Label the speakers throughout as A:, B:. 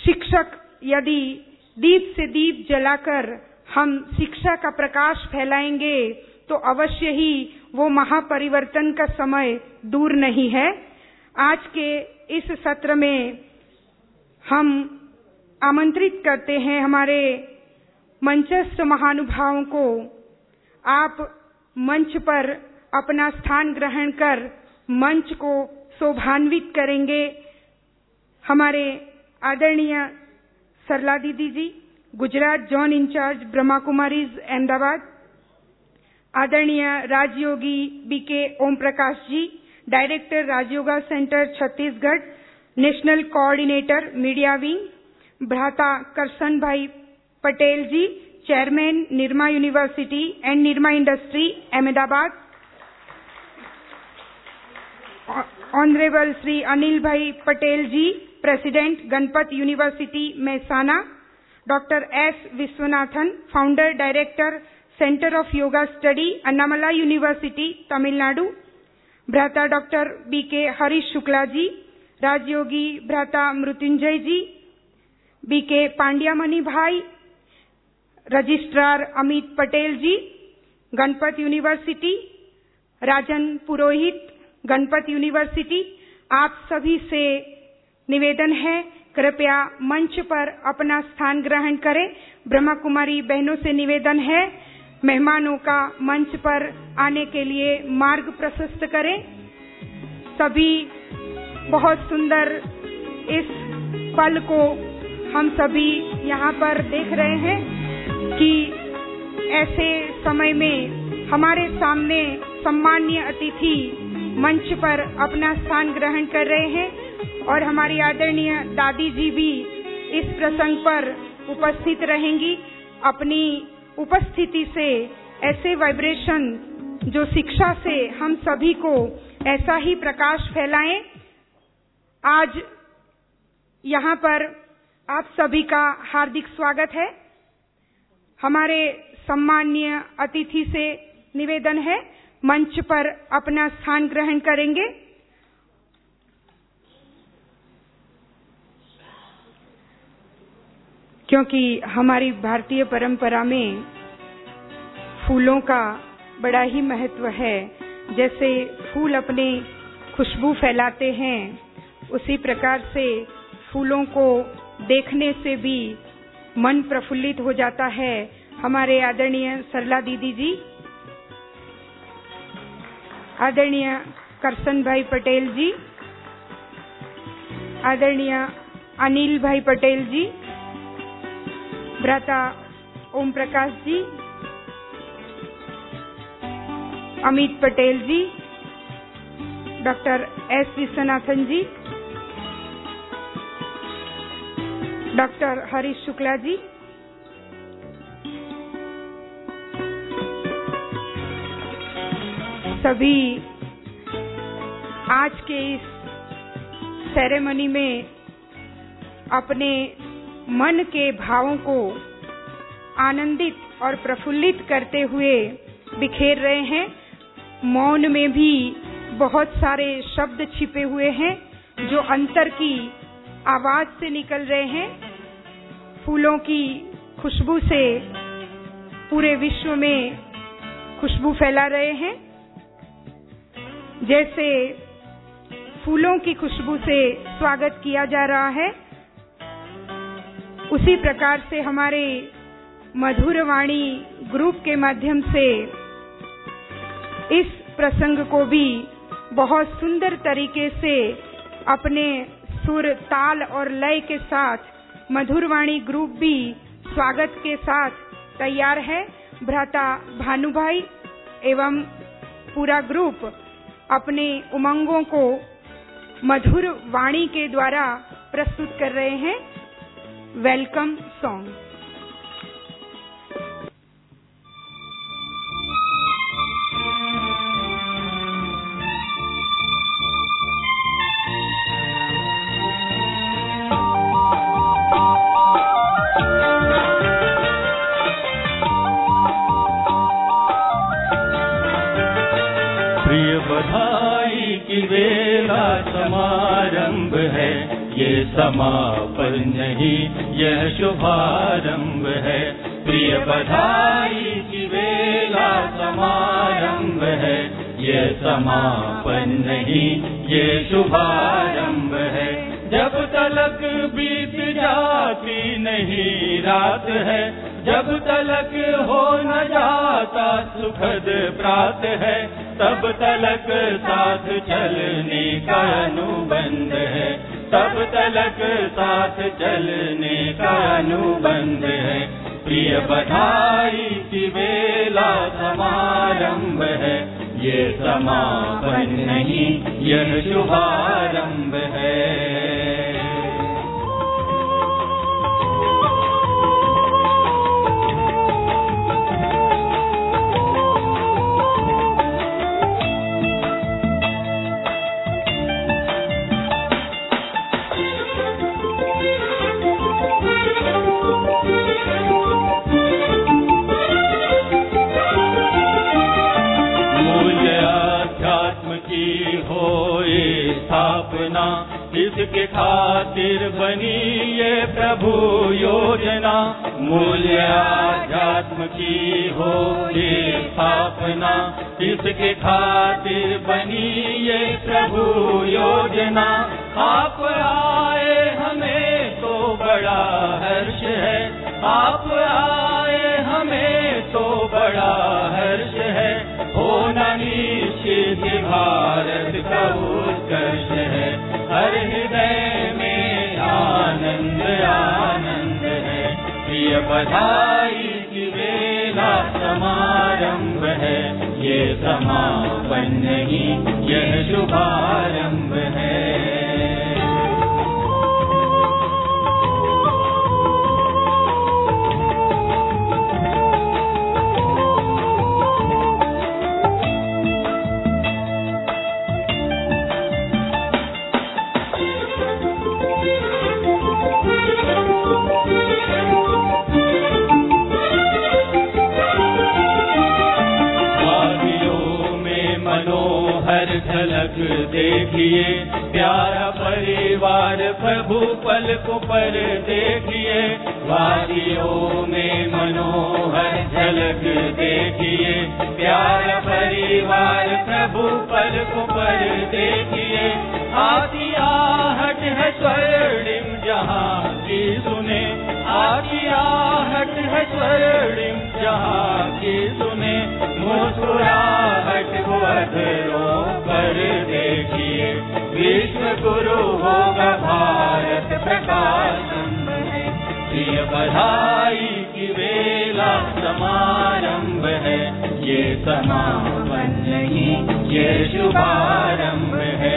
A: शिक्षक यदि दीप से दीप जलाकर हम शिक्षा का प्रकाश फैलाएंगे तो अवश्य ही वो महापरिवर्तन का समय दूर नहीं है। आज के इस सत्र में हम आमंत्रित करते हैं हमारे मंचस्थ महानुभावों को। आप मंच पर अपना स्थान ग्रहण कर मंच को शोभान्वित करेंगे। हमारे आदरणीय सरला दीदी जी, गुजरात जोन इंचार्ज ब्रह्मा कुमारीज अहमदाबाद, आदरणीय राजयोगी B K Om Prakash ji, director Rajyoga centre Chhattisgarh, national coordinator media wing, भ्राता Karsan Bhai Patel ji, chairman Nirma university and Nirma industry Ahmedabad, honourable Shri Anil Bhai Patel ji, president Ganpat university Mehsana, doctor S Vishwanathan, founder director centre of yoga study Annamalai university Tamil Nadu, भ्राता डॉक्टर बीके हरीश शुक्ला जी, राजयोगी भ्राता Mrityunjay ji, BK पांड्यामणि Bhai, registrar Amit Patel ji, Ganpat university, Rajan Purohit, Ganpat university, आप सभी से निवेदन है कृपया मंच पर अपना स्थान ग्रहण करें। ब्रह्मा कुमारी बहनों से निवेदन है मेहमानों का मंच पर आने के लिए मार्ग प्रशस्त करें। सभी बहुत सुंदर इस पल को हम सभी यहाँ पर देख रहे हैं कि ऐसे समय में हमारे सामने सम्माननीय अतिथि मंच पर अपना स्थान ग्रहण कर रहे हैं और हमारी आदरणीय दादी जी भी इस प्रसंग पर उपस्थित रहेंगी। अपनी उपस्थिति से ऐसे वाइब्रेशन जो शिक्षा से हम सभी को ऐसा ही प्रकाश फैलाएं। आज यहाँ पर आप सभी का हार्दिक स्वागत है। हमारे सम्माननीय अतिथि से निवेदन है मंच पर अपना स्थान ग्रहण करेंगे। क्योंकि हमारी भारतीय परंपरा में फूलों का बड़ा ही महत्व है। जैसे फूल अपने खुशबू फैलाते हैं, उसी प्रकार से फूलों को देखने से भी मन प्रफुल्लित हो जाता है। हमारे आदरणीय सरला दीदी जी, आदरणीय करसन भाई पटेल जी, आदरणीय अनिल भाई पटेल जी, भ्राता Om Prakash ji, Amit Patel ji, doctor S Viswanathan ji, doctor Harish Shukla ji, सभी आज के इस सेरेमनी में अपने मन के भावों को आनंदित और प्रफुल्लित करते हुए बिखेर रहे हैं। मौन में भी बहुत सारे शब्द छिपे हुए हैं जो अंतर की आवाज से निकल रहे हैं। फूलों की खुशबू से पूरे विश्व में खुशबू फैला रहे हैं। जैसे फूलों की खुशबू से स्वागत किया जा रहा है, उसी प्रकार से हमारे मधुरवाणी ग्रुप के माध्यम से इस प्रसंग को भी बहुत सुंदर तरीके से अपने सुर, ताल और लय के साथ मधुरवाणी ग्रुप भी स्वागत के साथ तैयार है। भ्राता भानु भाई एवं पूरा ग्रुप अपने उमंगों को मधुर वाणी के द्वारा प्रस्तुत कर रहे हैं। Welcome song.
B: प्रिय बधाई की वेला समारंभ है, ये समापन नहीं, यह शुभारंभ है। प्रिय बधाई की वेला समारंभ है, ये समापन नहीं, ये शुभारंभ है। जब तलक बीत जाती नहीं रात है, जब तलक हो न जाता सुखद प्रात है, तब तलक साथ चलने का अनुबंध है, तब तलक साथ चलने का अनुबंध है। प्रिय बधाई की वेला समारंभ है, ये समापन नहीं, यह शुभारंभ है। स्थापना इसके खातिर बनी ये प्रभु योजना, मूल्य आध्यात्म की हो ये स्थापना इसके खातिर बनी ये प्रभु योजना। आप आए हमें तो बड़ा हर्ष है, आप आए हमें तो बड़ा हर्ष है। होना निश्चित भारत का उत्कर्ष है, हर हृदय में आनंद आनंद है। प्रिय बधाई की वेला समारंभ है, ये समापन नहीं, यह शुभारंभ है। झलक देखिए प्यारा परिवार प्रभु पलकों पर देखिए, वादियों में मनोहर झलक देखिए प्यारा परिवार प्रभु पलकों पर देखिए। आती आहट है स्वर्णिम जहाँ की सुने, आती आहट है स्वर्णिम जहाँ की सुने। मुस्कुराहट को अधरों पर देखिए, विश्व गुरु होगा भारत प्रकाशंब है। प्रिय बधाई की वेला समारंभ है, ये समापन नहीं, ये शुभारंभ है।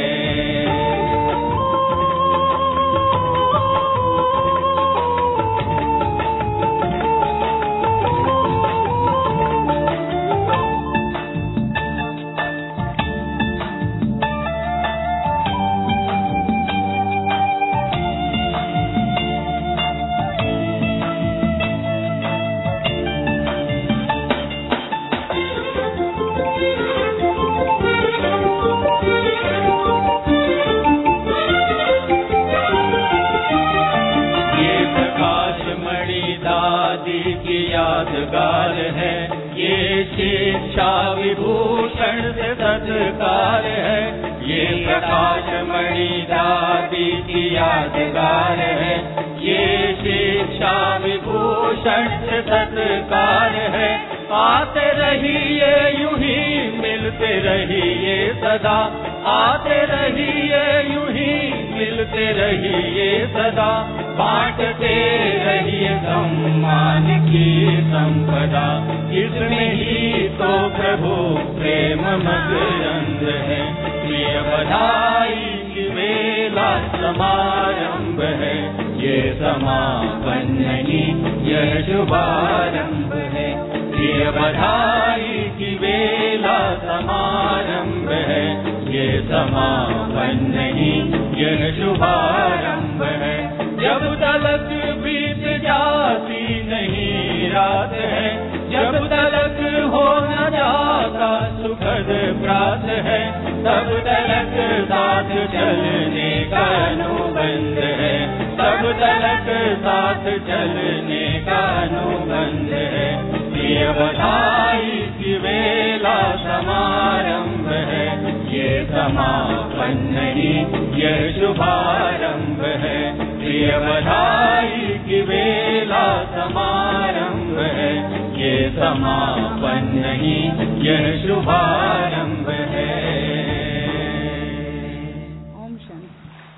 B: यादगार है, ये शिक्षा विभूषण से सत्कार है। ये प्रकाश मणि दादी की यादगार है, ये शिक्षा विभूषण से सत्कार है। आते रहिए यूं ही मिलते रहिए सदा, आते रहिए यूं ही मिलते रहिए सदा। बांटते रहिए सम्मान की संपदा, इसमें ही तो प्रभु प्रेम मकरंद है। प्रिय बधाई की वेला समारंभ है, ये समापन नहीं, यह शुभारंभ है। प्रिय बधाई की वेला समारंभ है, ये समापन नहीं, यह शुभारंभ है। जब तलक बीत जाती नहीं रात है, जब तलक हो न जाता सुखद प्रात है, तब तलक साथ चलने का अनुबंध तलक साथ चलने का अनुबंध है। ये बधाई की वेला समारंभ है, ये समापन नहीं ये शुभारंभ है। ये बधाई की वेला समारंभ है, ये समापन नहीं ये शुभारंभ है।
A: ओम शांति।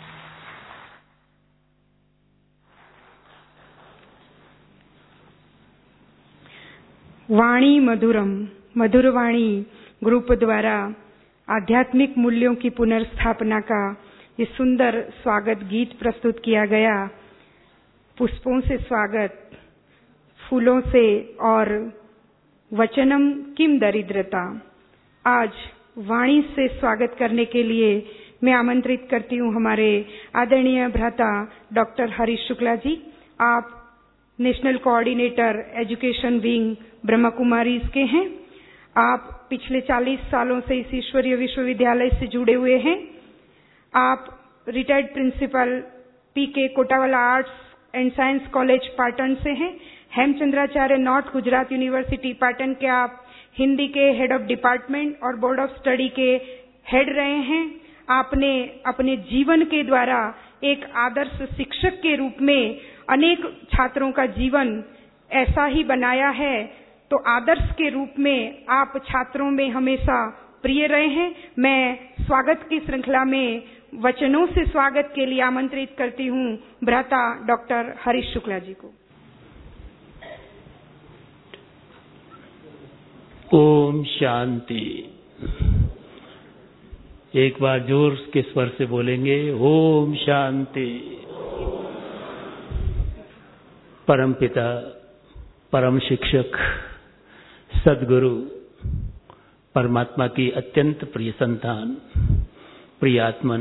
A: वाणी मधुरम, मधुरवाणी ग्रुप द्वारा आध्यात्मिक मूल्यों की पुनर्स्थापना का ये सुंदर स्वागत गीत प्रस्तुत किया गया। पुष्पों से स्वागत, फूलों से और वचनम किम दरिद्रता। आज वाणी से स्वागत करने के लिए मैं आमंत्रित करती हूँ हमारे आदरणीय भ्राता डॉक्टर हरीश शुक्ला जी। आप national coordinator education wing Brahma Kumaris के हैं। आप पिछले 40 सालों से इस ईश्वरीय विश्वविद्यालय से जुड़े हुए हैं। आप retired principal P K Kotawala arts and science college Patan से हैं। हेमचंद्राचार्य नॉर्थ गुजरात यूनिवर्सिटी पाटन के आप हिंदी के हेड ऑफ डिपार्टमेंट और बोर्ड ऑफ स्टडी के हेड रहे हैं। आपने अपने जीवन के द्वारा एक आदर्श शिक्षक के रूप में अनेक छात्रों का जीवन ऐसा ही बनाया है, तो आदर्श के रूप में आप छात्रों में हमेशा प्रिय रहे हैं। मैं स्वागत की श्रृंखला में वचनों से स्वागत के लिए आमंत्रित करती हूँ भ्राता डॉक्टर हरीश शुक्ला जी को।
C: ओम शांति। एक बार जोर के स्वर से बोलेंगे, ओम शांति। परम पिता, परम शिक्षक, सद्गुरु, परमात्मा की अत्यंत प्रिय संतान, प्रिय आत्मन,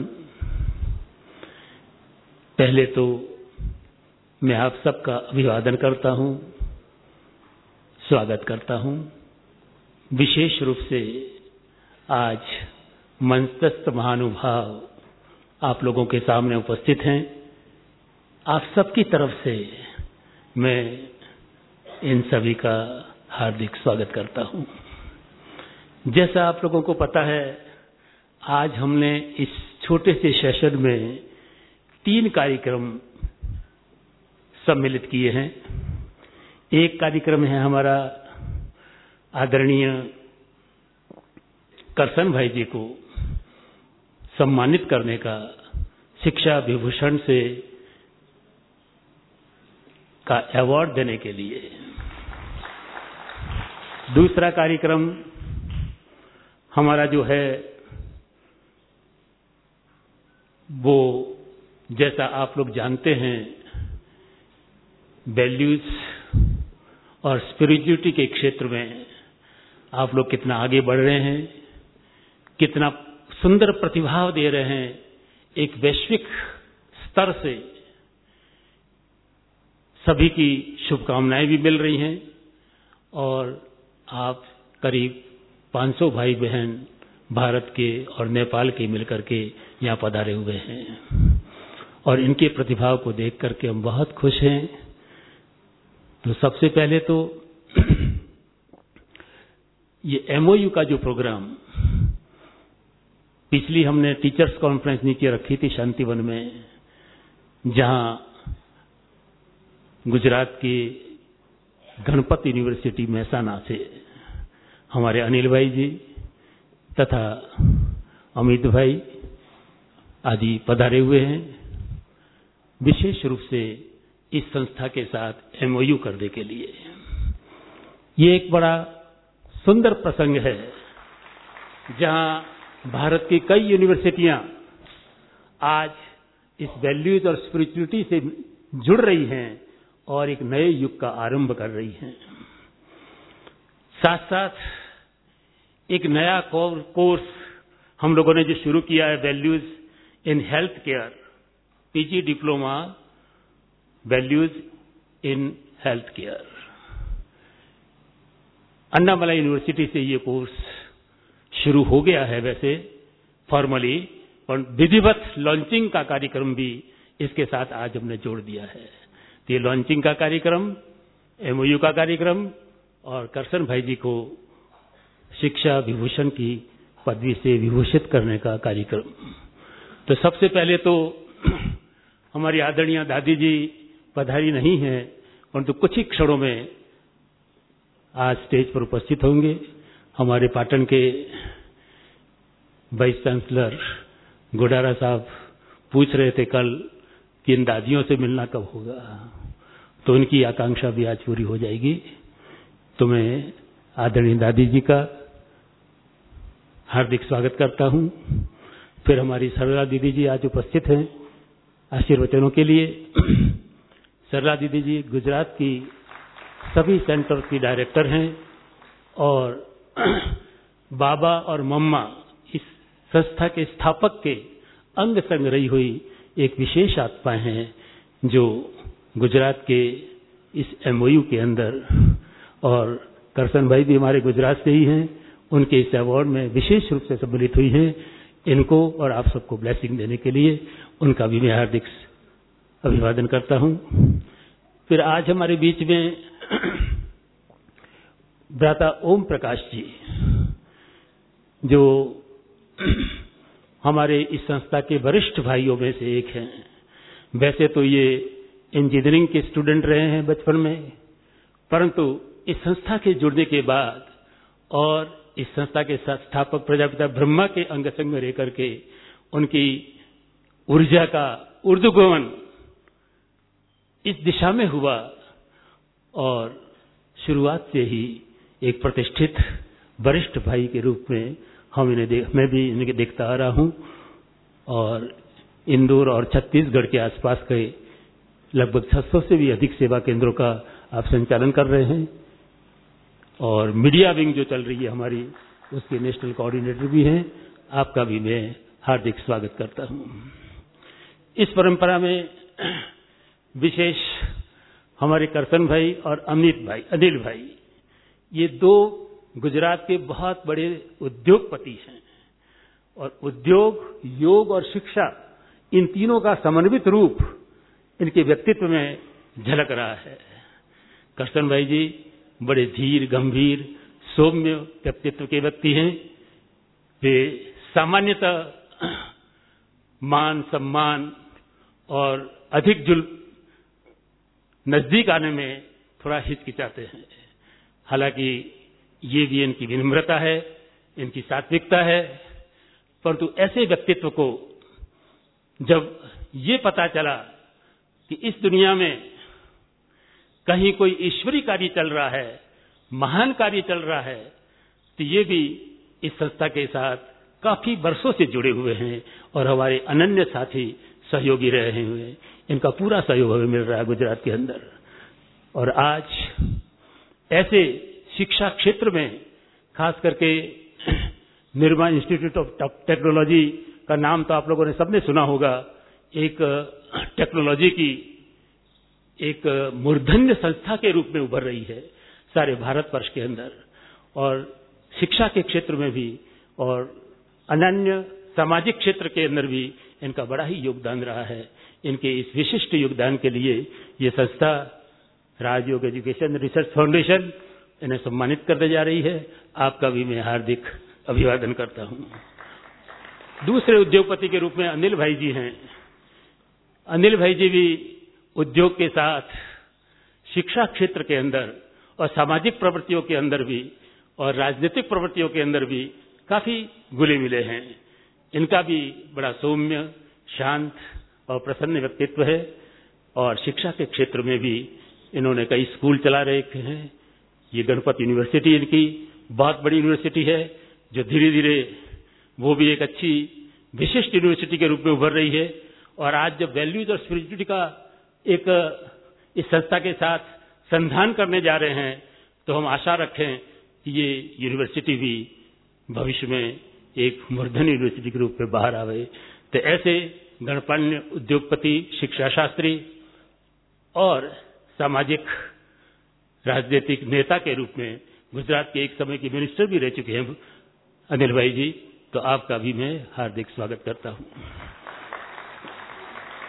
C: पहले तो मैं आप सबका अभिवादन करता हूं, स्वागत करता हूं। विशेष रूप से आज मंचस्थ महानुभाव आप लोगों के सामने उपस्थित हैं। आप सबकी तरफ से मैं इन सभी का हार्दिक स्वागत करता हूं। जैसा आप लोगों को पता है, आज हमने इस छोटे से सेशन में 3 कार्यक्रम सम्मिलित किए हैं। एक कार्यक्रम है हमारा आदरणीय करसन भाई जी को सम्मानित करने का, शिक्षा विभूषण से का अवार्ड देने के लिए। दूसरा कार्यक्रम हमारा जो है वो, जैसा आप लोग जानते हैं, वैल्यूज और स्पिरिचुअलिटी के क्षेत्र में आप लोग कितना आगे बढ़ रहे हैं, कितना सुंदर प्रतिभाव दे रहे हैं। एक वैश्विक स्तर से सभी की शुभकामनाएं भी मिल रही हैं और आप करीब 500 भाई बहन भारत के और नेपाल के मिलकर के यहाँ पधारे हुए हैं और इनके प्रतिभाव को देख करके हम बहुत खुश हैं। तो सबसे पहले तो ये एमओयू का जो प्रोग्राम पिछली हमने टीचर्स कॉन्फ्रेंस नीचे रखी थी शांतिवन में, जहां गुजरात की गणपत यूनिवर्सिटी मेहसाना से हमारे अनिल भाई जी तथा अमित भाई आदि पधारे हुए हैं, विशेष रूप से इस संस्था के साथ एमओयू करने के लिए। ये एक बड़ा सुंदर प्रसंग है जहां भारत की कई यूनिवर्सिटियां आज इस वैल्यूज और स्पिरिचुअलिटी से जुड़ रही हैं और एक नए युग का आरंभ कर रही हैं। साथ साथ एक नया कोर्स हम लोगों ने जो शुरू किया है, values in health care, P G diploma values in health care. Annamalai university से ये कोर्स शुरू हो गया है वैसे फॉर्मली, और विधिवत लॉन्चिंग का कार्यक्रम भी इसके साथ आज हमने जोड़ दिया है। तो ये लॉन्चिंग का कार्यक्रम, एमओयू का कार्यक्रम और करसन भाई जी को शिक्षा विभूषण की पदवी से विभूषित करने का कार्यक्रम। तो सबसे पहले तो हमारी आदरणीय दादी जी पधारी नहीं हैं, परंतु कुछ ही क्षणों में आज स्टेज पर उपस्थित होंगे। हमारे पाटन के वाइस चांसलर गोडारा साहब पूछ रहे थे कल कि इन दादियों से मिलना कब होगा, तो उनकी आकांक्षा भी आज पूरी हो जाएगी। तो मैं आदरणीय दादी जी का हार्दिक स्वागत करता हूं। फिर हमारी सरला दीदी जी आज उपस्थित हैं आशीर्वचनों के लिए। सरला दीदी जी गुजरात की सभी सेंटर की डायरेक्टर हैं और बाबा और मम्मा इस संस्था के स्थापक के अंग संग रही हुई एक विशेष आत्मा हैं, जो गुजरात के इस एमओयू के अंदर, और करसन भाई भी हमारे गुजरात से ही हैं, उनके इस अवार्ड में विशेष रूप से सम्मिलित हुई हैं। इनको और आप सबको ब्लेसिंग देने के लिए उनका भी मैं हार्दिक अभिवादन करता हूं। फिर आज हमारे बीच में भ्राता ओम प्रकाश जी, जो हमारे इस संस्था के वरिष्ठ भाइयों में से एक हैं। वैसे तो ये इंजीनियरिंग के स्टूडेंट रहे हैं बचपन में, परंतु इस संस्था के जुड़ने के बाद और इस संस्था के संस्थापक प्रजापिता ब्रह्मा के अंग संग में रह करके उनकी ऊर्जा का ऊर्ध्वगमन इस दिशा में हुआ और शुरुआत से ही एक प्रतिष्ठित वरिष्ठ भाई के रूप में मैं भी इन्हें देखता आ रहा हूं। और इंदौर और छत्तीसगढ़ के आसपास के लगभग 600 से भी अधिक सेवा केंद्रों का आप संचालन कर रहे हैं और मीडिया विंग जो चल रही है हमारी, उसके नेशनल कोऑर्डिनेटर भी हैं। आपका भी मैं हार्दिक स्वागत करता हूं। इस परंपरा में विशेष हमारे करसन भाई और अनिल भाई, ये दो गुजरात के बहुत बड़े उद्योगपति हैं और उद्योग, योग और शिक्षा, इन तीनों का समन्वित रूप इनके व्यक्तित्व में झलक रहा है। करसन भाई जी बड़े धीर, गंभीर, सौम्य व्यक्तित्व के व्यक्ति हैं। वे सामान्यतः मान सम्मान और अधिक नजदीक आने में थोड़ा हिचकिचाते हैं। हालांकि ये भी इनकी विनम्रता है, इनकी सात्विकता है, परंतु ऐसे व्यक्तित्व को जब ये पता चला कि इस दुनिया में कहीं कोई ईश्वरीय कार्य चल रहा है, महान कार्य चल रहा है, तो ये भी इस संस्था के साथ काफी वर्षों से जुड़े हुए हैं और हमारे अनन्य साथी सहयोगी रहे हुए। इनका पूरा सहयोग हमें मिल रहा है गुजरात के अंदर। और आज ऐसे शिक्षा क्षेत्र में खास करके निर्मा इंस्टीट्यूट ऑफ टेक्नोलॉजी का नाम तो आप लोगों ने सबने सुना होगा। एक टेक्नोलॉजी की एक मूर्धन्य संस्था के रूप में उभर रही है सारे भारतवर्ष के अंदर, और शिक्षा के क्षेत्र में भी और अनन्य सामाजिक क्षेत्र के अंदर भी इनका बड़ा ही योगदान रहा है। इनके इस विशिष्ट योगदान के लिए ये संस्था राजयोग एजुकेशन रिसर्च फाउंडेशन इन्हें सम्मानित करने जा रही है। आपका भी मैं हार्दिक अभिवादन करता हूं। दूसरे उद्योगपति के रूप में अनिल भाई जी हैं। अनिल भाई जी भी उद्योग के साथ शिक्षा क्षेत्र के अंदर और सामाजिक प्रवृत्तियों के अंदर भी और राजनीतिक प्रवृत्तियों के अंदर भी काफी घुले मिले हैं। इनका भी बड़ा सौम्य, शांत और प्रसन्न व्यक्तित्व है और शिक्षा के क्षेत्र में भी इन्होंने कई स्कूल चला रखे हैं। ये गणपत यूनिवर्सिटी इनकी बहुत बड़ी यूनिवर्सिटी है, जो धीरे धीरे वो भी एक अच्छी विशिष्ट यूनिवर्सिटी के रूप में उभर रही है। और आज जब वैल्यूज और स्पिरिचुअलिटी का एक इस संस्था के साथ संधान करने जा रहे हैं, तो हम आशा रखें कि ये यूनिवर्सिटी भी भविष्य में एक मूर्धन्य यूनिवर्सिटी के रूप में बाहर आवे। तो ऐसे गणमान्य उद्योगपति, शिक्षा शास्त्री और सामाजिक राजनीतिक नेता के रूप में गुजरात के एक समय के मिनिस्टर भी रह चुके हैं अनिल भाई जी, तो आपका भी मैं हार्दिक स्वागत करता हूं।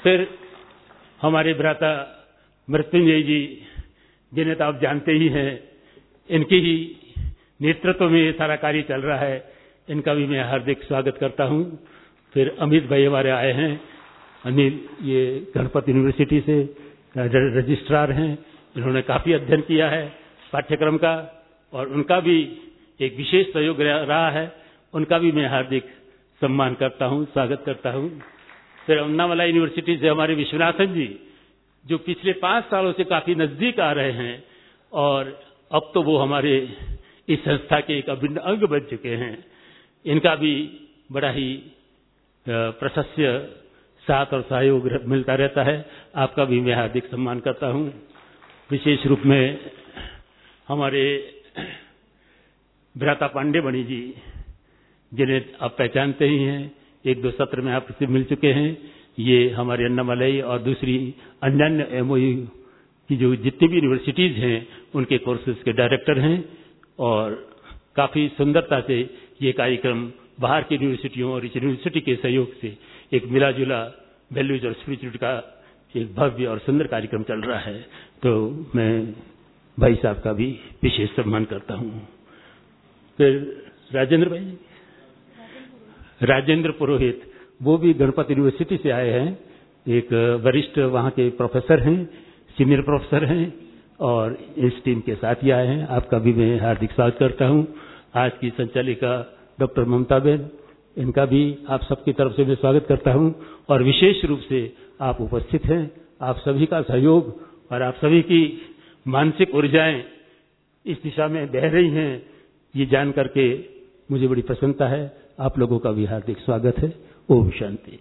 C: फिर हमारे भ्राता मृत्युंजय जी, जिन्हें तो आप जानते ही हैं, इनके ही नेतृत्व में ये सारा कार्य चल रहा है, इनका भी मैं हार्दिक स्वागत करता हूं। फिर अमित भाई हमारे आए हैं, अनिल, ये गणपत यूनिवर्सिटी से रजिस्ट्रार हैं, इन्होंने काफी अध्ययन किया है पाठ्यक्रम का और उनका भी एक विशेष सहयोग रहा है, उनका भी मैं हार्दिक सम्मान करता हूं, स्वागत करता हूं। फिर अन्नामलाई यूनिवर्सिटी से हमारे विश्वनाथन जी, जो पिछले 5 सालों से काफी नजदीक आ रहे हैं और अब तो वो हमारे इस संस्था के एक अभिन्न अंग बन चुके हैं, इनका भी बड़ा ही प्रशस्य साथ और सहयोग मिलता रहता है, आपका भी मैं हार्दिक सम्मान करता हूं। विशेष रूप में हमारे भ्राता पांडे मणि जी, जिन्हें आप पहचानते ही हैं, 1-2 सत्र में आपसे मिल चुके हैं, ये हमारे अन्नामलाई और दूसरी अन्य एमओयू की जो जितनी भी यूनिवर्सिटीज हैं उनके कोर्सेज के डायरेक्टर हैं और काफी सुंदरता से ये कार्यक्रम बाहर की यूनिवर्सिटियों और इस यूनिवर्सिटी के सहयोग से एक मिला जुला वैल्यूज और स्पिरिचुअलिटी का एक भव्य और सुंदर कार्यक्रम चल रहा है। तो मैं भाई साहब का भी विशेष सम्मान करता हूं। फिर राजेंद्र भाई, राजेंद्र पुरोहित, वो भी गणपत यूनिवर्सिटी से आए हैं, एक वरिष्ठ वहां के प्रोफेसर हैं, सीनियर प्रोफेसर हैं और इस टीम के साथ ही आए हैं, आपका भी मैं हार्दिक स्वागत करता हूं। आज की संचालिका डॉक्टर ममता बेन, इनका भी आप सबकी तरफ से मैं स्वागत करता हूं और विशेष रूप से आप उपस्थित हैं, आप सभी का सहयोग और आप सभी की मानसिक ऊर्जाएं इस दिशा में बह रही हैं, ये जान करके मुझे बड़ी प्रसन्नता है। आप लोगों का भी हार्दिक स्वागत है। ओम शांति।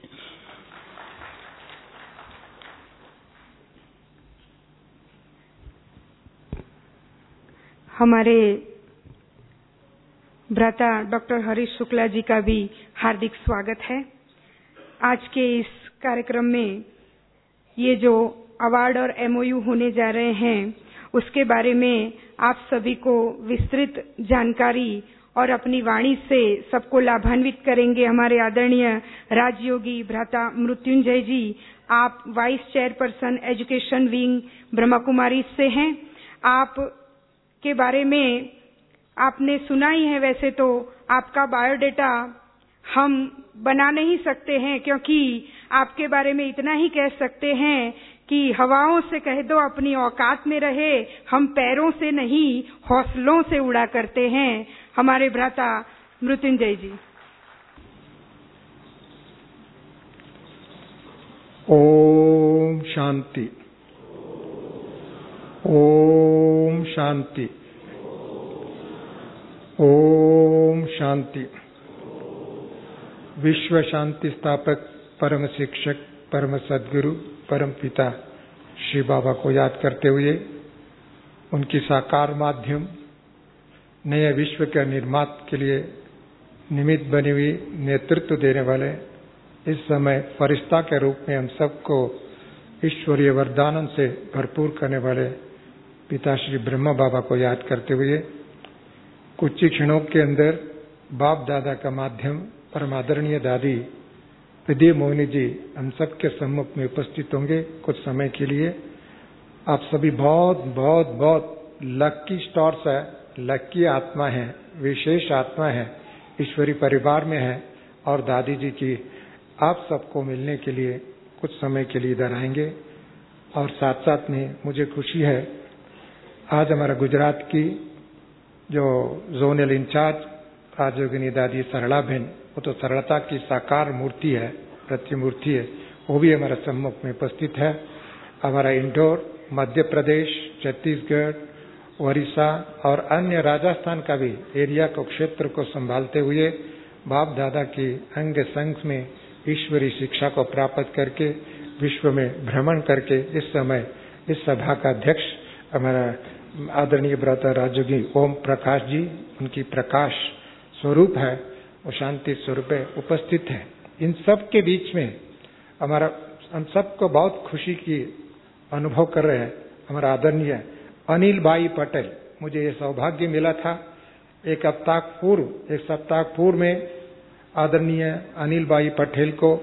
A: हमारे भ्राता डॉक्टर हरीश शुक्ला जी का भी हार्दिक स्वागत है। आज के इस कार्यक्रम में ये जो अवार्ड और एमओयू होने जा रहे हैं, उसके बारे में आप सभी को विस्तृत जानकारी और अपनी वाणी से सबको लाभान्वित करेंगे हमारे आदरणीय राजयोगी भ्राता मृत्युंजय जी। आप vice chairperson education wing Brahma Kumari से हैं। आप के बारे में आपने सुना ही है, वैसे तो आपका बायोडेटा हम बना नहीं सकते हैं, क्योंकि आपके बारे में इतना ही कह सकते हैं कि हवाओं से कह दो अपनी औकात में रहे, हम पैरों से नहीं हौसलों से उड़ा करते हैं। हमारे भ्राता मृत्युंजय जी।
D: ओम शांति, ओम शांति, ओम शांति। विश्व शांति स्थापक परम शिक्षक परम सद्गुरु परम पिता श्री बाबा को याद करते हुए उनकी साकार माध्यम नए विश्व के निर्माण के लिए निमित्त बनी हुई नेतृत्व देने वाले, इस समय फरिश्ता के रूप में हम सबको ईश्वरीय वरदानों से भरपूर करने वाले पिता श्री ब्रह्मा बाबा को याद करते हुए कुछ ही क्षणों के अंदर बाप दादा का माध्यम परमादरणीय दादी विद्या मोहिनी जी हम सबके सम्मुख में उपस्थित होंगे कुछ समय के लिए। आप सभी बहुत बहुत बहुत लकी स्टार्स है, लकी आत्मा है, विशेष आत्मा है, ईश्वरी परिवार में है और दादी जी की आप सबको मिलने के लिए कुछ समय के लिए इधर आएंगे। और साथ साथ में मुझे खुशी है, आज हमारा गुजरात की जो जोनल इंचार्ज राजयोगिनी दादी सरला बहन, वो तो सरलता की साकार मूर्ति है, प्रतिमूर्ति है, वो भी हमारा सम्मुख में उपस्थित है। हमारा इंदौर, मध्य प्रदेश, छत्तीसगढ़, ओडिशा और अन्य राजस्थान का भी एरिया को क्षेत्र को संभालते हुए बाप दादा की अंग संग में ईश्वरी शिक्षा को प्राप्त करके विश्व में भ्रमण करके इस समय इस सभा का अध्यक्ष हमारा आदरणीय भ्राता राजयोगी ओम प्रकाश जी, उनकी प्रकाश स्वरूप है, वो शांति स्वरूप है, उपस्थित है। इन सब के बीच में हम सबको बहुत खुशी की अनुभव कर रहे हैं। हमारा आदरणीय अनिल भाई पटेल, मुझे ये सौभाग्य मिला था एक सप्ताह पूर्व में आदरणीय अनिल भाई पटेल को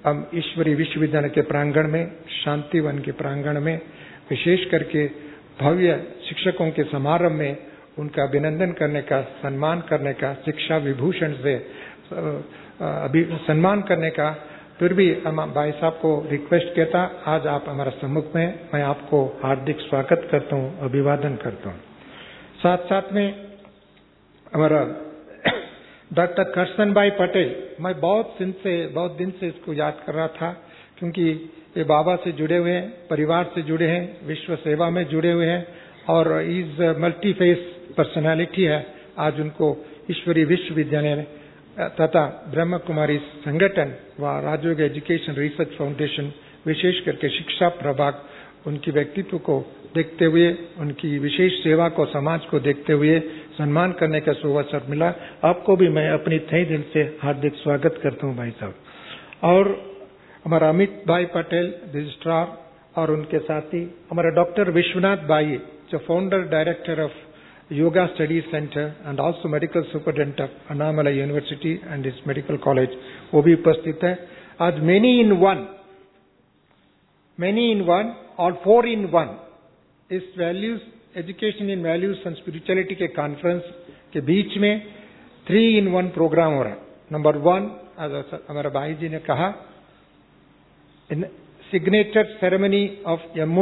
D: हम ईश्वरीय विश्वविद्यालय के प्रांगण में, शांतिवन के प्रांगण में, विशेष करके भव्य शिक्षकों के समारंभ में उनका अभिनंदन करने का, सम्मान करने का, शिक्षा विभूषण से सम्मान करने का, फिर भी हम भाई साहब को रिक्वेस्ट किया था, आज आप हमारे सम्मुख में, मैं आपको हार्दिक स्वागत करता हूँ, अभिवादन करता हूँ। साथ साथ में हमारा डॉक्टर करसन भाई पटेल, मैं बहुत दिन से इसको याद कर रहा था, क्योंकि ये बाबा से जुड़े हुए हैं, परिवार से जुड़े हैं, विश्व सेवा में जुड़े हुए हैं और इज मल्टी फेस पर्सनालिटी है। आज उनको ईश्वरीय विश्वविद्यालय तथा ब्रह्म कुमारी संगठन व राजयोग एजुकेशन रिसर्च फाउंडेशन, विशेष करके शिक्षा प्रभाग, उनकी व्यक्तित्व को देखते हुए, उनकी विशेष सेवा को, समाज को देखते हुए सम्मान करने का सुअवसर मिला। आपको भी मैं अपनी तहे दिल से हार्दिक स्वागत करता हूँ भाई साहब। और हमारा अमित भाई पटेल रजिस्ट्रार और उनके साथी, हमारा डॉक्टर विश्वनाथ भाई जो founder director of yoga study centre and also medical superintendent of Annamalai university and इस मेडिकल कॉलेज, वो भी उपस्थित है। आज मेनी इन वन और 4 in 1 इस values, education in values and spirituality के कॉन्फ्रेंस के बीच में 3 in 1 प्रोग्राम हो रहा है। नंबर 1, हमारा भाई जी ने कहा, इन signature ceremony of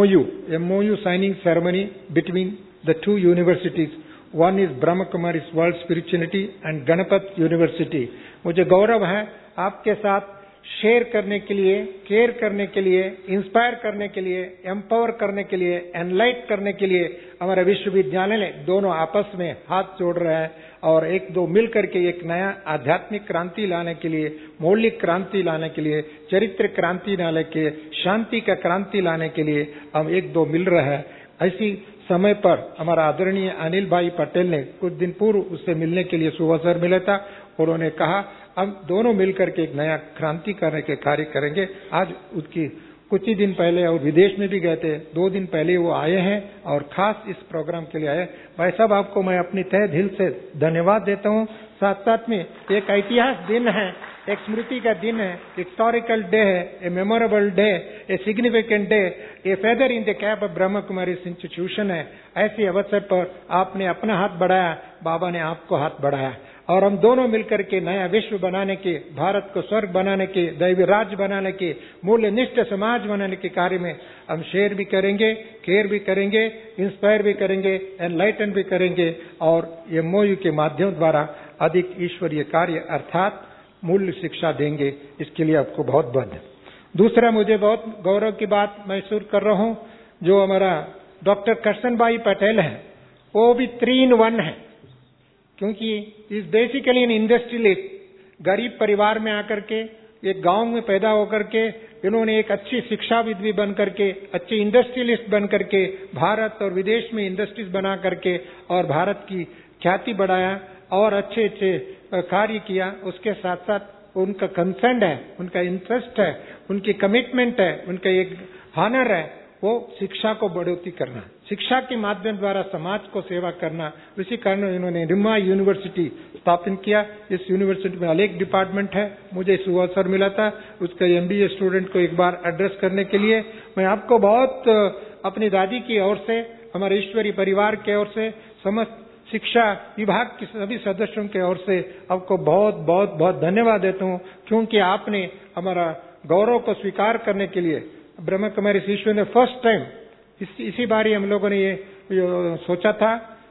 D: MOU signing ceremony between the 2 universities. One is Brahma Kumari's World Spirituality and Ganapat University. मुझे गौरव है आपके साथ शेयर करने के लिए, केयर करने के लिए, इंस्पायर करने के लिए, एम्पावर करने के लिए, एनलाइट करने के लिए हमारा विश्वविद्यालय ने दोनों आपस में हाथ जोड़ रहे हैं और एक दो मिल करके एक नया आध्यात्मिक क्रांति लाने के लिए, मौलिक क्रांति लाने के लिए, चरित्र क्रांति लाने के, शांति का क्रांति लाने के लिए हम एक दो मिल रहे हैं। ऐसी समय पर हमारा आदरणीय अनिल भाई पटेल ने कुछ दिन पूर्व उससे मिलने के लिए सुअवसर मिला था। उन्होंने कहा हम दोनों मिलकर के एक नया क्रांति करने के कार्य करेंगे। आज उसकी कुछ ही दिन पहले और विदेश में भी गए थे, 2 दिन पहले वो आए हैं और खास इस प्रोग्राम के लिए आए। भाई साहब आपको मैं अपनी तहे दिल से धन्यवाद देता हूँ। साथ साथ में एक ऐतिहासिक दिन है, एक स्मृति का दिन है, हिस्टोरिकल डे है, a memorable day, a significant day, a feather in the cap of Brahma Kumari institution है। ऐसे अवसर पर आपने अपना हाथ बढ़ाया, बाबा ने आपको हाथ बढ़ाया और हम दोनों मिलकर के नया विश्व बनाने के, भारत को स्वर्ग बनाने के, दैवी राज्य बनाने के, मूल्यनिष्ठ समाज बनाने के कार्य में हम शेयर भी करेंगे, केयर भी करेंगे, इंस्पायर भी करेंगे, एनलाइटन भी करेंगे और MOU के माध्यम द्वारा अधिक ईश्वरीय कार्य अर्थात मूल्य शिक्षा देंगे। इसके लिए आपको बहुत बहुत। दूसरा, मुझे बहुत गौरव की बात महसूस कर रहा हूँ, जो हमारा डॉक्टर करसन भाई पटेल है, वो भी 3 in 1 है, क्योंकि इज बेसिकली इन इंडस्ट्रियलिस्ट, गरीब परिवार में आकर के, एक गांव में पैदा होकर के इन्होंने एक अच्छी शिक्षाविद भी बन करके, अच्छे इंडस्ट्रियलिस्ट बन करके, भारत और विदेश में इंडस्ट्रीज बना करके और भारत की ख्याति बढ़ाया और अच्छे अच्छे कार्य किया। उसके साथ साथ उनका कंसर्न है, उनका इंटरेस्ट है, उनकी कमिटमेंट है, उनका एक हॉनर है, वो शिक्षा को बढ़ोतरी करना, शिक्षा के माध्यम द्वारा समाज को सेवा करना। इसी कारण इन्होंने रिमा यूनिवर्सिटी स्थापित किया। इस यूनिवर्सिटी में अनेक डिपार्टमेंट है। मुझे इस अवसर मिला था उसका MBA स्टूडेंट को एक बार एड्रेस करने के लिए। मैं आपको बहुत अपनी दादी की ओर से, हमारे ईश्वरी परिवार की ओर से, समस्त शिक्षा विभाग के सभी सदस्यों की ओर से आपको बहुत बहुत बहुत धन्यवाद देता हूँ, क्योंकि आपने हमारा गौरव को स्वीकार करने के लिए ब्रह्म कुमारी ईश्वर ने फर्स्ट टाइम इसी बारी हम लोगों ने ये सोचा था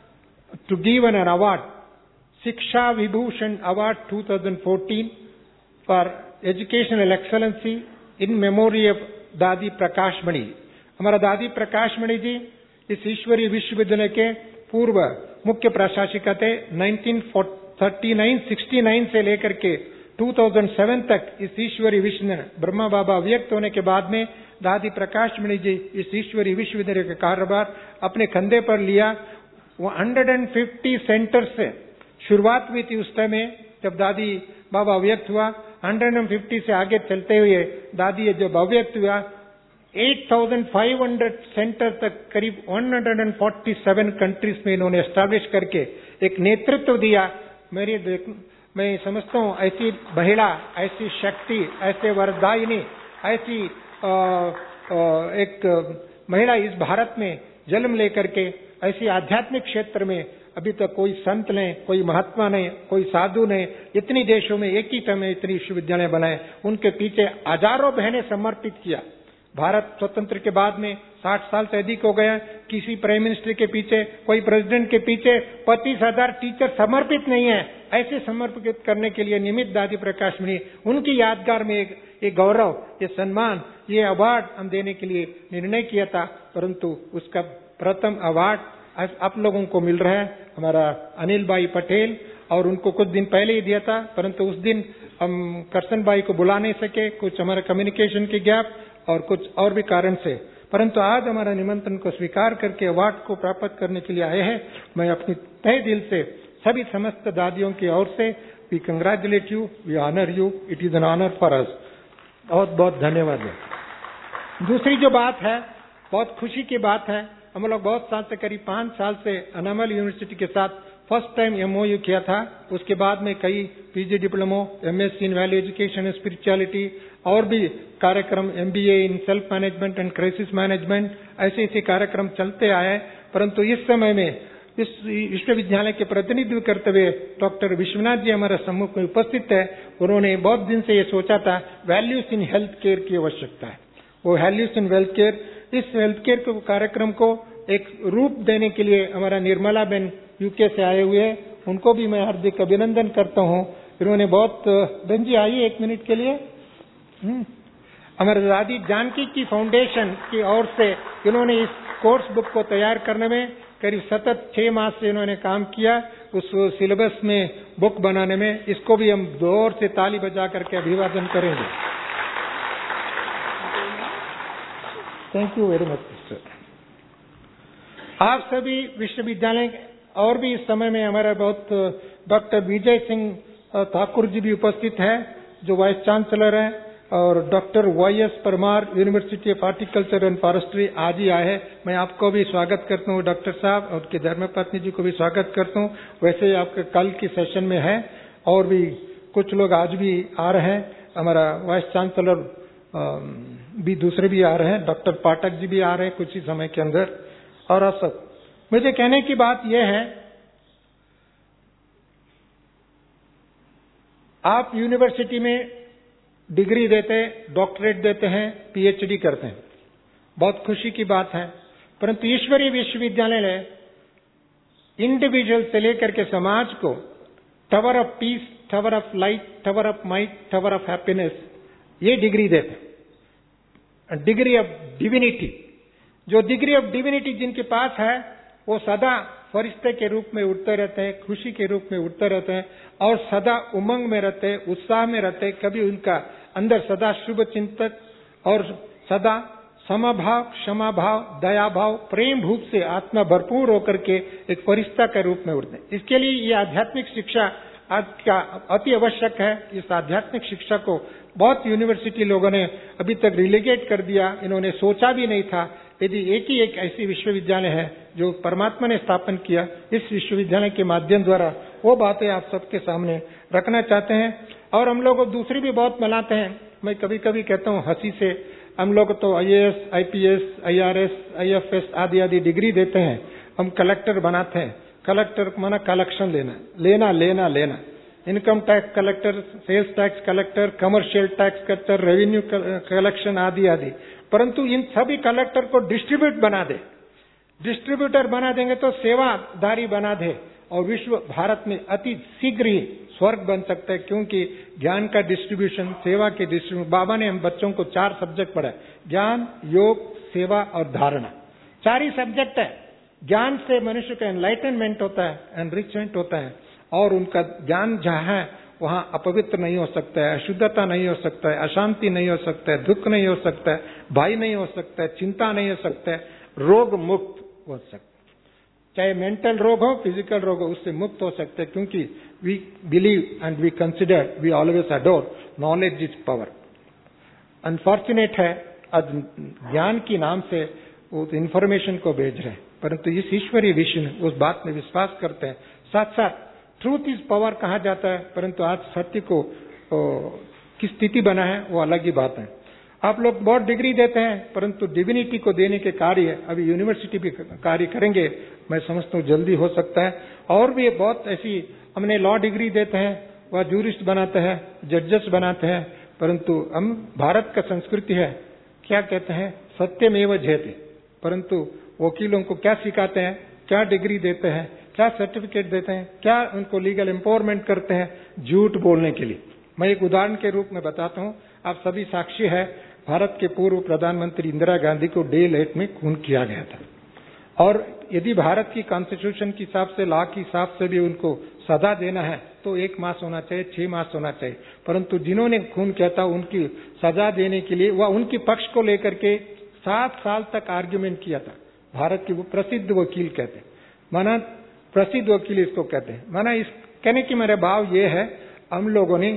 D: to give an award, Shiksha Vibhushan award 2014 for educational excellency in memory of Dadi Prakash मणि। हमारा दादी प्रकाश मणि जी इस ईश्वरीय विश्वविद्यालय के पूर्व मुख्य प्रशासिका थे। 1939-69 से लेकर के 2007 तक इस ईश्वरीय विश्वविद्यालय, ब्रह्मा बाबा व्यक्त होने के बाद में दादी प्रकाश मणि जी इस ईश्वरीय विश्वविद्यालय का कार्यभार अपने कंधे पर लिया। वो 150 सेंटर से शुरुआत हुई थी उस समय जब दादी बाबा अव्यक्त हुआ। 150 से आगे चलते हुए दादी जब अव्यक्त हुआ 8,500 सेंटर तक, करीब 147 कंट्रीज में इन्होंने एस्टैब्लिश करके एक नेतृत्व दिया। मैं समझता हूँ ऐसी महिला, ऐसी शक्ति, ऐसे वरदायिनी, ऐसी एक महिला इस भारत में जन्म लेकर के ऐसी आध्यात्मिक क्षेत्र में अभी तक कोई संत ने, कोई महात्मा ने, कोई साधु ने इतनी देशों में एक ही समय इतनी विश्वविद्यालय बनाए, उनके पीछे हजारों बहनें समर्पित किया। भारत स्वतंत्र के बाद में 60 साल से अधिक हो गया, किसी प्राइम मिनिस्टर के पीछे, कोई प्रेसिडेंट के पीछे 25,000 टीचर समर्पित नहीं है। ऐसे समर्पित करने के लिए निमित्त दादी प्रकाश मणि, उनकी यादगार में एक गौरव, ये सम्मान, ये अवार्ड हम देने के लिए निर्णय किया था, परंतु उसका प्रथम अवार्ड आप लोगों को मिल रहा है, हमारा अनिल भाई पटेल, और उनको कुछ दिन पहले ही दिया था, परंतु उस दिन हम करसन भाई को बुला नहीं सके, कुछ हमारा कम्युनिकेशन के गैप और कुछ और भी कारण से, परंतु आज हमारा निमंत्रण को स्वीकार करके अवार्ड को प्राप्त करने के लिए आए हैं। मैं अपनी तहे दिल से सभी समस्त दादियों की ओर से we congratulate you, we honour you, it is an honour for us. बहुत बहुत धन्यवाद है। दूसरी जो बात है, बहुत खुशी की बात है, हम लोग बहुत साल से, करीब 5 साल से अनामल यूनिवर्सिटी के साथ फर्स्ट टाइम MOU किया था। उसके बाद में कई PG diploma, MSc in value education and spirituality और भी कार्यक्रम, MBA in self management and crisis management, ऐसे ऐसे कार्यक्रम चलते आए। परंतु इस समय में इस विश्वविद्यालय के प्रतिनिधित्व करते हुए डॉक्टर विश्वनाथ जी हमारे सम्मुख में उपस्थित है। उन्होंने बहुत दिन से ये सोचा था, वैल्यूज इन हेल्थ केयर की आवश्यकता है। वो वैल्यूज इन हेल्थ केयर, इस हेल्थ केयर कार्यक्रम को एक रूप देने के लिए हमारा निर्मला बेन UK से आए हुए हैं, उनको भी मैं हार्दिक अभिनंदन करता हूँ। इन्होंने बहुत, बहन जी आइए 1 मिनट के लिए। हमारे दादी जानकी की फाउंडेशन की ओर से इन्होंने इस कोर्स बुक को तैयार करने में करीब सतत 6 मास से इन्होंने काम किया, उस सिलेबस में बुक बनाने में। इसको भी हम जोर से ताली बजा करके अभिवादन करेंगे। Thank you very much sir. आप सभी विश्वविद्यालय और भी इस समय में हमारा बहुत डॉक्टर विजय सिंह ठाकुर जी भी उपस्थित हैं, जो वाइस चांसलर हैं, और doctor YS Parmar, university of horticulture and forestry, आज ही आए हैं। मैं आपको भी स्वागत करता हूँ डॉक्टर साहब, और उनकी धर्मपत्नी जी को भी स्वागत करता हूँ। वैसे ही आपके कल की सेशन में है, और भी कुछ लोग आज भी आ रहे हैं, हमारा वाइस चांसलर भी दूसरे भी आ रहे हैं, डॉक्टर पाठक जी भी आ रहे हैं कुछ ही समय के अंदर। और आप सब, मुझे कहने की बात यह है, आप यूनिवर्सिटी में डिग्री देते, डॉक्टरेट देते हैं, PhD करते हैं, बहुत खुशी की बात है। परंतु ईश्वरीय विश्वविद्यालय ने इंडिविजुअल से लेकर के समाज को tower of peace, tower of light, tower of might, tower of happiness, ये डिग्री देते। डिग्री ऑफ डिविनिटी, जो डिग्री ऑफ डिविनिटी जिनके पास है, वो सदा फरिश्ते के रूप में उठते रहते हैं, खुशी के रूप में उठते रहते हैं, और सदा उमंग में रहते हैं, उत्साह में रहते हैं। कभी उनका अंदर सदा शुभ चिंतक और सदा समभाव, क्षमा भाव, दया भाव, प्रेम भूत से आत्मा भरपूर होकर के एक फरिश्ता के रूप में उठते हैं। इसके लिए ये आध्यात्मिक शिक्षा आज का अति आवश्यक है। इस आध्यात्मिक शिक्षा को बहुत यूनिवर्सिटी लोगों ने अभी तक रिलीगेट कर दिया, इन्होंने सोचा भी नहीं था। यदि एक ही एक ऐसी विश्वविद्यालय है जो परमात्मा ने स्थापन किया, इस विश्वविद्यालय के माध्यम द्वारा वो बातें आप सबके सामने रखना चाहते हैं। और हम लोग दूसरी भी बहुत मनाते हैं। मैं कभी कभी कहता हूँ हंसी से, हम लोग तो IAS, IPS, IRS, IFS आदि आदि डिग्री देते हैं, हम कलेक्टर बनाते हैं। कलेक्टर माना कलेक्शन लेना, लेना लेना लेना, income tax collector, sales tax collector, commercial tax collector, revenue collection आदि आदि। परंतु इन सभी कलेक्टर को डिस्ट्रीब्यूट बना दे, डिस्ट्रीब्यूटर बना देंगे तो सेवादारी बना दे, और विश्व भारत में अति शीघ्र ही स्वर्ग बन सकता है। क्योंकि ज्ञान का डिस्ट्रीब्यूशन, सेवा के डिस्ट्रीब्यूशन, बाबा ने हम बच्चों को 4 सब्जेक्ट पढ़ाए, ज्ञान, योग, सेवा और धारणा। 4 ही सब्जेक्ट है। ज्ञान से मनुष्य का एनलाइटनमेंट होता है, एनरिचमेंट होता है, और उनका ज्ञान जहाँ है वहां अपवित्र नहीं हो सकता है, अशुद्धता नहीं हो सकता है, अशांति नहीं हो सकता है, दुख नहीं हो सकता है, भय नहीं हो सकता है, चिंता नहीं हो सकता है, रोग मुक्त हो सकता है। चाहे मेंटल रोग हो, फिजिकल रोग हो, उससे मुक्त हो सकते हैं। क्योंकि we believe and we consider, we always adore, knowledge is power. Unfortunate है, आज ज्ञान की नाम से वो इंफॉर्मेशन को भेज रहे हैं, परंतु इस ईश्वरीय विषय में उस बात में विश्वास करते हैं। साथ साथ ट्रूथ इज पावर कहा जाता है, परंतु आज सत्य को की स्थिति बना है वो अलग ही बात है। आप लोग बहुत डिग्री देते हैं, परंतु डिविनिटी को देने के कार्य अभी यूनिवर्सिटी भी कार्य करेंगे, मैं समझता हूँ जल्दी हो सकता है। और भी बहुत ऐसी हमने लॉ डिग्री देते हैं, वह जूरिस्ट बनाते हैं, जजेस बनाते हैं, परंतु हम भारत का संस्कृति है, क्या कहते हैं, सत्यमेव जयते। परंतु वकीलों को क्या सिखाते हैं, क्या डिग्री देते हैं, क्या सर्टिफिकेट देते हैं, क्या उनको लीगल एम्पावरमेंट करते हैं, झूठ बोलने के लिए। मैं एक उदाहरण के रूप में बताता हूँ, आप सभी साक्षी है, भारत के पूर्व प्रधानमंत्री इंदिरा गांधी को डे लेट में खून किया गया था, और यदि भारत की कॉन्स्टिट्यूशन के हिसाब से, लॉ के हिसाब से भी उनको सजा देना है तो 1 मास होना चाहिए, 6 मास होना चाहिए। परंतु जिन्होंने खून किया था उनकी सजा देने के लिए वह उनके पक्ष को लेकर के 7 साल तक आर्ग्यूमेंट किया था। भारत के वो प्रसिद्ध वकील कहते हैं, माना प्रसिद्ध वकील इसको कहते हैं। माना इस कहने की मेरा भाव ये है, हम लोगों ने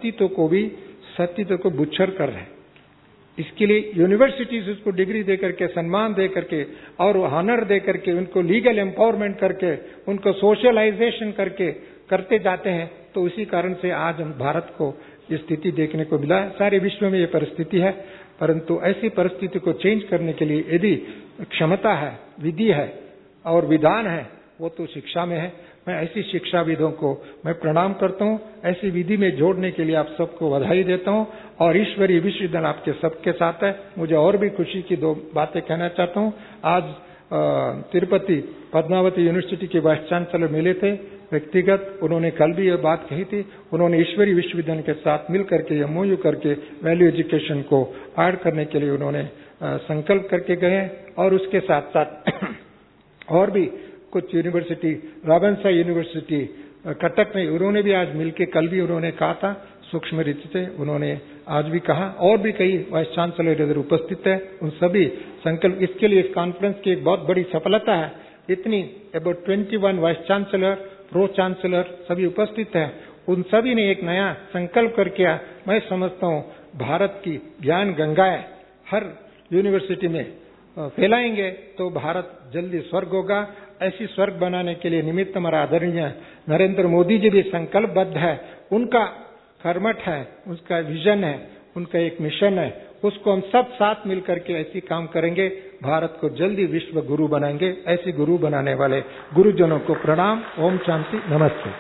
D: सत्य को बुच्छर कर रहे हैं। इसके लिए यूनिवर्सिटीज उसको डिग्री दे करके, सम्मान दे करके और ऑनर दे करके, उनको लीगल एम्पावरमेंट करके, उनको सोशलाइजेशन करके करते जाते हैं। तो इसी कारण से आज हम भारत को ये स्थिति देखने को मिला है। सारे विश्व में ये परिस्थिति है, परंतु ऐसी परिस्थिति को चेंज करने के लिए यदि क्षमता है, विधि है और विधान है, वो तो शिक्षा में है। मैं ऐसी शिक्षाविदों को मैं प्रणाम करता हूँ, ऐसी विधि में जोड़ने के लिए आप सबको बधाई देता हूँ, और ईश्वरीय विश्वविद्यालय आपके सबके साथ है। मुझे और भी खुशी की 2 बातें कहना चाहता हूँ। आज तिरुपति पद्मावती यूनिवर्सिटी के वाइस चांसलर मिले थे व्यक्तिगत, उन्होंने कल भी ये बात कही थी। उन्होंने ईश्वरीय विश्वविद्यालय के साथ मिल करके MOU करके वैल्यू एजुकेशन को ऐड करने के लिए उन्होंने संकल्प करके गए, और उसके साथ साथ और भी कुछ यूनिवर्सिटी, राजनसा यूनिवर्सिटी कटक में, उन्होंने भी आज मिलके, कल भी उन्होंने कहा था सूक्ष्म रीति से, उन्होंने आज भी कहा, और भी कई वाइस चांसलर इधर उपस्थित है। उन सभी संकल्प, इसके लिए इस कॉन्फ्रेंस की एक बहुत बड़ी सफलता है। इतनी about 21 vice chancellor, pro chancellor सभी उपस्थित है। उन सभी ने एक नया संकल्प करके, मैं समझता हूँ भारत की ज्ञान गंगाएं हर यूनिवर्सिटी में फैलाएंगे तो भारत जल्दी स्वर्ग होगा। ऐसी स्वर्ग बनाने के लिए निमित्त हमारा आदरणीय नरेंद्र मोदी जी भी संकल्पबद्ध है। उनका कर्मठ है, उसका विजन है, उनका एक मिशन है, उसको हम सब साथ मिलकर के ऐसी काम करेंगे, भारत को जल्दी विश्व गुरु बनाएंगे। ऐसे गुरु बनाने वाले गुरुजनों को प्रणाम। ओम शांति, नमस्ते।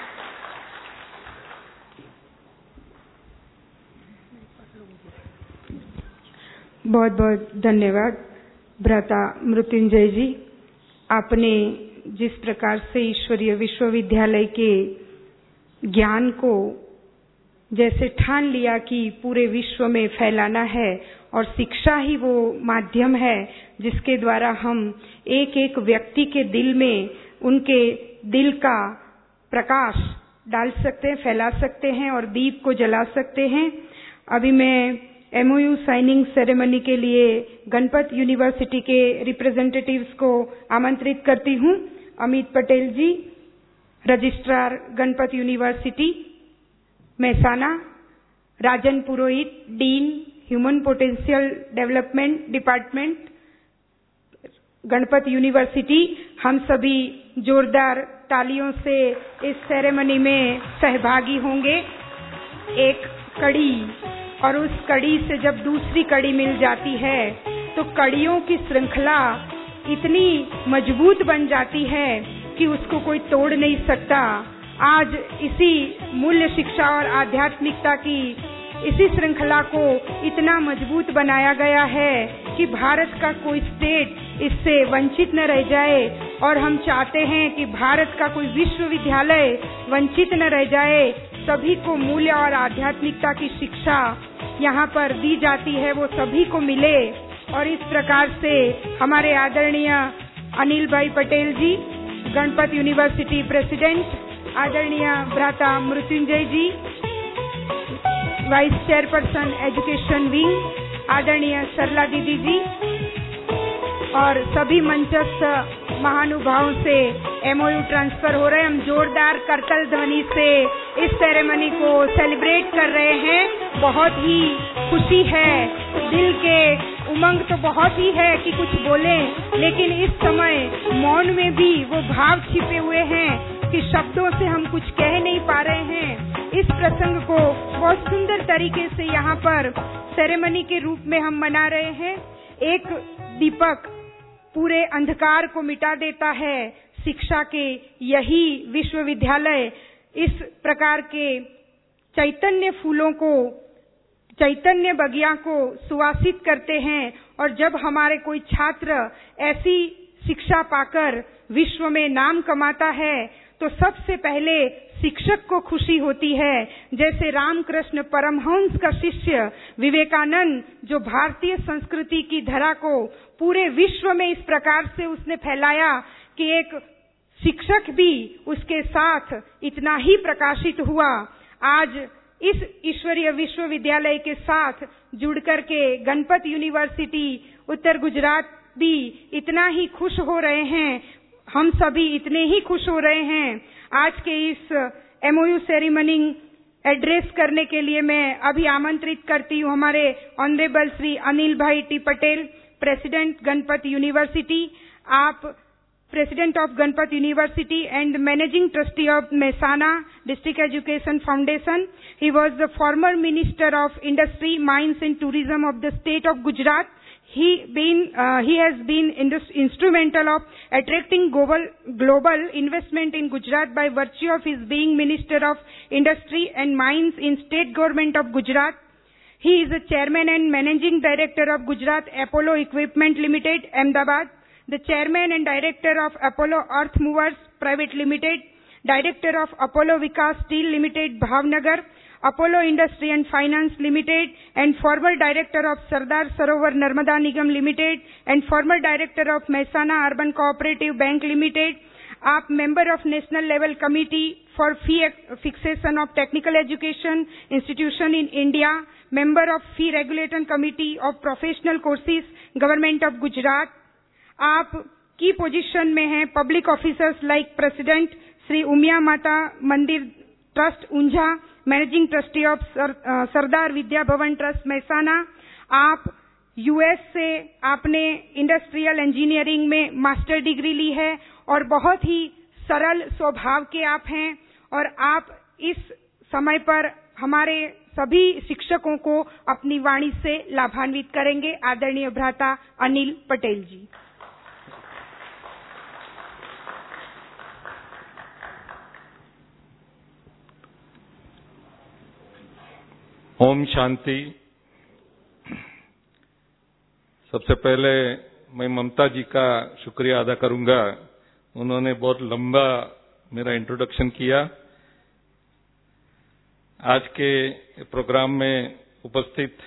A: बहुत बहुत धन्यवाद भ्राता मृत्युंजय जी। आपने जिस प्रकार से ईश्वरीय विश्वविद्यालय के ज्ञान को जैसे ठान लिया कि पूरे विश्व में फैलाना है, और शिक्षा ही वो माध्यम है जिसके द्वारा हम एक एक व्यक्ति के दिल में उनके दिल का प्रकाश डाल सकते हैं, फैला सकते हैं और दीप को जला सकते हैं। अभी मैं MOU साइनिंग सेरेमनी के लिए गणपत यूनिवर्सिटी के रिप्रेजेंटेटिव्स को आमंत्रित करती हूँ। Amit Patel ji, registrar Ganpat university Mehsana, Rajan Purohit, dean human potential development department, Ganpat university, हम सभी जोरदार तालियों से इस सेरेमनी में सहभागी होंगे। एक कड़ी, और उस कड़ी से जब दूसरी कड़ी मिल जाती है तो कड़ियों की श्रृंखला इतनी मजबूत बन जाती है कि उसको कोई तोड़ नहीं सकता। आज इसी मूल्य शिक्षा और आध्यात्मिकता की इसी श्रृंखला को इतना मजबूत बनाया गया है कि भारत का कोई स्टेट इससे वंचित न रह जाए, और हम चाहते हैं कि भारत का कोई विश्वविद्यालय वंचित न रह जाए। सभी को मूल्य और आध्यात्मिकता की शिक्षा यहाँ पर दी जाती है, वो सभी को मिले। और इस प्रकार से हमारे आदरणीय अनिल भाई पटेल जी, गणपत यूनिवर्सिटी प्रेसिडेंट, आदरणीय भ्राता Mrityunjay ji, vice chairperson education wing, आदरणीय सरला दीदी जी, और सभी मंचस्थ महानुभावों से MOU ट्रांसफर हो रहे हैं। हम जोरदार करतल ध्वनि से इस सेरेमनी को सेलिब्रेट कर रहे हैं। बहुत ही खुशी है, दिल के उमंग तो बहुत ही है कि कुछ बोलें, लेकिन इस समय मौन में भी वो भाव छिपे हुए हैं कि शब्दों से हम कुछ कह नहीं पा रहे हैं। इस प्रसंग को बहुत सुंदर तरीके से यहाँ पर सेरेमनी के रूप में हम मना रहे हैं। एक दीपक पूरे अंधकार को मिटा देता है। शिक्षा के यही विश्वविद्यालय इस प्रकार के चैतन्य फूलों को, चैतन्य बगिया को सुवासित करते हैं। और जब हमारे कोई छात्र ऐसी शिक्षा पाकर विश्व में नाम कमाता है तो सबसे पहले शिक्षक को खुशी होती है। जैसे रामकृष्ण परमहंस का शिष्य विवेकानंद, जो भारतीय संस्कृति की धरा को पूरे विश्व में इस प्रकार से उसने फैलाया कि एक शिक्षक भी उसके साथ इतना ही प्रकाशित हुआ। आज इस ईश्वरीय विश्वविद्यालय के साथ जुड़ करके गणपत यूनिवर्सिटी उत्तर गुजरात भी इतना ही खुश हो रहे हैं। हम सभी इतने ही खुश हो रहे हैं। आज के इस MOU सेरेमनी एड्रेस करने के लिए मैं अभी आमंत्रित करती हूँ हमारे honourable Shri Anil Bhai T Patel, president Ganpat university. आप President of Ganpat University and Managing Trustee of Mehsana District Education Foundation. He was the former Minister of Industry, Mines and Tourism of the state of Gujarat. He has been instrumental of attracting global investment in Gujarat by virtue of his being Minister of Industry and Mines in State Government of Gujarat. He is the Chairman and Managing Director of Gujarat Apollo Equipment Limited, Ahmedabad. The Chairman and Director of Apollo Earth Movers Private Limited, Director of Apollo Vikas Steel Limited, Bhavnagar, Apollo Industry and Finance Limited, and former Director of Sardar Sarovar Narmada Nigam Limited, and former Director of Mehsana Urban Cooperative Bank Limited. आप member of National Level Committee for Fee Fixation of Technical Education Institution in India, member of Fee Regulation Committee of Professional Courses, Government of Gujarat. आप की position में हैं public officers like president Shri Umiya Mata Mandir trust Unjha, managing trustee of Sardar Vidya Bhavan trust Mehsana. आप US से आपने industrial engineering में master degree ली है और बहुत ही सरल स्वभाव के आप हैं। और आप इस समय पर हमारे सभी शिक्षकों को अपनी वाणी से लाभान्वित करेंगे। आदरणीय भ्राता अनिल पटेल जी।
E: ओम शांति। सबसे पहले मैं ममता जी का शुक्रिया अदा करूंगा। उन्होंने बहुत लंबा मेरा इंट्रोडक्शन किया। आज के प्रोग्राम में उपस्थित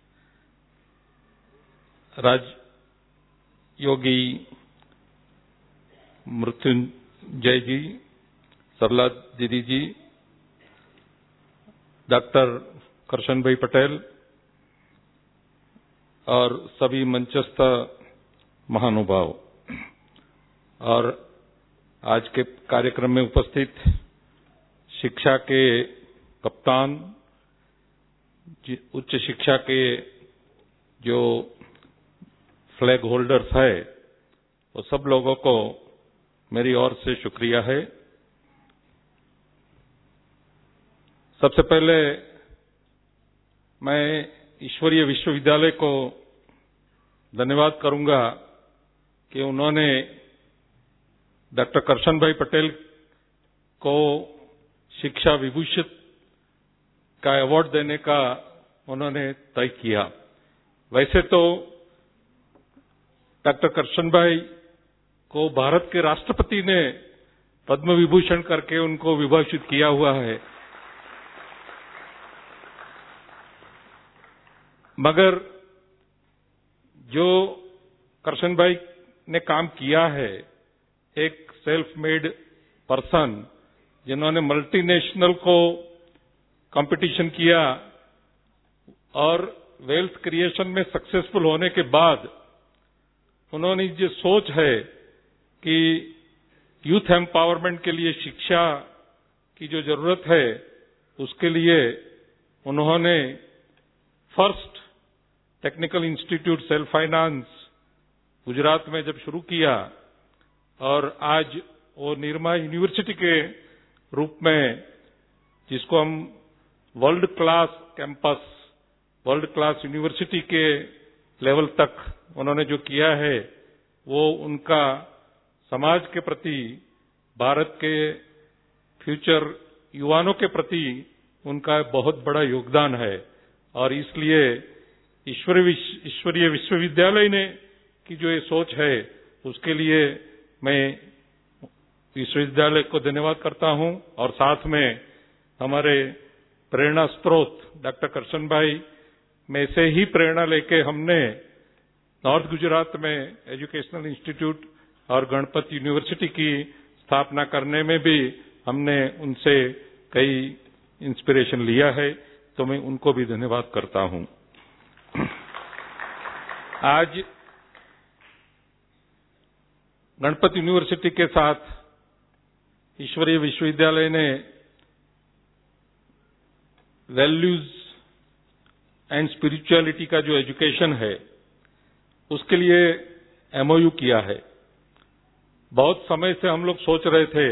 E: राजयोगी मृत्युंजय जी, सरला दीदी जी, डॉक्टर करशन भाई पटेल और सभी मंचस्थ महानुभाव और आज के कार्यक्रम में उपस्थित शिक्षा के कप्तान, उच्च शिक्षा के जो फ्लैग होल्डर्स है, वो सब लोगों को मेरी ओर से शुक्रिया है। सबसे पहले मैं ईश्वरीय विश्वविद्यालय को धन्यवाद करूंगा कि उन्होंने डॉक्टर करशन भाई पटेल को शिक्षा विभूषित का अवार्ड देने का उन्होंने तय किया। वैसे तो डॉक्टर करशन भाई को भारत के राष्ट्रपति ने पद्म विभूषण करके उनको विभूषित किया हुआ है, मगर जो करशन भाई ने काम किया है, एक सेल्फ मेड पर्सन जिन्होंने मल्टीनेशनल को कंपटीशन किया और वेल्थ क्रिएशन में सक्सेसफुल होने के बाद उन्होंने जो सोच है कि यूथ एम्पावरमेंट के लिए शिक्षा की जो जरूरत है, उसके लिए उन्होंने first technical institute self finance Gujarat में जब शुरू किया और आज वो निर्मा यूनिवर्सिटी के रूप में, जिसको हम world class campus, world class university के लेवल तक उन्होंने जो किया है, वो उनका समाज के प्रति, भारत के फ्यूचर युवाओं के प्रति उनका बहुत बड़ा योगदान है। और इसलिए ईश्वरीय विश्वविद्यालय ने की जो ये सोच है, उसके लिए मैं विश्वविद्यालय को धन्यवाद करता हूं। और साथ में हमारे प्रेरणा स्रोत डॉक्टर करशन भाई में से ही प्रेरणा लेके हमने नॉर्थ गुजरात में एजुकेशनल इंस्टीट्यूट और गणपत यूनिवर्सिटी की स्थापना करने में भी हमने उनसे कई इंस्पिरेशन लिया है, तो मैं उनको भी धन्यवाद करता हूं। आज गणपत यूनिवर्सिटी के साथ ईश्वरीय विश्वविद्यालय ने वैल्यूज एंड स्पिरिचुअलिटी का जो एजुकेशन है, उसके लिए एमओयू किया है। बहुत समय से हम लोग सोच रहे थे,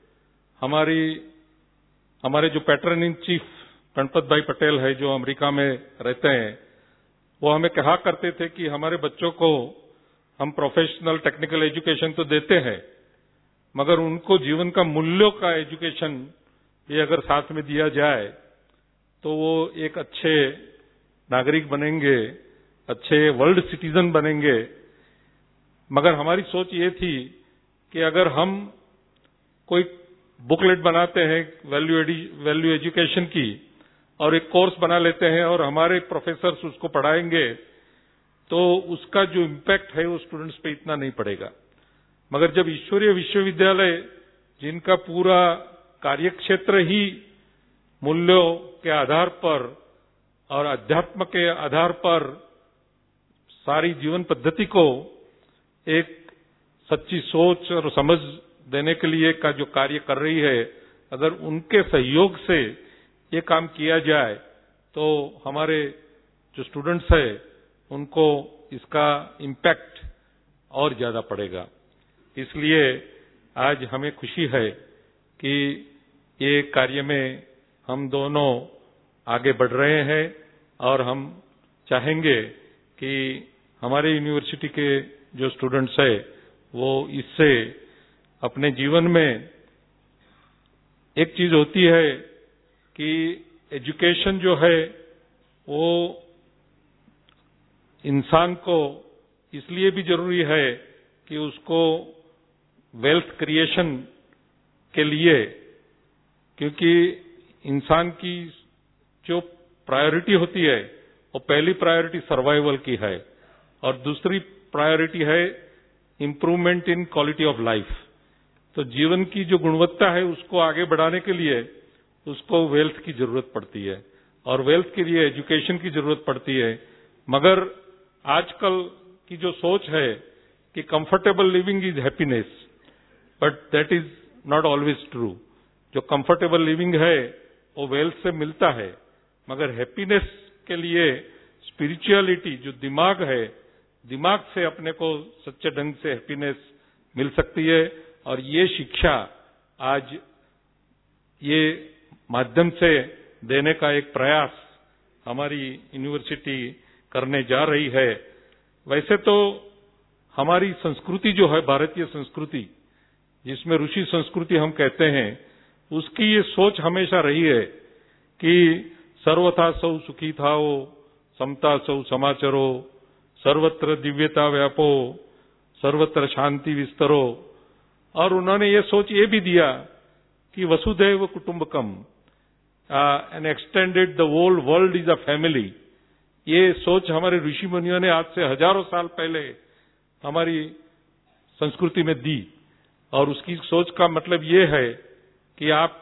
E: हमारे जो पैटर्न इन चीफ गणपत भाई पटेल है, जो अमेरिका में रहते हैं, वो हमें कहा करते थे कि हमारे बच्चों को हम प्रोफेशनल टेक्निकल एजुकेशन तो देते हैं, मगर उनको जीवन का मूल्यों का एजुकेशन भी अगर साथ में दिया जाए तो वो एक अच्छे नागरिक बनेंगे, अच्छे वर्ल्ड सिटीजन बनेंगे। मगर हमारी सोच ये थी कि अगर हम कोई बुकलेट बनाते हैं वैल्यू एजुकेशन की और एक कोर्स बना लेते हैं और हमारे प्रोफेसर्स उसको पढ़ाएंगे, तो उसका जो इम्पैक्ट है वो स्टूडेंट्स पे इतना नहीं पड़ेगा। मगर जब ईश्वरीय विश्वविद्यालय, जिनका पूरा कार्यक्षेत्र ही मूल्यों के आधार पर और अध्यात्म के आधार पर सारी जीवन पद्धति को एक सच्ची सोच और समझ देने के लिए का जो कार्य कर रही है, अगर उनके सहयोग से ये काम किया जाए तो हमारे जो स्टूडेंट्स हैं उनको इसका इम्पैक्ट और ज्यादा पड़ेगा। इसलिए आज हमें खुशी है कि ये कार्य में हम दोनों आगे बढ़ रहे हैं और हम चाहेंगे कि हमारे यूनिवर्सिटी के जो स्टूडेंट्स हैं वो इससे अपने जीवन में, एक चीज होती है कि एजुकेशन जो है वो इंसान को इसलिए भी जरूरी है कि उसको वेल्थ क्रिएशन के लिए, क्योंकि इंसान की जो प्रायोरिटी होती है वो पहली प्रायोरिटी सर्वाइवल की है और दूसरी प्रायोरिटी है improvement in quality of life. तो जीवन की जो गुणवत्ता है उसको आगे बढ़ाने के लिए उसको वेल्थ की जरूरत पड़ती है और वेल्थ के लिए एजुकेशन की जरूरत पड़ती है। मगर आजकल की जो सोच है कि comfortable living is happiness, but that is not always true. जो कंफर्टेबल लिविंग है वो वेल्थ से मिलता है, मगर हैप्पीनेस के लिए स्पिरिचुअलिटी जो दिमाग है, दिमाग से अपने को सच्चे ढंग से हैप्पीनेस मिल सकती है। और ये शिक्षा आज ये माध्यम से देने का एक प्रयास हमारी यूनिवर्सिटी करने जा रही है। वैसे तो हमारी संस्कृति जो है, भारतीय संस्कृति जिसमें ऋषि संस्कृति हम कहते हैं, उसकी ये सोच हमेशा रही है कि सर्वथा सौ सुखी थाओ, समता सौ समाचरो, सर्वत्र दिव्यता व्यापो, सर्वत्र शांति विस्तरो। और उन्होंने ये सोच ये भी दिया कि वसुधैव कुटुंबकम, an extended the whole world is a family. ये सोच हमारे ऋषि मुनियों ने आज से हजारों साल पहले हमारी संस्कृति में दी। और उसकी सोच का मतलब ये है कि आप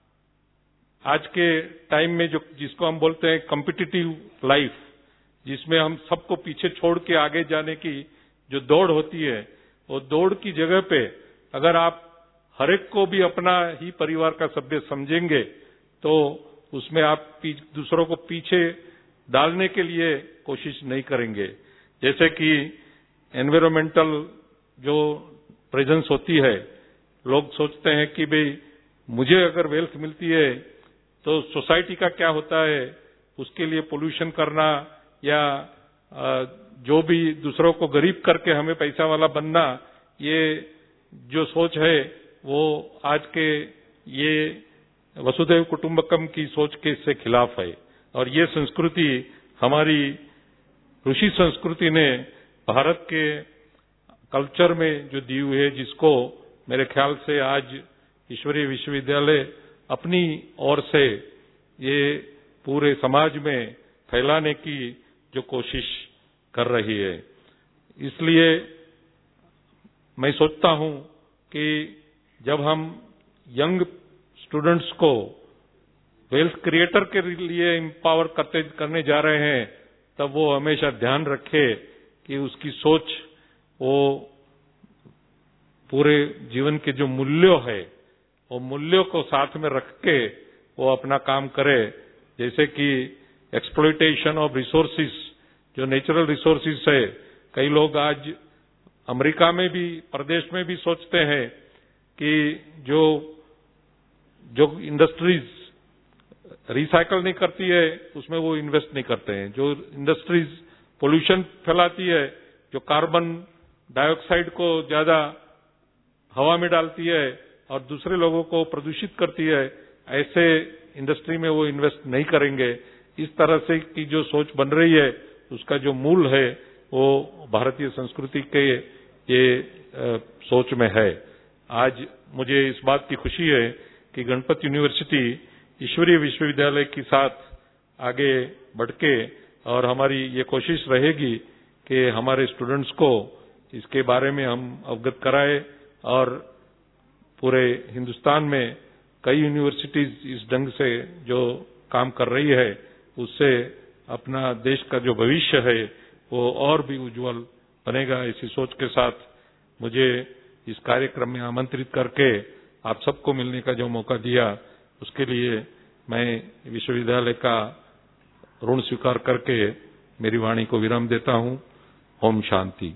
E: आज के टाइम में जिसको हम बोलते हैं कॉम्पिटिटिव लाइफ, जिसमें हम सबको पीछे छोड़ के आगे जाने की जो दौड़ होती है, वो दौड़ की जगह पे अगर आप हर एक को भी अपना ही परिवार का सभ्य समझेंगे तो उसमें आप दूसरों को पीछे डालने के लिए कोशिश नहीं करेंगे। जैसे कि एनवायरमेंटल जो प्रेजेंस होती है लोग सोचते हैं कि भाई मुझे अगर वेल्थ मिलती है तो सोसाइटी का क्या होता है, उसके लिए पोल्यूशन करना या जो भी दूसरों को गरीब करके हमें पैसा वाला बनना, ये जो सोच है वो आज के ये वसुधैव कुटुंबकम की सोच के इससे खिलाफ है। और ये संस्कृति हमारी ऋषि संस्कृति ने भारत के कल्चर में जो दी हुई है, जिसको मेरे ख्याल से आज ईश्वरीय विश्वविद्यालय अपनी ओर से ये पूरे समाज में फैलाने की जो कोशिश कर रही है। इसलिए मैं सोचता हूं कि जब हम यंग स्टूडेंट्स को वेल्थ क्रिएटर के लिए एम्पावर करने जा रहे हैं, तब वो हमेशा ध्यान रखे कि उसकी सोच वो पूरे जीवन के जो मूल्यों है वो मूल्यों को साथ में रख के वो अपना काम करे। जैसे कि एक्सप्लॉइटेशन ऑफ रिसोर्सेज, जो नेचुरल रिसोर्सेज है, कई लोग आज अमेरिका में भी प्रदेश में भी सोचते हैं कि जो इंडस्ट्रीज रिसाइकल नहीं करती है उसमें वो इन्वेस्ट नहीं करते हैं। जो इंडस्ट्रीज पोल्यूशन फैलाती है, जो कार्बन डाइऑक्साइड को ज्यादा हवा में डालती है और दूसरे लोगों को प्रदूषित करती है, ऐसे इंडस्ट्री में वो इन्वेस्ट नहीं करेंगे। इस तरह से की जो सोच बन रही है उसका जो मूल है वो भारतीय संस्कृति के ये सोच में है। आज मुझे इस बात की खुशी है कि गणपत यूनिवर्सिटी ईश्वरीय विश्वविद्यालय के साथ आगे बढ़ के, और हमारी ये कोशिश रहेगी कि हमारे स्टूडेंट्स को इसके बारे में हम अवगत कराए और पूरे हिंदुस्तान में कई यूनिवर्सिटीज इस ढंग से जो काम कर रही है उससे अपना देश का जो भविष्य है वो और भी उज्जवल बनेगा। इसी सोच के साथ मुझे इस कार्यक्रम में आमंत्रित करके आप सबको मिलने का जो मौका दिया, उसके लिए मैं विश्वविद्यालय का ऋण स्वीकार करके मेरी वाणी को विराम देता हूं। ओम शांति।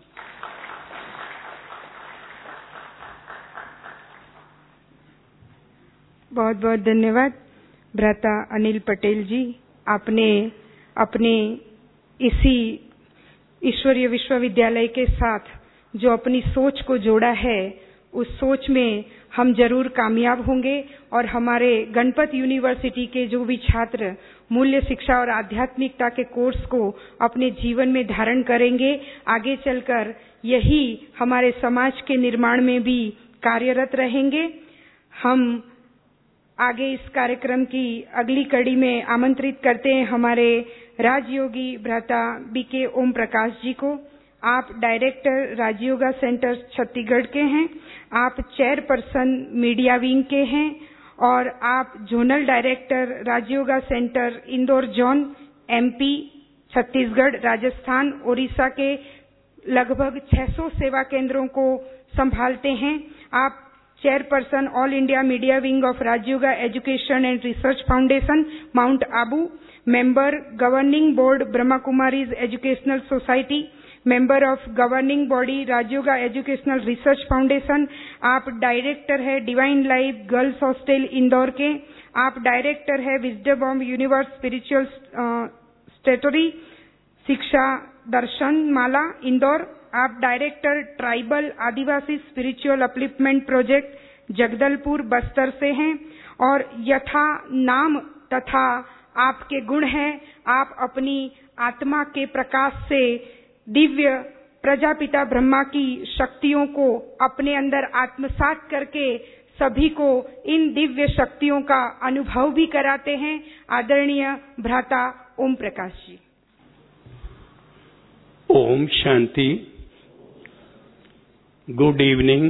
A: बहुत बहुत धन्यवाद भ्राता अनिल पटेल जी। आपने अपने इसी ईश्वरीय विश्वविद्यालय के साथ जो अपनी सोच को जोड़ा है, उस सोच में हम जरूर कामयाब होंगे और हमारे गणपत यूनिवर्सिटी के जो भी छात्र मूल्य शिक्षा और आध्यात्मिकता के कोर्स को अपने जीवन में धारण करेंगे, आगे चलकर यही हमारे समाज के निर्माण में भी कार्यरत रहेंगे। हम आगे इस कार्यक्रम की अगली कड़ी में आमंत्रित करते हैं हमारे राजयोगी भ्राता बीके ओम प्रकाश जी को। आप डायरेक्टर राजयोगा सेंटर छत्तीसगढ़ के हैं, आप चेयरपर्सन मीडिया विंग के हैं और आप zonal director Rajyoga centre Indore zone, M P, Chhattisgarh, Rajasthan, Odisha के लगभग 600 सेवा केंद्रों को संभालते हैं। आप chairperson all India media wing of Rajyoga education and research foundation, Mount Abu, member governing board Brahma Kumaris educational society, member of governing body Rajyoga educational research foundation. आप डायरेक्टर है divine life girls hostel Indore के। आप डायरेक्टर है wisdom of universe spiritual statutory शिक्षा दर्शन माला इंदौर। आप director tribal adivasi spiritual upliftment project Jagdalpur Bastar से हैं और यथा नाम तथा आपके गुण हैं, आप अपनी आत्मा के प्रकाश से दिव्य प्रजापिता ब्रह्मा की शक्तियों को अपने अंदर आत्मसात करके सभी को इन दिव्य शक्तियों का अनुभव भी कराते हैं। आदरणीय भ्राता ओम प्रकाश जी।
F: ओम शांति। गुड इवनिंग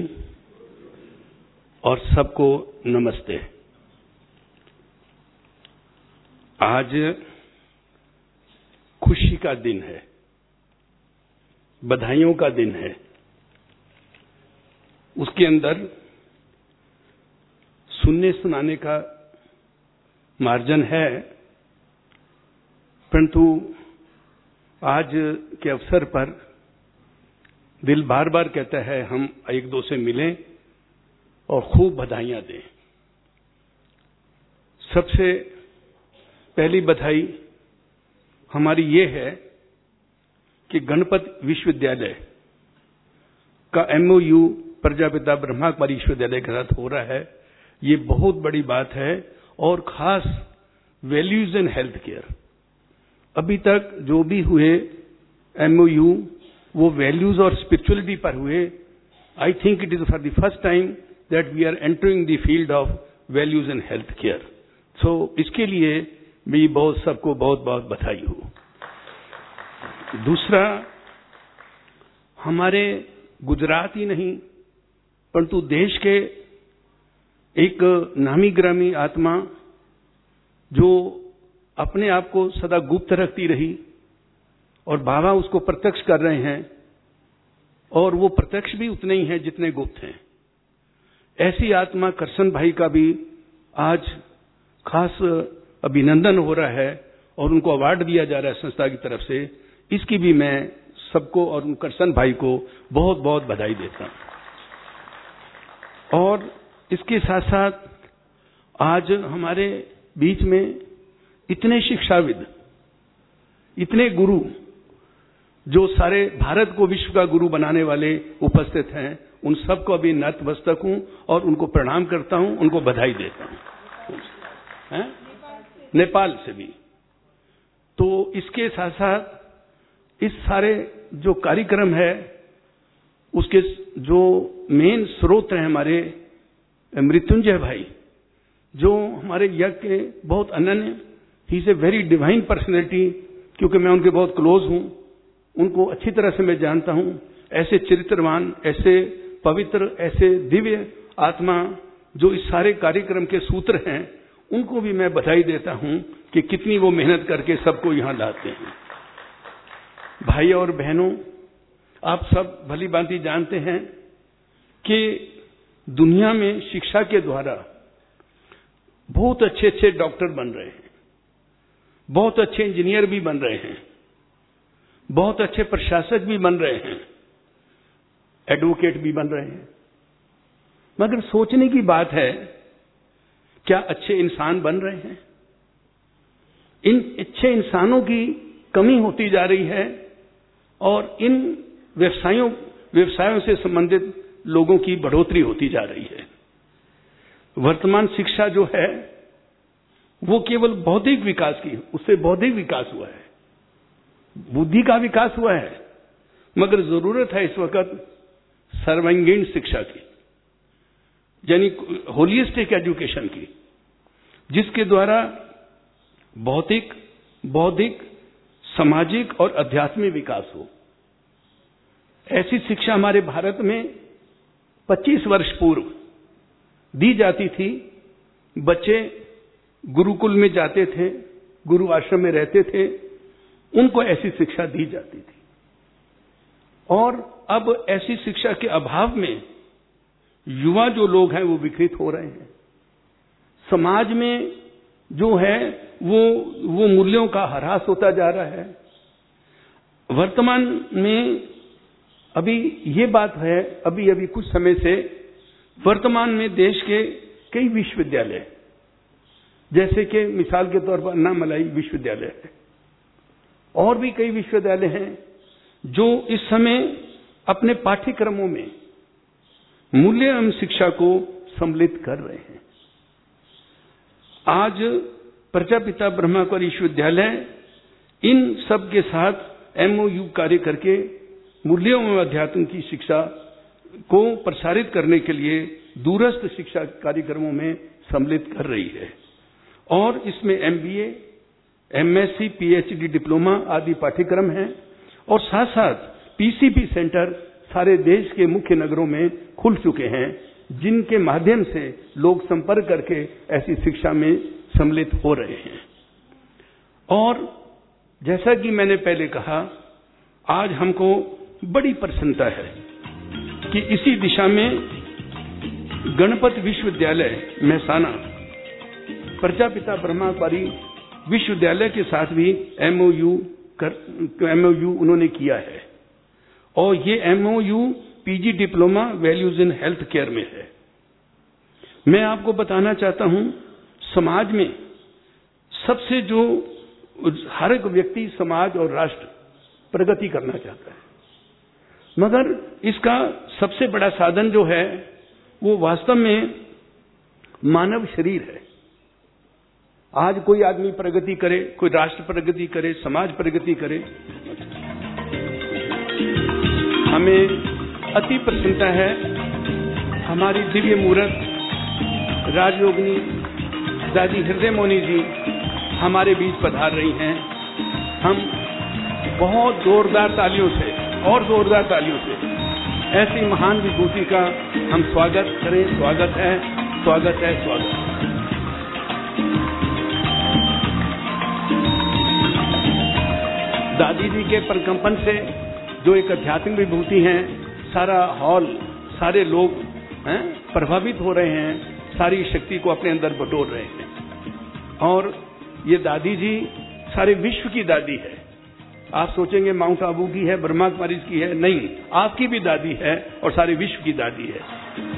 F: और सबको नमस्ते। आज खुशी का दिन है, बधाइयों का दिन है। उसके अंदर सुनने सुनाने का मार्जन है, परंतु आज के अवसर पर दिल बार बार कहता है हम एक दो से मिलें और खूब बधाइयां दें। सबसे पहली बधाई हमारी ये है कि गणपत विश्वविद्यालय का MOU प्रजापिता ब्रह्मा कुमारी विश्वविद्यालय के साथ हो रहा है। ये बहुत बड़ी बात है। और खास वैल्यूज इन हेल्थ केयर, अभी तक जो भी हुए MOU वो वैल्यूज और स्पिरिचुअलिटी पर हुए। I think it is for the first time that we are entering the field of values in health care. So इसके लिए मैं सबको बहुत बहुत बधाई हो। दूसरा, हमारे गुजरात ही नहीं परंतु देश के एक नामी ग्रामी आत्मा जो अपने आप को सदा गुप्त रखती रही और बाबा उसको प्रत्यक्ष कर रहे हैं, और वो प्रत्यक्ष भी उतने ही हैं जितने गुप्त हैं। ऐसी आत्मा करसन भाई का भी आज खास अभिनंदन हो रहा है और उनको अवार्ड दिया जा रहा है संस्था की तरफ से। इसकी भी मैं सबको और करसन भाई को बहुत बहुत बधाई देता हूं। और इसके साथ साथ आज हमारे बीच में इतने शिक्षाविद, इतने गुरु जो सारे भारत को विश्व का गुरु बनाने वाले उपस्थित हैं, उन सबको अभी नतमस्तक हूं और उनको प्रणाम करता हूं, उनको बधाई देता हूं। नेपाल से भी। तो इसके साथ साथ इस सारे जो कार्यक्रम है उसके जो मेन स्रोत हैं हमारे मृत्युंजय भाई, जो हमारे यज्ञ के बहुत अनन्य, he is a very divine personality, क्योंकि मैं उनके बहुत क्लोज हूं, उनको अच्छी तरह से मैं जानता हूं। ऐसे चरित्रवान, ऐसे पवित्र, ऐसे दिव्य आत्मा जो इस सारे कार्यक्रम के सूत्र हैं, उनको भी मैं बधाई देता हूं कि कितनी वो मेहनत करके सबको यहां लाते हैं। भाई और बहनों, आप सब भली भांति जानते हैं कि दुनिया में शिक्षा के द्वारा बहुत अच्छे अच्छे डॉक्टर बन रहे हैं, बहुत अच्छे इंजीनियर भी बन रहे हैं, बहुत अच्छे प्रशासक भी बन रहे हैं, एडवोकेट भी बन रहे हैं। मगर सोचने की बात है, क्या अच्छे इंसान बन रहे हैं? इन अच्छे इंसानों की कमी होती जा रही है और इन व्यवसायों से संबंधित लोगों की बढ़ोतरी होती जा रही है। वर्तमान शिक्षा जो है वो केवल बौद्धिक विकास की, उससे बौद्धिक विकास हुआ है, बुद्धि का विकास हुआ है, मगर जरूरत है इस वक्त सर्वांगीण शिक्षा की, यानी होलिस्टिक एजुकेशन की, जिसके द्वारा भौतिक, बौद्धिक, सामाजिक और आध्यात्मिक विकास हो। ऐसी शिक्षा हमारे भारत में 25 वर्ष पूर्व दी जाती थी। बच्चे गुरुकुल में जाते थे, गुरु आश्रम में रहते थे, उनको ऐसी शिक्षा दी जाती थी। और अब ऐसी शिक्षा के अभाव में युवा जो लोग हैं वो विकृत हो रहे हैं। समाज में जो है वो मूल्यों का ह्रास होता जा रहा है। वर्तमान में अभी ये बात है, अभी कुछ समय से वर्तमान में देश के कई विश्वविद्यालय, जैसे कि मिसाल के तौर पर अन्नामलाई विश्वविद्यालय है, और भी कई विश्वविद्यालय हैं जो इस समय अपने पाठ्यक्रमों में मूल्य एवं शिक्षा को सम्मिलित कर रहे हैं। आज प्रजापिता ब्रह्मा कुमारी विश्वविद्यालय इन सब के साथ MOU कार्य करके मूल्यों एवं अध्यात्म की शिक्षा को प्रसारित करने के लिए दूरस्थ शिक्षा कार्यक्रमों में सम्मिलित कर रही है। और इसमें MBA, MSc, PhD, डिप्लोमा आदि पाठ्यक्रम हैं, और साथ साथ PCP सेंटर सारे देश के मुख्य नगरों में खुल चुके हैं, जिनके माध्यम से लोग संपर्क करके ऐसी शिक्षा में सम्मिलित हो रहे हैं। और जैसा कि मैंने पहले कहा, आज हमको बड़ी प्रसन्नता है कि इसी दिशा में गणपत विश्वविद्यालय मेहसाना प्रजापिता ब्रह्मा कुमारी विश्वविद्यालय के साथ भी MOU उन्होंने किया है। और ये MOU PG diploma values in health care में है। मैं आपको बताना चाहता हूं, समाज में सबसे जो हर एक व्यक्ति समाज और राष्ट्र प्रगति करना चाहता है, मगर इसका सबसे बड़ा साधन जो है वो वास्तव में मानव शरीर है। आज कोई आदमी प्रगति करे, कोई राष्ट्र प्रगति करे, समाज प्रगति करे, हमें अति प्रसन्नता है हमारी दिव्य मूर्त राजयोगिनी दादी हृदय मौनी जी हमारे बीच पधार रही हैं। हम बहुत जोरदार तालियों से और जोरदार तालियों से ऐसी महान विभूति का हम स्वागत करें। स्वागत है, स्वागत है, स्वागत है। दादी जी के प्रकंपन से जो एक आध्यात्मिक विभूति हैं, सारा हॉल, सारे लोग प्रभावित हो रहे हैं, सारी शक्ति को अपने अंदर बटोर रहे हैं। और ये दादी जी सारे विश्व की दादी है। आप सोचेंगे माउंट आबू की है, ब्रह्मा कुमारी की है, नहीं, आपकी भी दादी है और सारे विश्व की दादी है।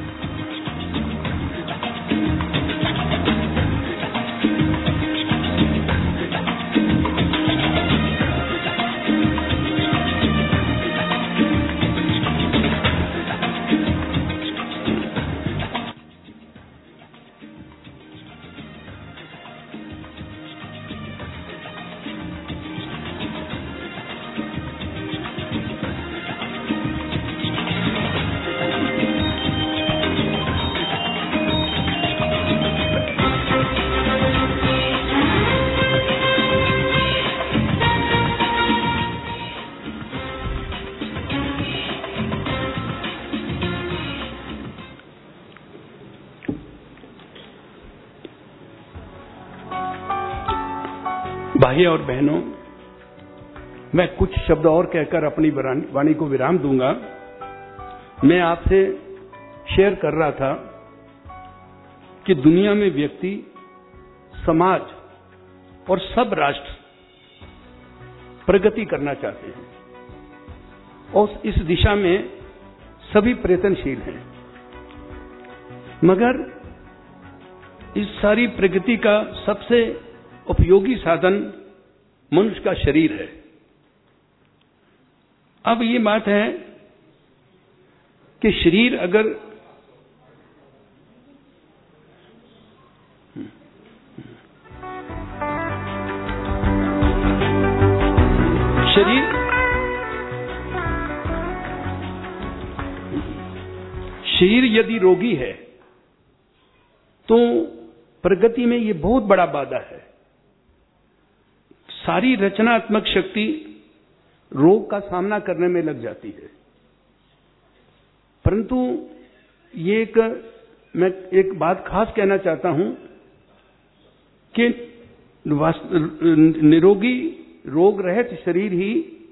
F: भाई और बहनों, मैं कुछ शब्द और कहकर अपनी वाणी को विराम दूंगा। मैं आपसे शेयर कर रहा था कि दुनिया में व्यक्ति, समाज और सब राष्ट्र प्रगति करना चाहते हैं और इस दिशा में सभी प्रयत्नशील हैं, मगर इस सारी प्रगति का सबसे उपयोगी साधन मनुष्य का शरीर है। अब ये बात है कि शरीर अगर शरीर यदि रोगी है तो प्रगति में ये बहुत बड़ा बाधा है। सारी रचनात्मक शक्ति रोग का सामना करने में लग जाती है। परंतु ये मैं एक बात खास कहना चाहता हूं कि निरोगी रोग रहित शरीर ही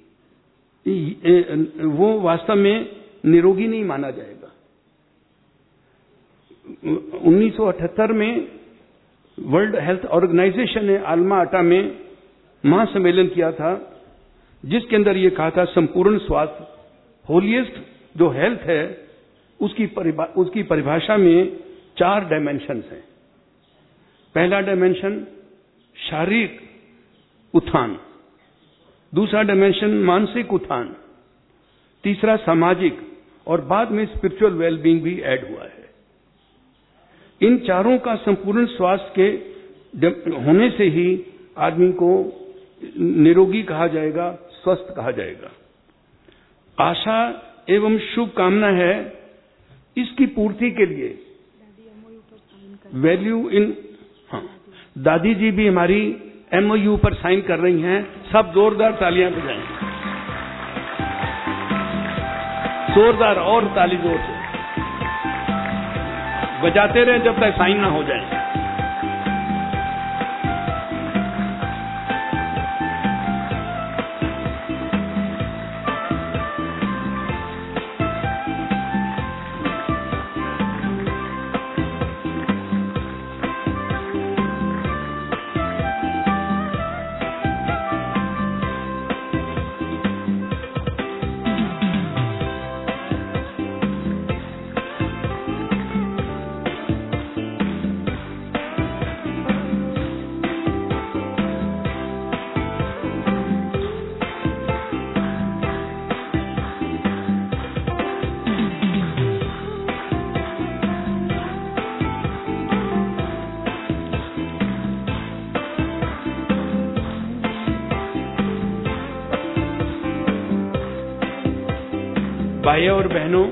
F: वो वास्तव में निरोगी नहीं माना जाएगा। 1978 में वर्ल्ड हेल्थ ऑर्गेनाइजेशन ने आल्मा आटा में महासम्मेलन किया था, जिसके अंदर ये कहा था संपूर्ण स्वास्थ्य, होलिएस्ट जो हेल्थ है, उसकी परिभाषा में 4 डायमेंशंस हैं। पहला डायमेंशन शारीरिक उत्थान, दूसरा डायमेंशन मानसिक उत्थान, तीसरा सामाजिक और बाद में स्पिरिचुअल वेलबींग भी ऐड हुआ है। इन चारों का संपूर्ण स्वास्थ्य के होने से ही आदमी को निरोगी कहा जाएगा, स्वस्थ कहा जाएगा। आशा एवं शुभ कामना है इसकी पूर्ति के लिए वैल्यू इन दादी जी भी हमारी MOU पर साइन कर रही हैं। सब जोरदार तालियां बजाएं, जोरदार और ताली जोर से बजाते रहें जब तक साइन ना हो जाए। भाइयों और बहनों,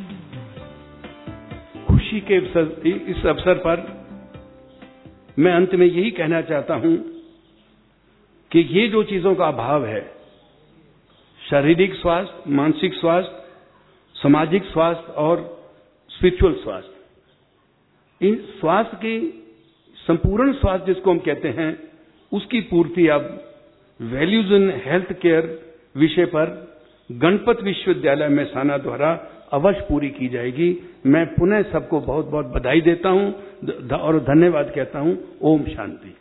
F: खुशी के इस अवसर पर मैं अंत में यही कहना चाहता हूं कि ये जो चीजों का अभाव है, शारीरिक स्वास्थ्य, मानसिक स्वास्थ्य, सामाजिक स्वास्थ्य और स्पिरिचुअल स्वास्थ्य, इन स्वास्थ्य की संपूर्ण स्वास्थ्य जिसको हम कहते हैं, उसकी पूर्ति अब वैल्यूज इन हेल्थ केयर विषय पर गणपत विश्वविद्यालय मेहसाना द्वारा अवश्य पूरी की जाएगी। मैं पुनः सबको बहुत बहुत बधाई देता हूं और धन्यवाद कहता हूं। ओम शांति।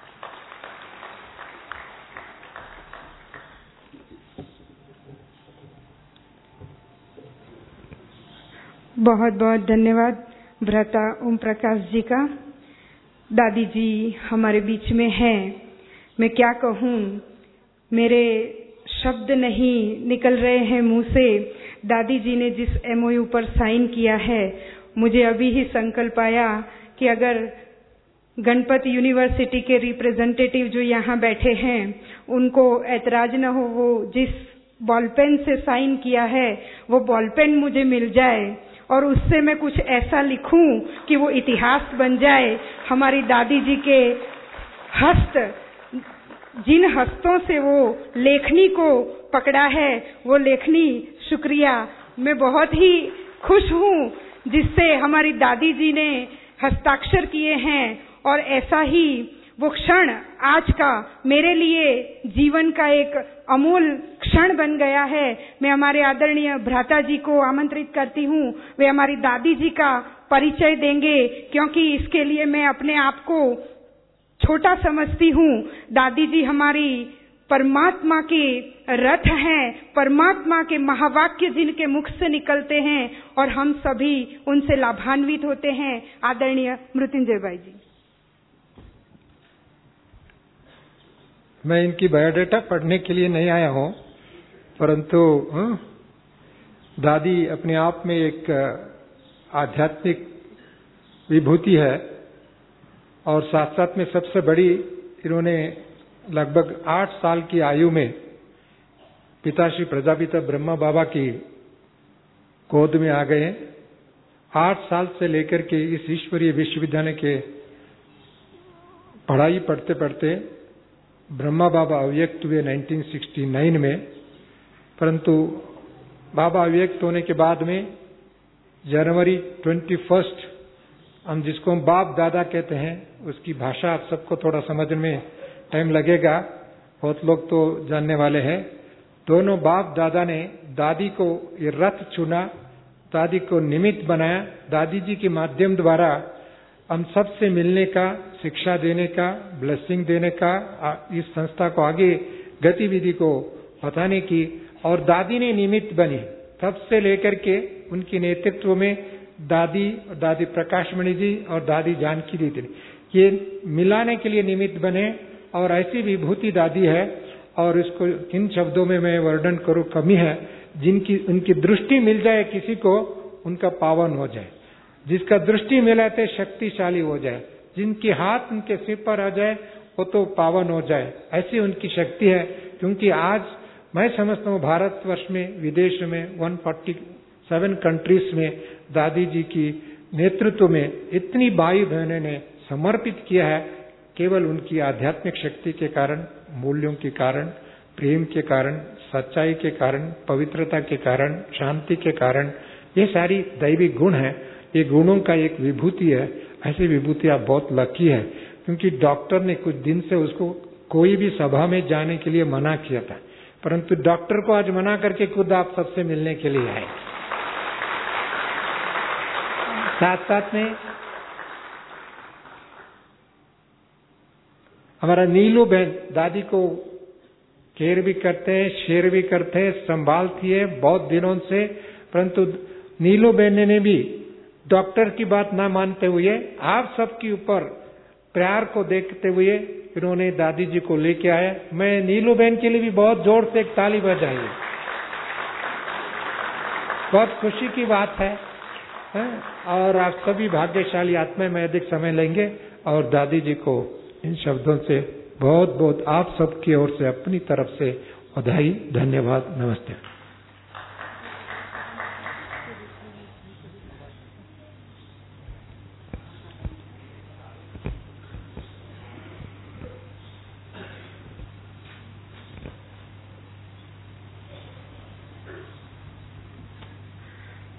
A: बहुत बहुत धन्यवाद भ्राता ओम प्रकाश जी का। दादी जी हमारे बीच में हैं, मैं क्या कहूँ, मेरे शब्द नहीं निकल रहे हैं मुंह से। दादी जी ने जिस एमओयू पर साइन किया है, मुझे अभी ही संकल्प आया कि अगर गणपत यूनिवर्सिटी के रिप्रेजेंटेटिव जो यहाँ बैठे हैं उनको ऐतराज न हो, वो जिस बॉलपेन से साइन किया है वो बॉलपेन मुझे मिल जाए और उससे मैं कुछ ऐसा लिखूं कि वो इतिहास बन जाए। हमारी दादी जी के हस्त, जिन हस्तों से वो लेखनी को पकड़ा है, वो लेखनी, शुक्रिया, मैं बहुत ही खुश हूँ जिससे हमारी दादी जी ने हस्ताक्षर किए हैं। और ऐसा ही वो क्षण आज का मेरे लिए जीवन का एक अमूल क्षण बन गया है। मैं हमारे आदरणीय भ्राता जी को आमंत्रित करती हूँ, वे हमारी दादी जी का परिचय देंगे, क्योंकि इसके लिए मैं अपने आप को छोटा समझती हूँ। दादी जी हमारी परमात्मा के रथ हैं, परमात्मा के महावाक्य जिनके मुख से निकलते हैं और हम सभी उनसे लाभान्वित होते हैं। आदरणीय मृत्युंजय भाई जी।
D: मैं इनकी बायोडाटा पढ़ने के लिए नहीं आया हूँ, परंतु दादी अपने आप में एक आध्यात्मिक विभूति है और साथ साथ में सबसे बड़ी, इन्होंने लगभग 8 साल की आयु में पिताश्री प्रजापिता ब्रह्मा बाबा की गोद में आ गए। 8 साल से लेकर के इस ईश्वरीय विश्वविद्यालय के पढ़ाई पढ़ते पढ़ते ब्रह्मा बाबा अव्यक्त हुए 1969 में, परंतु बाबा अव्यक्त होने के बाद में जनवरी 21, हम जिसको हम बाप दादा कहते हैं, उसकी भाषा आप सबको थोड़ा समझने में टाइम लगेगा, बहुत लोग तो जानने वाले हैं। दोनों बाप दादा ने दादी को ये रथ चुना, दादी को निमित्त बनाया, दादी जी के माध्यम द्वारा हम सबसे मिलने का, शिक्षा देने का, ब्लेसिंग देने का, इस संस्था को आगे गतिविधि को बताने की, और दादी ने निमित्त बनी। तब से लेकर के उनके नेतृत्व में दादी प्रकाशमणि जी और दादी जानकी दीदी ये मिलाने के लिए निमित्त बने, और ऐसी विभूति दादी है, और इसको किन शब्दों में मैं वर्णन करूं कमी है। जिनकी उनकी दृष्टि मिल जाए किसी को, उनका पावन हो जाए। जिसका दृष्टि मिलाते शक्तिशाली हो जाए, जिनके हाथ उनके सिर पर आ जाए वो तो पावन हो जाए, ऐसी उनकी शक्ति है। क्योंकि आज मैं समझता हूँ भारतवर्ष में, विदेश में 147 कंट्रीज में दादी जी की नेतृत्व में इतनी भाई बहनों ने समर्पित किया है, केवल उनकी आध्यात्मिक शक्ति के कारण, मूल्यों के कारण, प्रेम के कारण, सच्चाई के कारण, पवित्रता के कारण, शांति के कारण, ये सारी दैवी गुण है। ये गुणों का एक विभूति है। ऐसी विभूति आप बहुत लकी है, क्योंकि डॉक्टर ने कुछ दिन से उसको कोई भी सभा में जाने के लिए मना किया था, परंतु डॉक्टर को आज मना करके खुद आप सबसे मिलने के लिए आए। साथ साथ में हमारा नीलू बहन दादी को केयर भी करते हैं, शेयर भी करते हैं, संभालती है बहुत दिनों से, परंतु नीलू बहन ने भी डॉक्टर की बात ना मानते हुए आप सबके ऊपर प्यार को देखते हुए इन्होंने दादी जी को लेके आए। मैं नीलू बहन के लिए भी बहुत जोर से एक ताली बजाइए, बहुत खुशी की बात है। और आप सभी भाग्यशाली आत्मा में अधिक समय लेंगे और दादी जी को इन शब्दों से बहुत बहुत आप सबकी ओर से अपनी तरफ से बधाई, धन्यवाद, नमस्ते।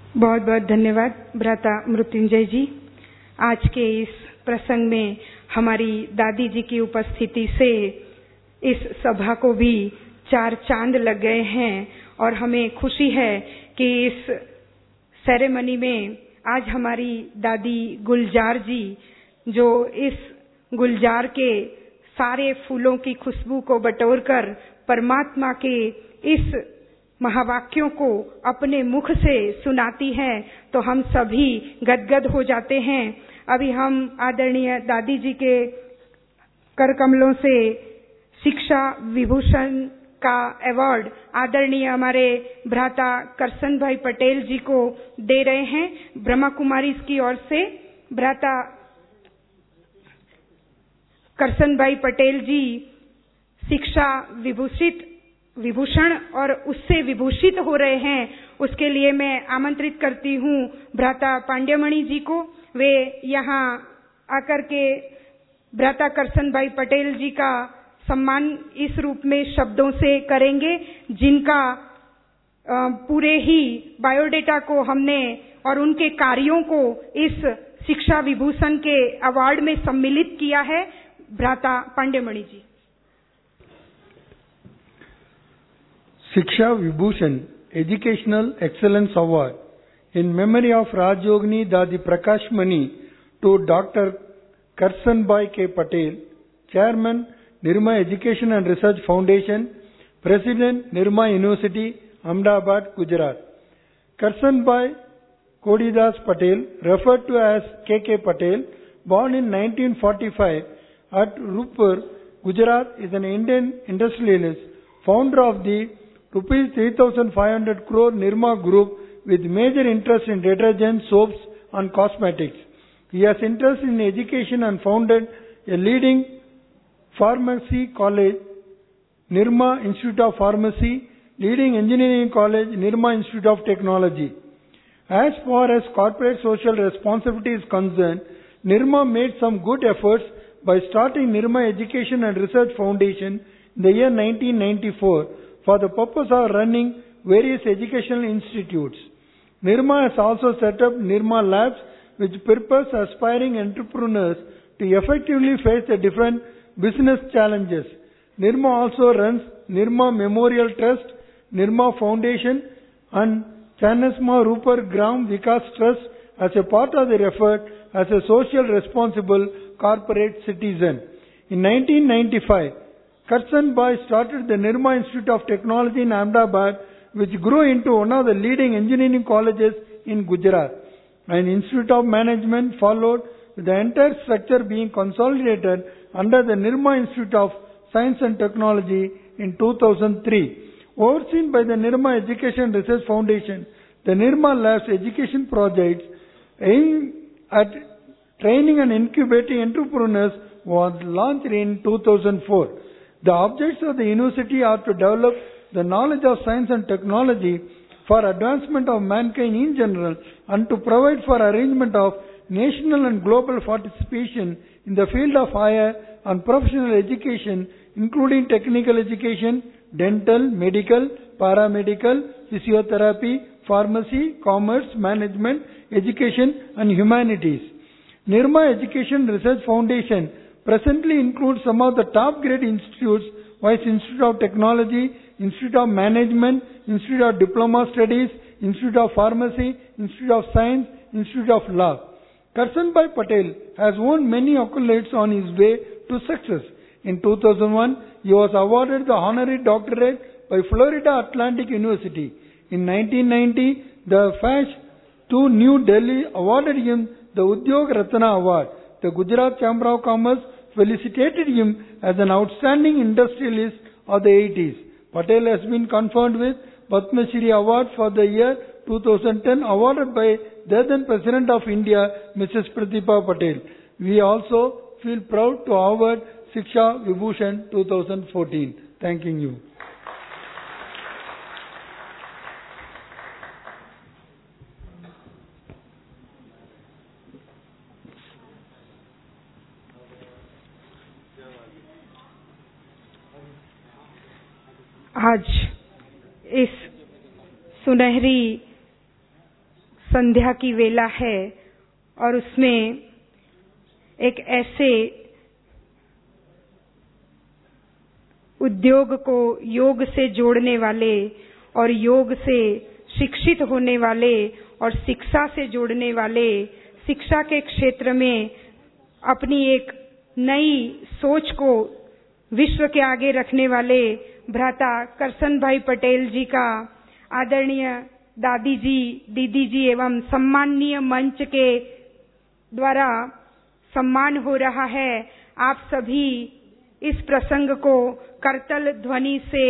A: बहुत बहुत धन्यवाद भ्राता मृत्युंजय जी। आज के इस प्रसंग में हमारी दादी जी की उपस्थिति से इस सभा को भी 4 चांद लग गए हैं और हमें खुशी है कि इस सेरेमनी में आज हमारी दादी गुलजार जी, जो इस गुलजार के सारे फूलों की खुशबू को बटोरकर परमात्मा के इस महावाक्यों को अपने मुख से सुनाती हैं, तो हम सभी गदगद हो जाते हैं। अभी हम आदरणीय दादी जी के कर कमलों से शिक्षा विभूषण का अवार्ड आदरणीय हमारे भ्राता करसन भाई पटेल जी को दे रहे हैं। ब्रह्मा कुमारी की ओर से भ्राता करसन भाई पटेल जी शिक्षा विभूषण और उससे विभूषित हो रहे हैं। उसके लिए मैं आमंत्रित करती हूँ भ्राता पांड्यमणि जी को। वे यहाँ आकर के भ्राता करसन भाई पटेल जी का सम्मान इस रूप में शब्दों से करेंगे, जिनका पूरे ही बायोडेटा को हमने और उनके कार्यों को इस शिक्षा विभूषण के अवार्ड में सम्मिलित किया है। भ्राता Pandyamani ji.
G: Shiksha Vibhushan educational excellence award in memory of Rajyogini Dadi Prakashmani to Dr. Karsanbhai K. Patel, Chairman, Nirma Education and Research Foundation, President, Nirma University, Ahmedabad, Gujarat. Karsanbhai Kodidas Patel, referred to as K.K. Patel, born in 1945 at Rupur, Gujarat, is an Indian industrialist, founder of the Rs 3,500 crore Nirma Group with major interest in detergents, soaps and cosmetics. He has interest in education and founded a leading pharmacy college, Nirma Institute of Pharmacy, leading engineering college, Nirma Institute of Technology. As far as corporate social responsibility is concerned, Nirma made some good efforts by starting Nirma Education and Research Foundation in the year 1994 for the purpose of running various educational institutes. Nirma has also set up Nirma Labs, which purpose aspiring entrepreneurs to effectively face the different business challenges. Nirma also runs Nirma Memorial Trust, Nirma Foundation and Chanasma Rupar Gram Vikas Trust as a part of their effort as a social responsible corporate citizen. In 1995, Karsanbhai started the Nirma Institute of Technology in Ahmedabad, which grew into one of the leading engineering colleges in Gujarat. An Institute of Management followed, with the entire structure being consolidated under the Nirma Institute of Science and Technology in 2003. Overseen by the Nirma Education Research Foundation, the Nirma Labs education projects aimed at training and incubating entrepreneurs was launched in 2004. The objects of the university are to develop the knowledge of science and technology for advancement of mankind in general and to provide for arrangement of national and global participation in the field of higher and professional education, including technical education, dental, medical, paramedical, physiotherapy, pharmacy, commerce, management, education and humanities. Nirma Education Research Foundation presently includes some of the top grade institutes: Vice Institute of Technology, Institute of Management, Institute of Diploma Studies, Institute of Pharmacy, Institute of Science, Institute of Law. Karsanbhai Patel has won many accolades on his way to success. In 2001, he was awarded the honorary doctorate by Florida Atlantic University. In 1990, the FASH to New Delhi awarded him the Udyog Ratna Award. The Gujarat Chamber of Commerce felicitated him as an outstanding industrialist of the 80s. Patel has been conferred with Padma Shri Award for the year 2010, awarded by the then President of India, Mrs. Pratibha Patel. We also feel proud to award Shiksha Vibhushan 2014. Thanking you.
A: आज इस सुनहरी संध्या की वेला है और उसमें एक ऐसे उद्योग को योग से जोड़ने वाले और योग से शिक्षित होने वाले और शिक्षा से जोड़ने वाले, शिक्षा के क्षेत्र में अपनी एक नई सोच को विश्व के आगे रखने वाले भ्राता करसन भाई पटेल जी का आदरणीय दादी जी, दीदी जी एवं सम्माननीय मंच के द्वारा सम्मान हो रहा है। आप सभी इस प्रसंग को करतल ध्वनि से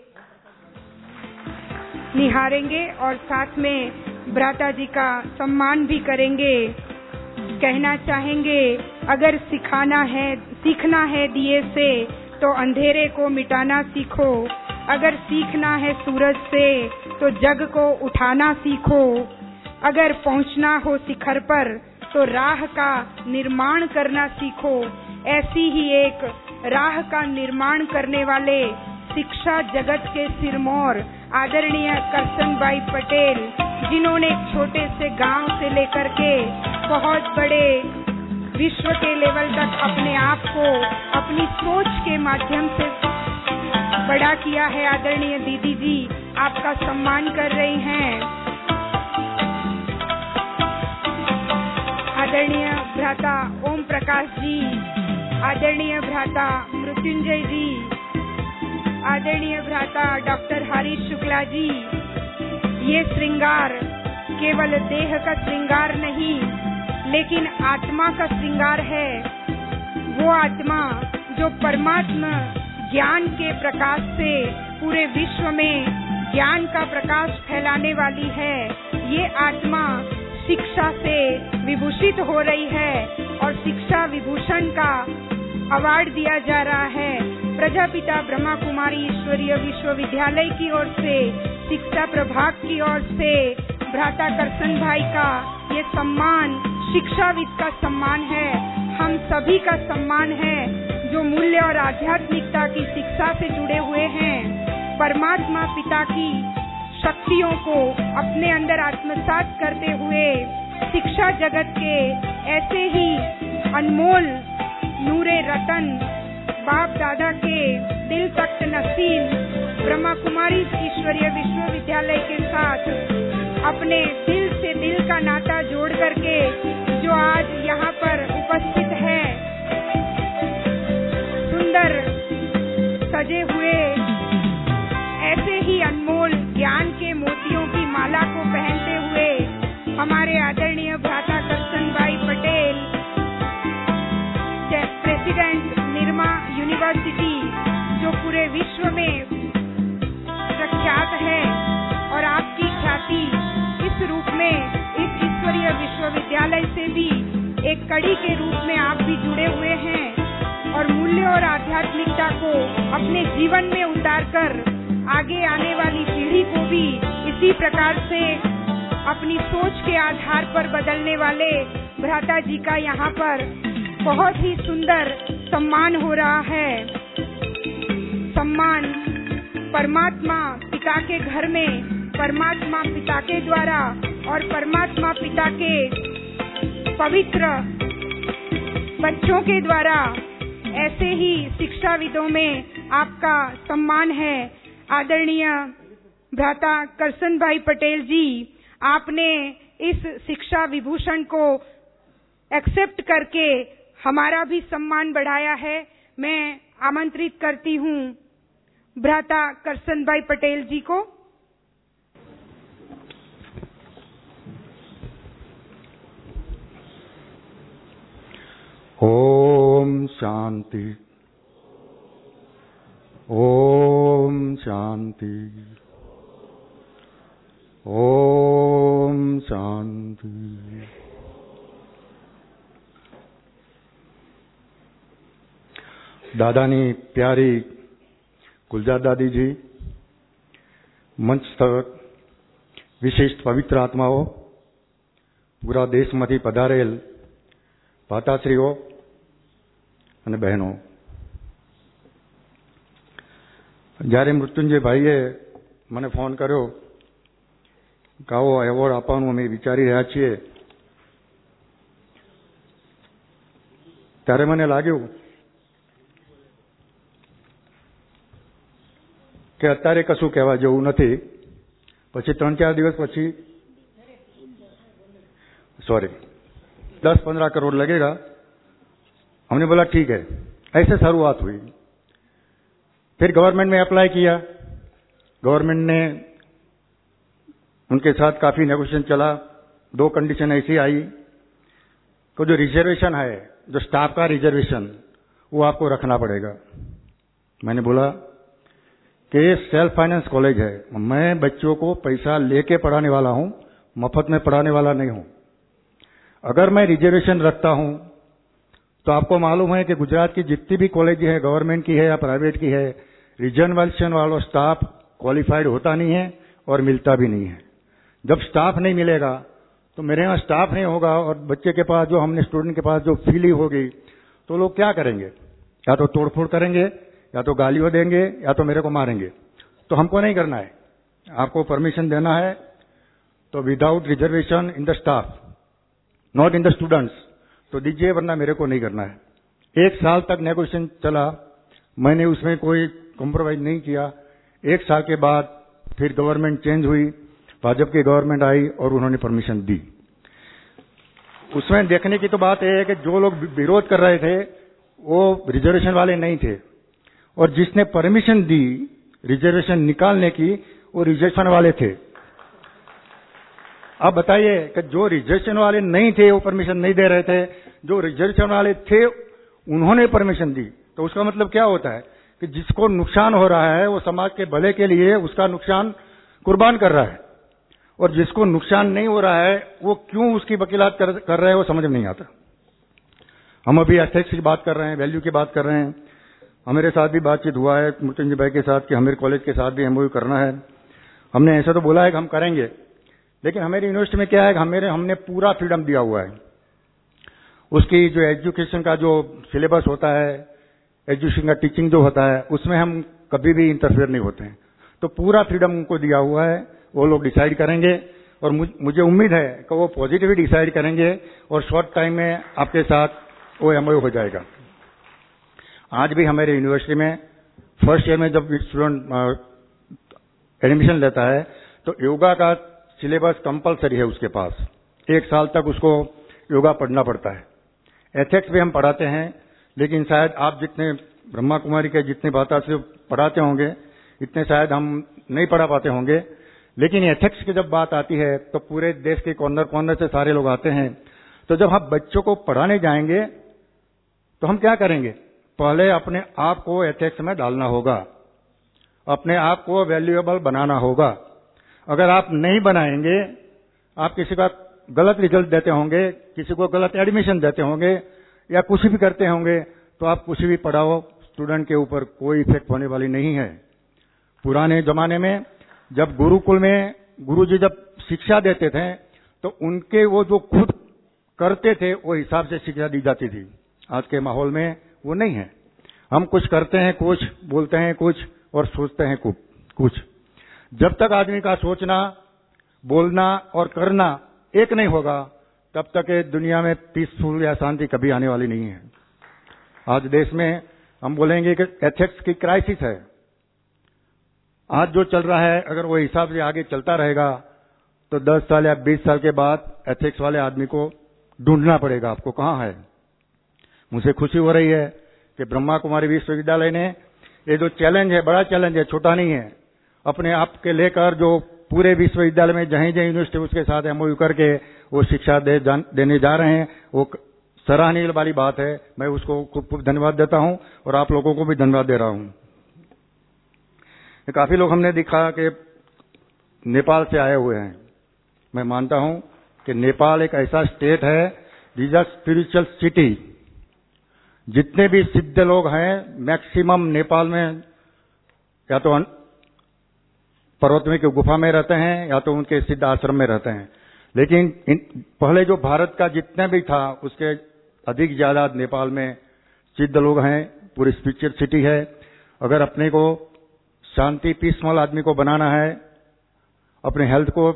A: निहारेंगे और साथ में भ्राता जी का सम्मान भी करेंगे। कहना चाहेंगे, अगर सीखना है दिए से तो अंधेरे को मिटाना सीखो, अगर सीखना है सूरज से तो जग को उठाना सीखो, अगर पहुंचना हो शिखर पर तो राह का निर्माण करना सीखो। ऐसी ही एक राह का निर्माण करने वाले शिक्षा जगत के सिरमौर आदरणीय करसन भाई पटेल, जिन्होंने एक छोटे से गांव से लेकर के बहुत बड़े विश्व के लेवल तक अपने आप को अपनी सोच के माध्यम से बड़ा किया है। आदरणीय दीदी जी आपका सम्मान कर रही हैं। आदरणीय भ्राता ओम प्रकाश जी, आदरणीय भ्राता मृत्युंजय जी, आदरणीय भ्राता डॉक्टर हरीश शुक्ला जी, ये श्रृंगार केवल देह का श्रृंगार नहीं लेकिन आत्मा का श्रृंगार है। वो आत्मा जो परमात्मा ज्ञान के प्रकाश से पूरे विश्व में ज्ञान का प्रकाश फैलाने वाली है। ये आत्मा शिक्षा से विभूषित हो रही है और शिक्षा विभूषण का अवार्ड दिया जा रहा है। प्रजापिता ब्रह्मा कुमारी ईश्वरीय विश्वविद्यालय की ओर से, शिक्षा प्रभाग की ओर से भ्राता करसन भाई का ये सम्मान शिक्षाविद का सम्मान है, हम सभी का सम्मान है जो मूल्य और आध्यात्मिकता की शिक्षा से जुड़े हुए हैं। परमात्मा पिता की शक्तियों को अपने अंदर आत्मसात करते हुए शिक्षा जगत के ऐसे ही अनमोल नूरे रतन बाप दादा के दिल तख्त नसीब ब्रह्मा कुमारी ईश्वरीय विश्वविद्यालय के साथ अपने दिल से दिल का नाता जोड़ करके जो आज यहाँ पर उपस्थित है, सुंदर सजे हुए ऐसे ही अनमोल ज्ञान के मोतियों की माला को पहनते हुए हमारे आदरणीय भ्राता करसन भाई पटेल, प्रेसिडेंट निर्मा यूनिवर्सिटी, जो पूरे विश्व में प्रख्यात है और आपकी ख्याति इस रूप में इस ईश्वरीय विश्वविद्यालय से भी एक कड़ी के रूप में आप भी जुड़े हुए हैं और मूल्य और आध्यात्मिकता को अपने जीवन में उतारकर आगे आने वाली पीढ़ी को भी इसी प्रकार से अपनी सोच के आधार पर बदलने वाले भ्राता जी का यहाँ पर बहुत ही सुंदर सम्मान हो रहा है। सम्मान परमात्मा पिता के घर में, परमात्मा पिता के द्वारा और परमात्मा पिता के पवित्र बच्चों के द्वारा ऐसे ही शिक्षाविदों में आपका सम्मान है। आदरणीय भ्राता करसन भाई पटेल जी, आपने इस शिक्षा विभूषण को एक्सेप्ट करके हमारा भी सम्मान बढ़ाया है। मैं आमंत्रित करती हूँ भ्राता करसन भाई पटेल जी को।
H: ओम शांति, ओम शांति, ओम शांति। દાદાની પ્યારી ગુલજાર દાદીજી, મંચ સ્થળ વિશિષ્ટ પવિત્ર આત્માઓ, પૂરા દેશમાંથી પધારેલ ભાતાશ્રીઓ અને બહેનો, જ્યારે મૃત્યુંજય ભાઈએ મને ફોન કર્યો કાવો એવોર્ડ આપવાનું અમે વિચારી રહ્યા છીએ ત્યારે મને લાગ્યું કે અત્યારે કશું કહેવા જેવું નથી. પછી 3-4 દિવસ પછી 10-15 करोड़ लगेगा. हमने बोला ठीक है. ऐसे शुरुआत हुई. फिर गवर्नमेंट में अप्लाई किया. गवर्नमेंट ने उनके साथ काफी नेगोशिएशन चला. 2 कंडीशन ऐसी आई कि जो रिजर्वेशन है, जो स्टाफ का रिजर्वेशन, वो आपको रखना पड़ेगा. मैंने बोला कि ये सेल्फ फाइनेंस कॉलेज है, मैं बच्चों को पैसा लेके पढ़ाने वाला हूं, मफत में पढ़ाने वाला नहीं हूं. अगर मैं रिजर्वेशन रखता हूं तो आपको मालूम है कि गुजरात की जितनी भी कॉलेज है, गवर्नमेंट की है या प्राइवेट की है, रिजर्वेशन वालों स्टाफ क्वालिफाइड होता नहीं है और मिलता भी नहीं है. जब स्टाफ नहीं मिलेगा तो मेरे यहाँ स्टाफ नहीं होगा और बच्चे के पास जो हमने स्टूडेंट के पास जो फीलिंग होगी तो लोग क्या करेंगे? या तो तोड़फोड़ करेंगे, या तो गालियां देंगे, या तो मेरे को मारेंगे. तो हमको नहीं करना है. आपको परमिशन देना है तो without reservation in the staff, not in the students, तो दीजिए, वरना मेरे को नहीं करना है. 1 साल तक नेगोशिएशन चला. मैंने उसमें कोई कॉम्प्रोमाइज नहीं किया. 1 साल के बाद फिर गवर्नमेंट चेंज हुई, भाजपा की गवर्नमेंट आई और उन्होंने परमिशन दी. उसमें देखने की तो बात यह है कि जो लोग विरोध कर रहे थे वो रिजर्वेशन वाले नहीं थे, और जिसने परमिशन दी रिजर्वेशन निकालने की वो रिजर्वेशन वाले थे. अब बताइए कि जो रिजर्वेशन वाले नहीं थे वो परमिशन नहीं दे रहे थे, जो रिजर्वेशन वाले थे उन्होंने परमिशन दी. तो उसका मतलब क्या होता है कि जिसको नुकसान हो रहा है वो समाज के भले के लिए उसका नुकसान कुर्बान कर रहा है, और जिसको नुकसान नहीं हो रहा है वो क्यों उसकी वकीलात कर रहे हैं वो समझ में नहीं आता. हम अभी एथिक्स की बात कर रहे हैं, वैल्यू की बात कर रहे हैं. हमारे साथ भी बातचीत हुआ है मुकुंद भाई के साथ कि हमारे कॉलेज के साथ भी एमओयू करना है. हमने ऐसा तो बोला है कि हम करेंगे, लेकिन हमारी यूनिवर्सिटी में क्या है कि हमने पूरा फ्रीडम दिया हुआ है. उसकी जो एजुकेशन का जो सिलेबस होता है, एजुकेशन का टीचिंग जो होता है, उसमें हम कभी भी इंटरफेयर नहीं होते हैं. तो पूरा फ्रीडम उनको दिया हुआ है. वो लोग डिसाइड करेंगे और मुझे उम्मीद है कि वो पॉजिटिवली डिसाइड करेंगे और शॉर्ट टाइम में आपके साथ वो एमओयू हो जाएगा. आज भी हमारे यूनिवर्सिटी में फर्स्ट ईयर में जब स्टूडेंट एडमिशन लेता है तो योगा का सिलेबस कंपलसरी है उसके पास. 1 साल तक उसको योगा पढ़ना पड़ता है. एथिक्स भी हम पढ़ाते हैं, लेकिन शायद आप जितने ब्रह्मा कुमारी के जितने बातें से पढ़ाते होंगे इतने शायद हम नहीं पढ़ा पाते होंगे. लेकिन एथिक्स की जब बात आती है तो पूरे देश के कॉर्नर कॉर्नर से सारे लोग आते हैं. तो जब हम बच्चों को पढ़ाने जाएंगे तो हम क्या करेंगे? पहले अपने आप को एथिक्स में डालना होगा, अपने आप को वैल्यूएबल बनाना होगा. अगर आप नहीं बनाएंगे, आप किसी का गलत रिजल्ट देते होंगे, किसी को गलत एडमिशन देते होंगे या कुछ भी करते होंगे, तो आप कुछ भी पढ़ाओ, स्टूडेंट के ऊपर कोई इफेक्ट होने वाली नहीं है. पुराने जमाने में जब गुरुकुल में गुरुजी जब शिक्षा देते थे तो उनके वो जो खुद करते थे वो हिसाब से शिक्षा दी जाती थी. आज के माहौल में वो नहीं है. हम कुछ करते हैं कुछ, बोलते हैं कुछ और सोचते हैं कुछ. जब तक आदमी का सोचना, बोलना और करना एक नहीं होगा तब तक दुनिया में पीसफुल या शांति कभी आने वाली नहीं है. आज देश में हम बोलेंगे कि एथिक्स की क्राइसिस है. आज जो चल रहा है अगर वो हिसाब से आगे चलता रहेगा तो 10 साल या 20 साल के बाद एथिक्स वाले आदमी को ढूंढना पड़ेगा. आपको कहां है? मुझे खुशी हो रही है कि ब्रह्मा कुमारी विश्वविद्यालय ने ये जो चैलेंज है, बड़ा चैलेंज है, छोटा नहीं है, अपने आप के लेकर जो पूरे विश्वविद्यालय में जहीं जहीं यूनिवर्सिटी उसके साथ एमओयू करके वो शिक्षा देने जा रहे हैं, वो सराहनीय वाली बात है. मैं उसको खूब खूब धन्यवाद देता हूं और आप लोगों को भी धन्यवाद दे रहा हूं. काफी लोग हमने देखा कि नेपाल से आए हुए हैं. मैं मानता हूं कि नेपाल एक ऐसा स्टेट है, this is a spiritual city. जितने भी सिद्ध लोग हैं मैक्सिमम नेपाल में या तो पर्वत में की गुफा में रहते हैं या तो उनके सिद्ध आश्रम में रहते हैं. लेकिन पहले जो भारत का जितना भी था उसके अधिक ज्यादा नेपाल में सिद्ध लोग हैं. पूरी स्पिरिचुअल सिटी है. अगर अपने को शांति पीसफुल आदमी को बनाना है, अपने हेल्थ को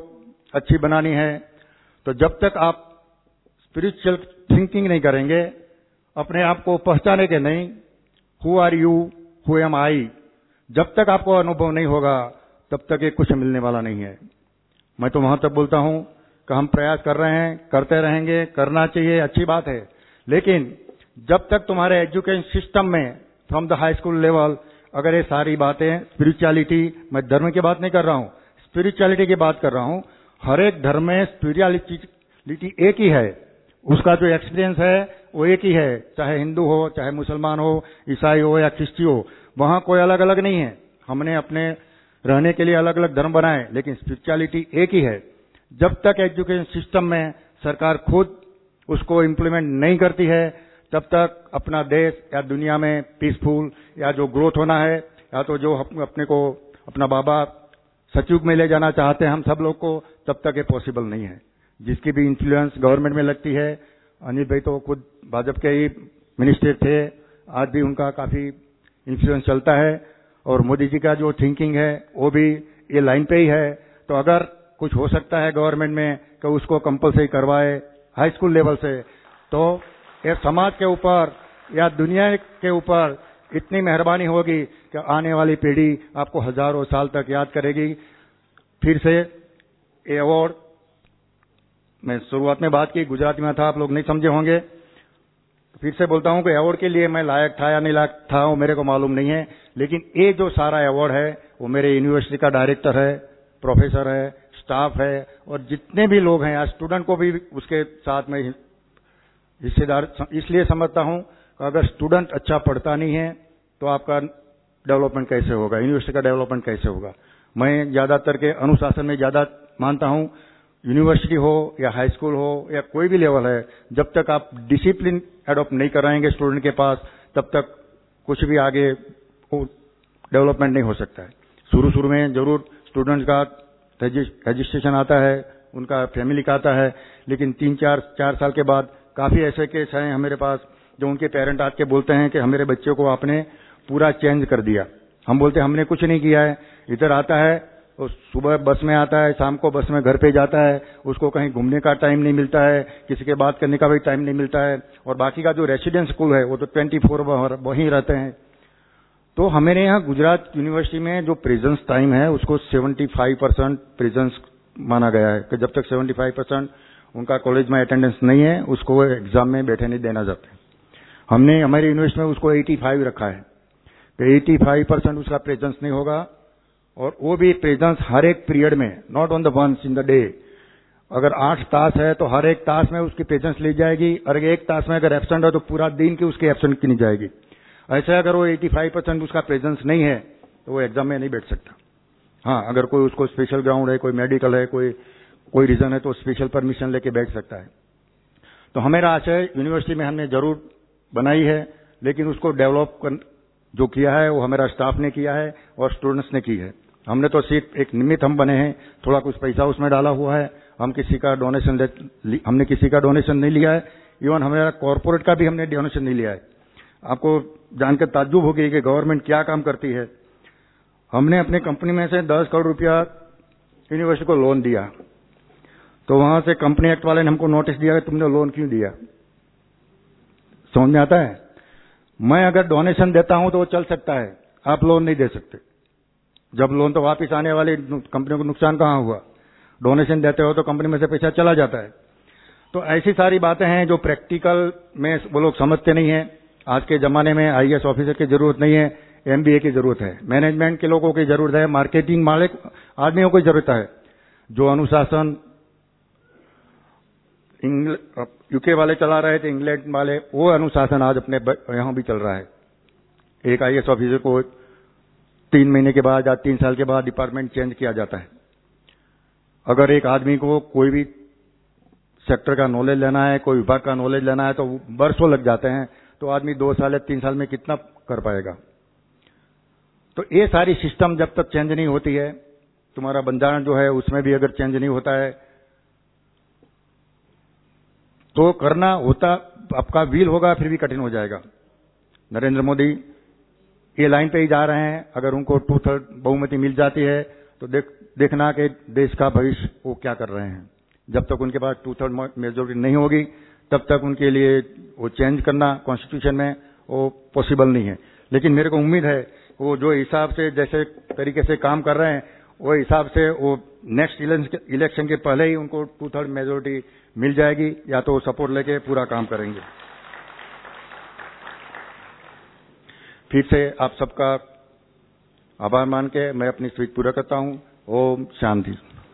H: अच्छी बनानी है, तो जब तक आप स्पिरिचुअल थिंकिंग नहीं करेंगे, अपने आप को पहचाने के नहीं, who are you, who am I, जब तक आपको अनुभव नहीं होगा तब तक ये कुछ मिलने वाला नहीं है। मैं तो वहां तक बोलता हूं कि हम प्रयास कर रहे हैं, करते रहेंगे, करना चाहिए, अच्छी बात है, लेकिन जब तक तुम्हारे एजुकेशन सिस्टम में from the high school level अगर ये सारी बातें स्पिरिचुअलिटी, मैं धर्म की बात नहीं कर रहा हूं, स्पिरिचुअलिटी की बात कर रहा हूं, हर एक धर्म में स्पिरिचुअलिटी एक ही है, उसका जो एक्सपीरियंस है वो एक ही है, चाहे हिंदू हो, चाहे मुसलमान हो, ईसाई हो या ख्रिस्ती हो, वहां कोई अलग अलग नहीं है। हमने अपने रहने के लिए अलग अलग धर्म बनाए, लेकिन स्पिरिचुअलिटी एक ही है। जब तक एजुकेशन सिस्टम में सरकार खुद उसको इम्प्लीमेंट नहीं करती है, तब तक अपना देश या दुनिया में पीसफुल या जो ग्रोथ होना है, या तो जो अपने को अपना बाबा सतयुग में ले जाना चाहते हैं हम सब लोग को, तब तक ये पॉसिबल नहीं है। जिसकी भी इन्फ्लुएंस गवर्नमेंट में लगती है, अनिल भाई तो खुद भाजपा के ही मिनिस्टर थे, आज भी उनका काफी इन्फ्लुएंस चलता है, और मोदी जी का जो थिंकिंग है वो भी ये लाइन पे ही है। तो अगर कुछ हो सकता है गवर्नमेंट में कि उसको कंपलसरी करवाए हाई स्कूल लेवल से, तो ये समाज के ऊपर या दुनिया के ऊपर इतनी मेहरबानी होगी कि आने वाली पीढ़ी आपको हजारों साल तक याद करेगी। फिर से ये अवार्ड, मैं शुरुआत में बात की, गुजराती में था, आप लोग नहीं समझे होंगे, फिर से बोलता हूं कि अवार्ड के लिए मैं लायक था या नहीं लायक था वो मेरे को मालूम नहीं है, लेकिन ये जो सारा अवार्ड है वो मेरे यूनिवर्सिटी का डायरेक्टर है, प्रोफेसर है, स्टाफ है, और जितने भी लोग हैं, आज स्टूडेंट को भी उसके साथ में हिस्सेदार इसलिए समझता हूं कि अगर स्टूडेंट अच्छा पढ़ता नहीं है तो आपका डेवलपमेंट कैसे होगा, यूनिवर्सिटी का डेवलपमेंट कैसे होगा। मैं ज्यादातर के अनुशासन में ज्यादा मानता हूं, यूनिवर्सिटी हो या हाई स्कूल हो या कोई भी लेवल है, जब तक आप डिसिप्लिन एडॉप्ट नहीं कराएंगे स्टूडेंट के पास, तब तक कुछ भी आगे डेवलपमेंट नहीं हो सकता है। शुरू शुरू में जरूर स्टूडेंट्स का रजिस्ट्रेशन आता है, उनका फैमिली का आता है, लेकिन 3-4 साल के बाद काफी ऐसे केस हैं हमारे पास जो उनके पेरेंट आके बोलते हैं कि हमारे बच्चे को आपने पूरा चेंज कर दिया। हम बोलते हैं हमने कुछ नहीं किया है, इधर आता है तो सुबह बस में आता है, शाम को बस में घर पे जाता है, उसको कहीं घूमने का टाइम नहीं मिलता है, किसी के बात करने का भी टाइम नहीं मिलता है, और बाकी का जो रेसिडेंस स्कूल है वो तो 24 वहीं रहते हैं। तो हमारे यहाँ गुजरात यूनिवर्सिटी में जो प्रेजेंस टाइम है उसको 75% प्रेजेंस माना गया है, कि जब तक 75% उनका कॉलेज में अटेंडेंस नहीं है उसको एग्जाम में बैठे नहीं देना चाहते। हमने हमारी यूनिवर्सिटी में उसको 85 रखा है, तो 85% उसका प्रेजेंस नहीं होगा, और वो भी प्रेजेंस हर एक पीरियड में, not on the once in the day. अगर 8 तास है तो हर एक तास में उसकी प्रेजेंस ली जाएगी, और एक तास में अगर एब्सेंट है तो पूरा दिन की उसकी एब्सेंट की नहीं जाएगी। ऐसे अगर वो 85% उसका प्रेजेंस नहीं है तो वो एग्जाम में नहीं बैठ सकता। हाँ, अगर कोई उसको स्पेशल ग्राउंड है, कोई मेडिकल है, कोई रीजन है तो स्पेशल परमिशन लेके बैठ सकता है। तो हमारा आशय यूनिवर्सिटी में हमने जरूर बनाई है, लेकिन उसको डेवलप जो किया है वो हमारा स्टाफ ने किया है और स्टूडेंट्स ने की है। हमने तो सिर्फ एक निमित्त हम बने हैं, थोड़ा कुछ पैसा उसमें डाला हुआ है, हमने किसी का डोनेशन नहीं लिया है, इवन हमारा कॉर्पोरेट का भी हमने डोनेशन नहीं लिया है। आपको जानकर ताज्जुब होगी कि गवर्नमेंट क्या काम करती है। हमने अपनी कंपनी में से 10 करोड़ रुपया यूनिवर्सिटी को लोन दिया, तो वहां से कंपनी एक्ट वाले ने हमको नोटिस दिया कि तुमने लोन क्यों दिया। समझ में आता है? मैं अगर डोनेशन देता हूं तो वो चल सकता है, आप लोन नहीं दे सकते। जब लोन तो वापस आने वाली कंपनी को नुकसान कहां हुआ, डोनेशन देते हो तो कंपनी में से पैसा चला जाता है। तो ऐसी सारी बातें हैं जो प्रैक्टिकल में वो लोग समझते नहीं है। आज के जमाने में आईएएस ऑफिसर की जरूरत नहीं है, एमबीए की जरूरत है, मैनेजमेंट के लोगों की जरूरत है, मार्केटिंग मालिक आदमियों की जरूरत है। जो अनुशासन यूके वाले चला रहे थे, इंग्लैंड वाले, वो अनुशासन आज अपने यहां भी चल रहा है। एक आईएएस ऑफिसर को 3 महीने के बाद या 3 साल के बाद डिपार्टमेंट चेंज किया जाता है। अगर एक आदमी को कोई भी सेक्टर का नॉलेज लेना है, कोई विभाग का नॉलेज लेना है तो वर्षों लग जाते हैं, तो आदमी 2 साल या 3 साल में कितना कर पाएगा। तो ये सारी सिस्टम जब तक चेंज नहीं होती है, तुम्हारा बंधारण जो है उसमें भी अगर चेंज नहीं होता है तो करना होता, आपका व्हील होगा फिर भी कठिन हो जाएगा। नरेंद्र मोदी ये लाइन पे ही जा रहे हैं, अगर उनको 2/3 बहुमति मिल जाती है तो देखना कि देश का भविष्य वो क्या कर रहे हैं। जब तक उनके पास 2/3 मेजोरिटी नहीं होगी तब तक उनके लिए वो चेंज करना कॉन्स्टिट्यूशन में वो पॉसिबल नहीं है। लेकिन मेरे को उम्मीद है वो जो हिसाब से जैसे तरीके से काम कर रहे हैं वो हिसाब से वो नेक्स्ट इलेक्शन के पहले ही उनको 2/3 मेजोरिटी मिल जाएगी, या तो सपोर्ट लेके पूरा काम करेंगे। फिर से आप सबका आभार मान के मैं अपनी स्पीच पूरा करता हूं। ओम शांति।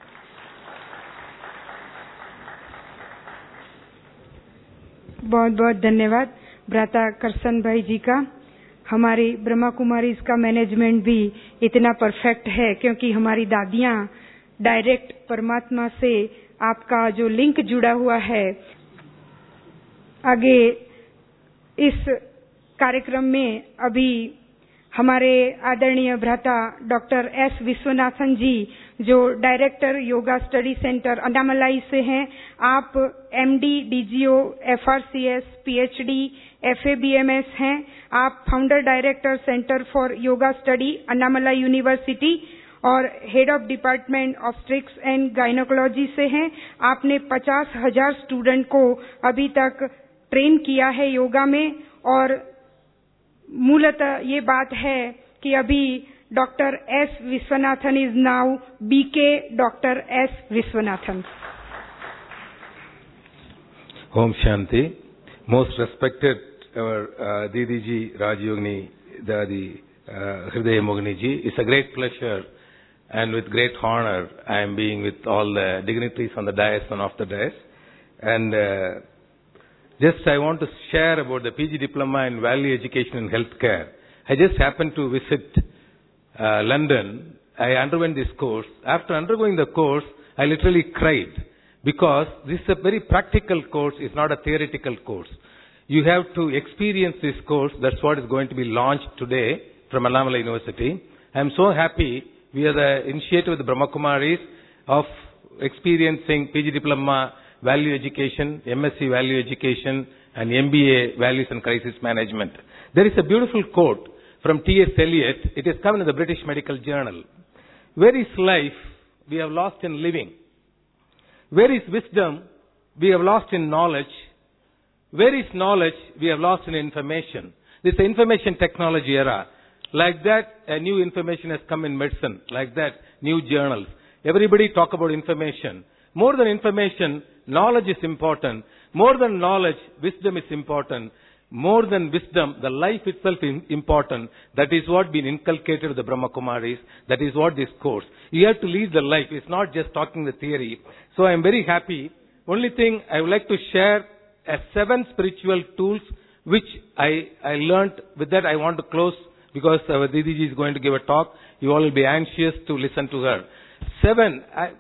A: बहुत बहुत धन्यवाद भ्राता करसन भाई जी का। हमारी ब्रह्मा कुमारी इसका मैनेजमेंट भी इतना परफेक्ट है क्योंकि हमारी दादियां डायरेक्ट परमात्मा से आपका जो लिंक जुड़ा हुआ है। आगे इस कार्यक्रम में अभी हमारे आदरणीय भ्राता डॉक्टर एस विश्वनाथन जी जो director yoga study centre Annamalai से हैं, आप MD, DGO, FRCS, PhD, FABMS हैं। आप founder director centre for yoga study Annamalai university और head of department obstetrics and gynaecology से हैं। आपने 50,000 स्टूडेंट को अभी तक ट्रेन किया है योगा में। और मूलतः ये बात है कि अभी doctor S Viswanathan is now BK doctor S Viswanathan.
I: Om Shanti. Most respected our Didi ji, Rajyogini Dadi Hridaya Mogini ji, it's a great pleasure and with great honor I am being with all the dignitaries on the dais and off the dais. And just I want to share about the PG Diploma in Value Education in Healthcare. I just happened to visit London. I underwent this course. After undergoing the course, I literally cried because this is a very practical course. It's not a theoretical course. You have to experience this course. That's what is going to be launched today from Annamalai University. I am so happy. We are the initiative of the Brahma Kumaris of experiencing PG Diploma Value Education, MSc Value Education, and MBA Values and Crisis Management. There is a beautiful quote from T.S. Eliot. It has come in the British Medical Journal. Where is life? We have lost in living. Where is wisdom? We have lost in knowledge. Where is knowledge? We have lost in information. This is the information technology era. Like that, a new information has come in medicine. Like that, new journals. Everybody talk about information. More than information, knowledge is important. More than knowledge, wisdom is important. More than wisdom, the life itself is important. That is what been inculcated with the Brahma Kumaris. That is what this course. You have to lead the life. It's not just talking the theory. So I am very happy. Only thing I would like to share as 7 spiritual tools which I learnt. With that I want to close because our Didi ji is going to give a talk. You all will be anxious to listen to her. 7.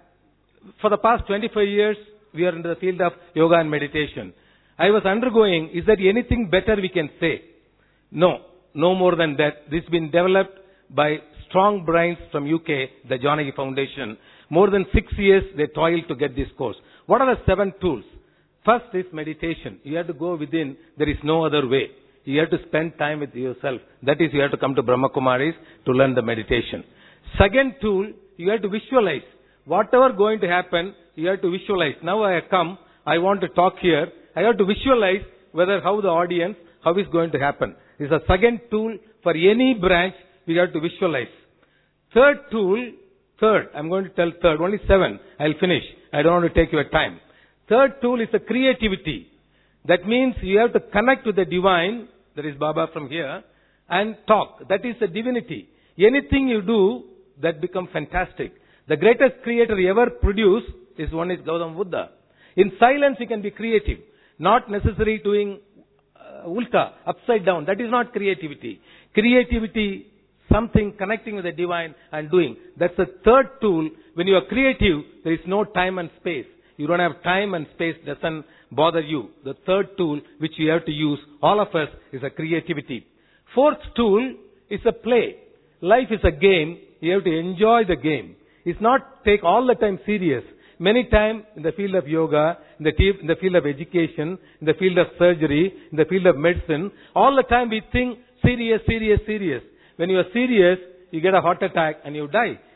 I: For the past 25 years, we are in the field of yoga and meditation. I was undergoing, is there anything better we can say? No more than that. This has been developed by strong brains from UK, the Janaki Foundation. More than 6 years they toiled to get this course. What are the 7 tools? First is meditation. You have to go within. There is no other way. You have to spend time with yourself. That is, you have to come to Brahma Kumaris to learn the meditation. Second tool, you have to visualize. Whatever going to happen, you have to visualize. Now I have come, I want to talk here. I have to visualize how the audience, how is going to happen. This is a second tool for any branch, we have to visualize. Third tool, I'm going to tell third, only 7. I'll finish. I don't want to take your time. Third tool is the creativity. That means you have to connect with the divine, there is Baba from here, and talk. That is the divinity. Anything you do, that becomes fantastic. The greatest creator ever produced is Gautama Buddha. In silence you can be creative. Not necessarily doing ulta, upside down. That is not creativity. Creativity, something connecting with the divine and doing. That's the third tool. When you are creative, there is no time and space. You don't have time and space, doesn't bother you. The third tool which you have to use, all of us, is a creativity. Fourth tool is a play. Life is a game. You have to enjoy the game. It's not take all the time serious. Many times in the field of yoga, in the field of education, in the field of surgery, in the field of medicine, all the time we think serious. When you are serious, you get a heart attack and you die.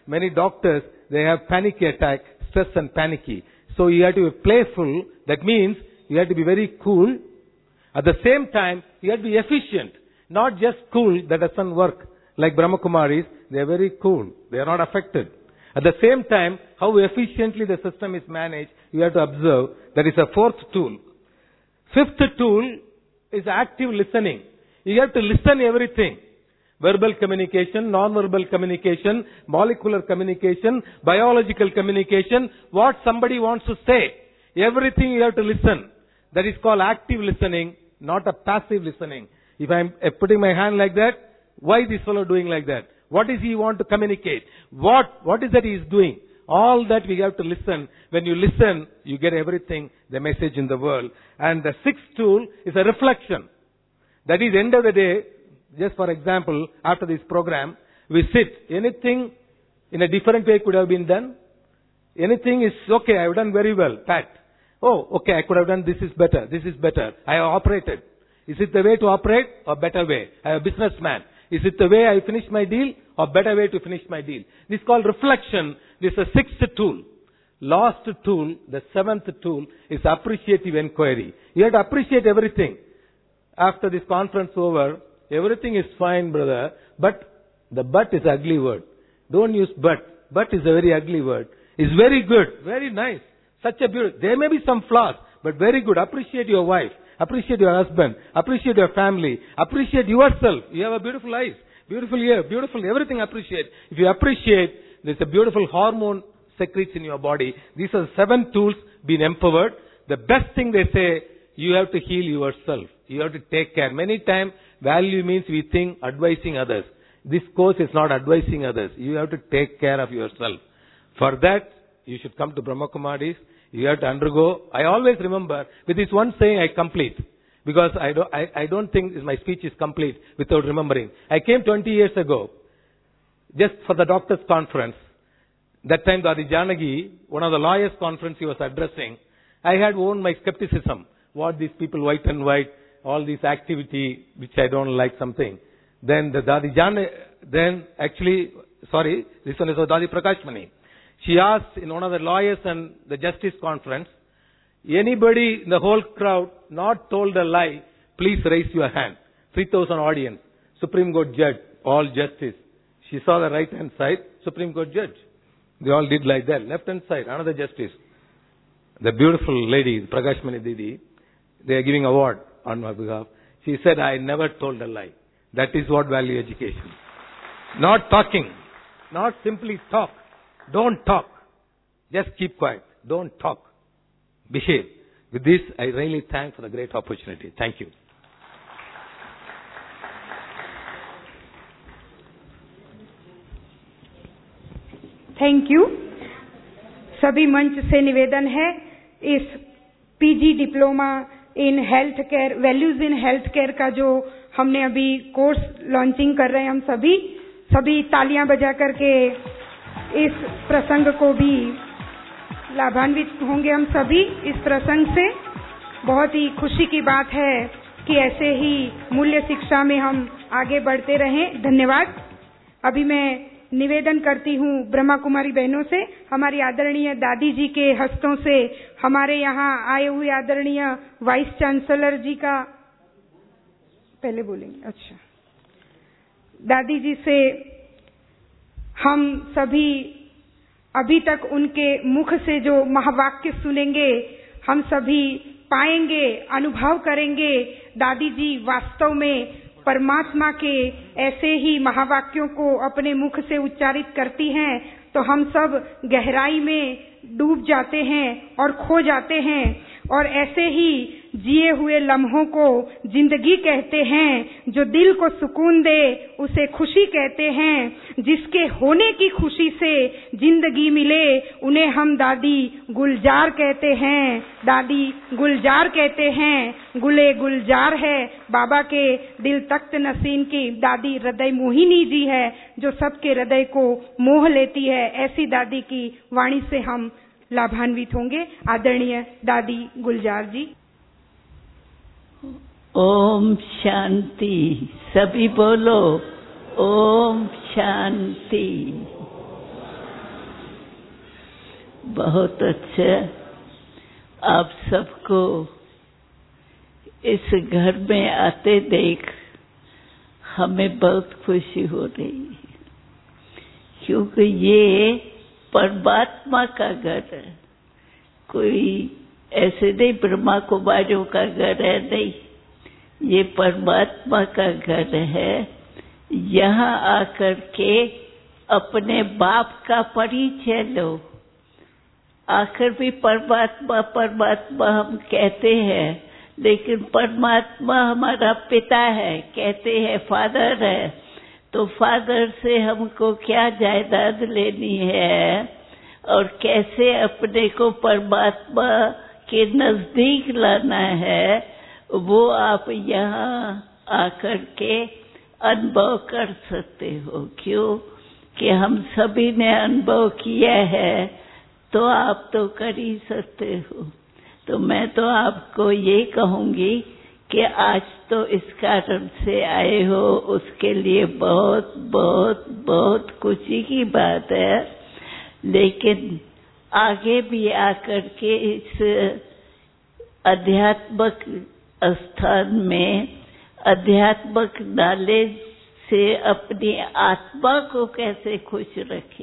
I: many doctors, they have panicky attack, stress and panicky. So you have to be playful. That means you have to be very cool. At the same time, you have to be efficient. Not just cool, that doesn't work. Like Brahma Kumaris, they are very cool. They are not affected. At the same time, how efficiently the system is managed, you have to observe. That is a fourth tool. Fifth tool is active listening. You have to listen everything. Verbal communication, non-verbal communication, molecular communication, biological communication, what somebody wants to say. Everything you have to listen. That is called active listening, not a passive listening. If I'm putting my hand like that, why this fellow doing like that? What is he want to communicate? What is that he is doing? All that we have to listen. When you listen, you get everything, the message in the world. And the sixth tool is a reflection. That is, end of the day, just for example, after this program, we sit. Anything in a different way could have been done. Anything is okay, I have done very well, pat. Oh, okay, I could have done this is better, this is better. I have operated. Is it the way to operate or better way? I am a businessman. Is it the way I finish my deal or better way to finish my deal? This is called reflection. This is the sixth tool. Last tool, the seventh tool, is appreciative inquiry. You have to appreciate everything. After this conference over, everything is fine, brother, but the but is ugly word. Don't use but. But is a very ugly word. It's very good, very nice. Such a beautiful. There may be some flaws, but very good. Appreciate your wife. Appreciate your husband. Appreciate your family. Appreciate yourself. You have a beautiful eyes, beautiful ear, beautiful everything. Appreciate. If you appreciate, there's a beautiful hormone secretes in your body. These are 7 tools being empowered. The best thing they say, you have to heal yourself. You have to take care. Many times, value means we think advising others. This course is not advising others. You have to take care of yourself. For that, you should come to Brahma Kumaris. You have to undergo. I always remember, with this one saying I complete. Because I don't think my speech is complete without remembering. I came 20 years ago, just for the doctors' conference. That time, Dadi Janagi, one of the lawyers' conference he was addressing, I had owned my skepticism. What these people, white and white, all this activity, which I don't like something. Then the Dadi this one is Dadi Prakashmani. She asked in one of the lawyers and the justice conference, anybody in the whole crowd not told a lie, please raise your hand. 3,000 audience. Supreme Court judge, all justice. She saw the right hand side, Supreme Court judge. They all did like that. Left hand side, another justice. The beautiful lady, Prakashmani Didi, they are giving award on my behalf. She said, I never told a lie. That is what value education. Not talking. Not simply talk. Don't talk. Just keep quiet. Don't talk. Behave. With this, I really thank for the great opportunity. Thank you.
A: Thank you. सभी मंच से निवेदन है, इस PG diploma in health care, values in health care का जो हमने अभी कोर्स लॉन्चिंग कर रहे हैं, हम सभी तालियां बजा करके इस प्रसंग को भी लाभान्वित होंगे. हम सभी इस प्रसंग से बहुत ही खुशी की बात है कि ऐसे ही मूल्य शिक्षा में हम आगे बढ़ते रहें. धन्यवाद. अभी मैं निवेदन करती हूँ ब्रह्मा कुमारी बहनों से, हमारी आदरणीय दादी जी के हस्तों से हमारे यहाँ आए हुए आदरणीय वाइस चांसलर जी का पहले बोलेंगे. अच्छा, दादी जी से हम सभी अभी तक उनके मुख से जो महावाक्य सुनेंगे, हम सभी पाएंगे, अनुभव करेंगे. दादी जी वास्तव में परमात्मा के ऐसे ही महावाक्यों को अपने मुख से उच्चारित करती हैं तो हम सब गहराई में डूब जाते हैं और खो जाते हैं. और ऐसे ही जिए हुए लम्हों को जिंदगी कहते हैं. जो दिल को सुकून दे उसे खुशी कहते हैं. जिसके होने की खुशी से जिंदगी मिले उन्हें हम दादी गुलजार कहते हैं. दादी गुलजार कहते हैं. गुले गुलजार है बाबा के दिल तख्त नसीन की दादी हृदय मोहिनी जी है जो सबके हृदय को मोह लेती है. ऐसी दादी की वाणी से हम लाभान्वित होंगे. आदरणीय दादी गुलजार जी.
J: ओम शांति. सभी बोलो ओम शांति. बहुत अच्छा। आप सबको इस घर में आते देख हमें बहुत खुशी हो रही है, क्योंकि ये परमात्मा का घर है। कोई ऐसे नहीं ब्रह्मा कुमारियों का घर है, नहीं, ये परमात्मा का घर है। यहाँ आकर के अपने बाप का परिचय लो। आखिर भी परमात्मा परमात्मा हम कहते हैं, लेकिन परमात्मा हमारा पिता है, कहते हैं फादर है। तो फादर से हमको क्या जायदाद लेनी है और कैसे अपने को परमात्मा के नजदीक लाना है, वो आप यहाँ आकर के अनुभव कर सकते हो। क्यों कि हम सभी ने अनुभव किया है, तो आप तो कर ही सकते हो। तो मैं तो आपको ये कहूंगी कि आज तो इस कारण से आए हो, उसके लिए बहुत बहुत बहुत खुशी की बात है। लेकिन आगे भी आकर के इस आध्यात्मिक स्थान में आध्यात्मिक नॉलेज से अपनी आत्मा को कैसे खुश रखें,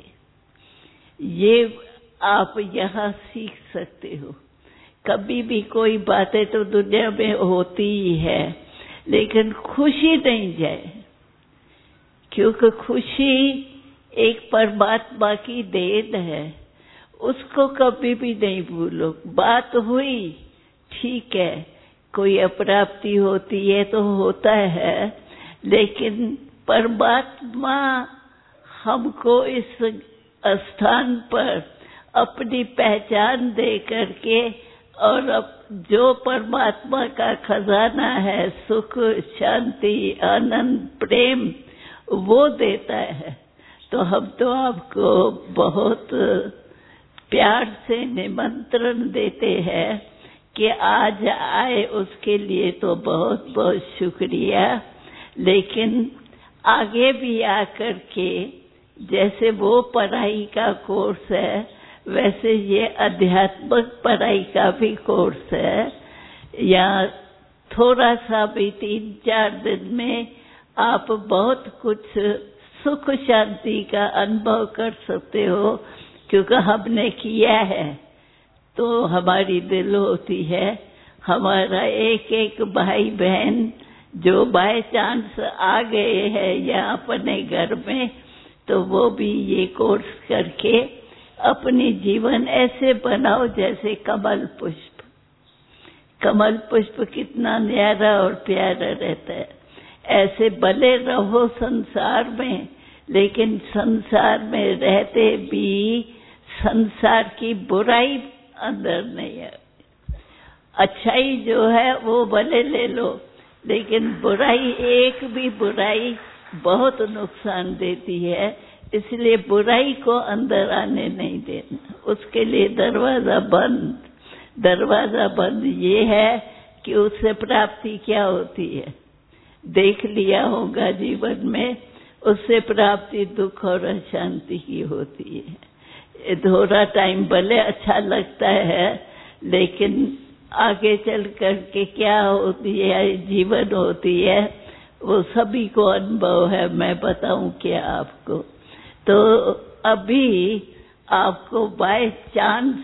J: ये आप यहाँ सीख सकते हो। कभी भी कोई बातें तो दुनिया में होती ही है, लेकिन खुशी नहीं जाए, क्योंकि खुशी एक परमात्मा की देन है। उसको कभी भी नहीं भूलो। बात हुई, ठीक है, कोई अप्राप्ति होती है तो होता है, लेकिन परमात्मा हमको इस स्थान पर अपनी पहचान दे करके और अब जो परमात्मा का खजाना है, सुख, शांति, आनंद, प्रेम, वो देता है। तो हम तो आपको बहुत प्यार से निमंत्रण देते हैं कि आज आए, उसके लिए तो बहुत बहुत शुक्रिया। लेकिन आगे भी आकर के जैसे वो पढ़ाई का कोर्स है, वैसे ये आध्यात्मिक पढ़ाई का भी कोर्स है। यहाँ थोड़ा सा भी 3-4 दिन में आप बहुत कुछ सुख शांति का अनुभव कर सकते हो, क्योंकि हमने किया है। तो हमारी दिल होती है, हमारा एक एक भाई बहन जो बाय चांस आ गए हैं यहाँ अपने घर में, तो वो भी ये कोर्स करके अपनी जीवन ऐसे बनाओ जैसे कमल पुष्प। कमल पुष्प कितना न्यारा और प्यारा रहता है। ऐसे बने रहो संसार में, लेकिन संसार में रहते भी संसार की बुराई अंदर नहीं है। अच्छाई जो है वो भले ले लो, लेकिन बुराई, एक भी बुराई बहुत नुकसान देती है। इसलिए बुराई को अंदर आने नहीं देना, उसके लिए दरवाजा बंद। दरवाजा बंद ये है कि उससे प्राप्ति क्या होती है, देख लिया होगा जीवन में। उससे प्राप्ति दुख और अशांति की होती है। थोड़ा टाइम भले अच्छा लगता है, लेकिन आगे चल करके क्या होती है, जीवन होती है, वो सभी को अनुभव है। मैं बताऊं क्या आपको? तो अभी आपको बाय चांस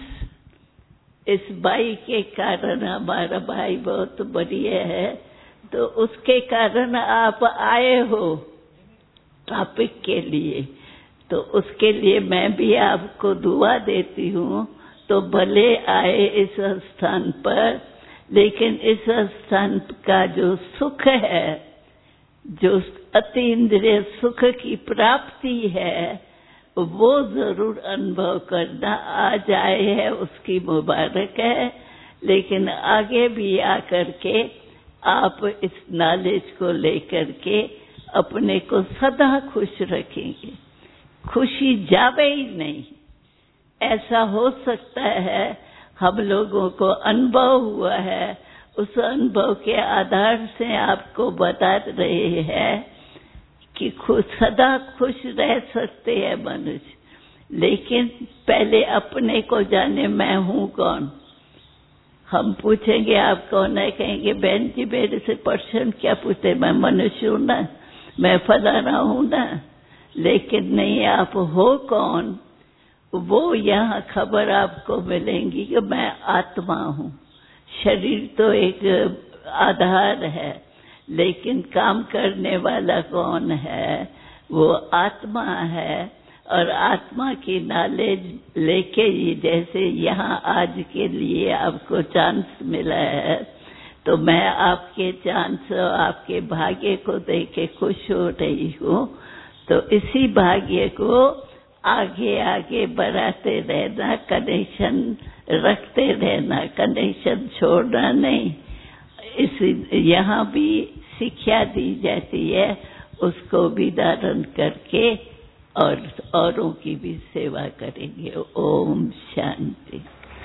J: इस भाई के कारण, हमारा भाई बहुत बढ़िया है, तो उसके कारण आप आए हो टॉपिक के लिए, तो उसके लिए मैं भी आपको दुआ देती हूँ। तो भले आए इस स्थान पर, लेकिन इस स्थान का जो सुख है, जो अतीन्द्रिय सुख की प्राप्ति है, वो जरूर अनुभव करना। आज आए हैं उसकी मुबारक है, लेकिन आगे भी आकर के आप इस नॉलेज को लेकर के अपने को सदा खुश रखेंगे। खुशी जावे ही नहीं। ऐसा हो सकता है, हम लोगों को अनुभव हुआ है, उस अनुभव के आधार से आपको बता रहे हैं कि सदा खुश रह सकते हैं मनुष्य। लेकिन पहले अपने को जाने मैं हूँ कौन। हम पूछेंगे आप कौन है, कहेंगे बहन जी मेरे से पर्सन क्या पूछते, मैं मनुष्य हूँ ना, मैं फलाना हूँ ना। लेकिन नहीं, आप हो कौन, वो यहाँ खबर आपको मिलेंगी कि मैं आत्मा हूँ। शरीर तो एक आधार है, लेकिन काम करने वाला कौन है, वो आत्मा है। और आत्मा की नॉलेज लेके ही, जैसे यहाँ आज के लिए आपको चांस मिला है, तो मैं आपके चांस, आपके भाग्य को देख के खुश हो रही हूँ। तो इसी भाग्य को आगे आगे बढ़ाते रहना, कनेक्शन रखते रहना, कनेक्शन छोड़ना नहीं। इस यहाँ भी शिक्षा दी जाती है, उसको भी धारण करके और औरों की भी सेवा करेंगे। ओम शांति।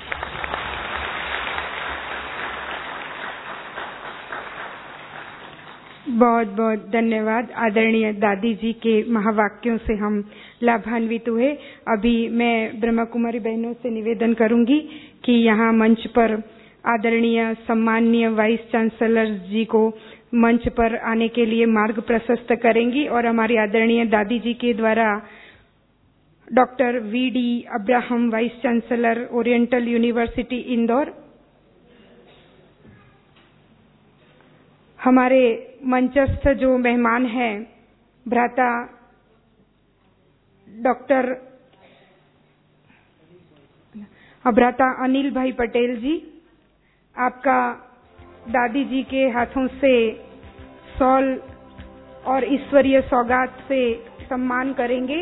A: बहुत बहुत धन्यवाद। आदरणीय दादी जी के महावाक्यों से हम लाभान्वित हुए। अभी मैं ब्रह्मा कुमारी बहनों से निवेदन करूंगी कि यहाँ मंच पर आदरणीय सम्माननीय वाइस चांसलर जी को मंच पर आने के लिए मार्ग प्रशस्त करेंगी और हमारी आदरणीय दादी जी के द्वारा doctor V.D. Abraham, vice chancellor oriental university Indore, हमारे मंचस्थ जो मेहमान हैं भ्राता डॉक्टर अनिल भाई पटेल जी, आपका दादी जी के हाथों से शॉल और ईश्वरीय सौगात से सम्मान करेंगे।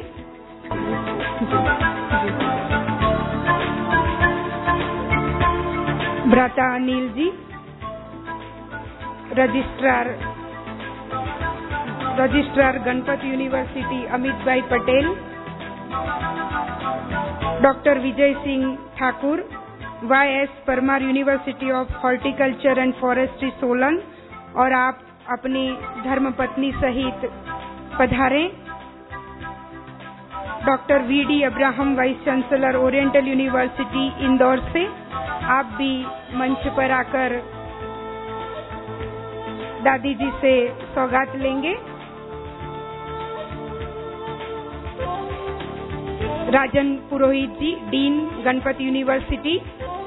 A: भ्राता Anil ji, registrar Ganpat university Amit bhai Patel, doctor Vijay Singh Thakur, YS Parmar university of horticulture and forestry Solan, और आप अपनी धर्मपत्नी सहित पधारें। Doctor V.D. Abraham, vice chancellor oriental university Indore से, आप भी मंच पर आकर दादी जी से सौगात लेंगे। Rajan Purohit ji, dean Ganpat university,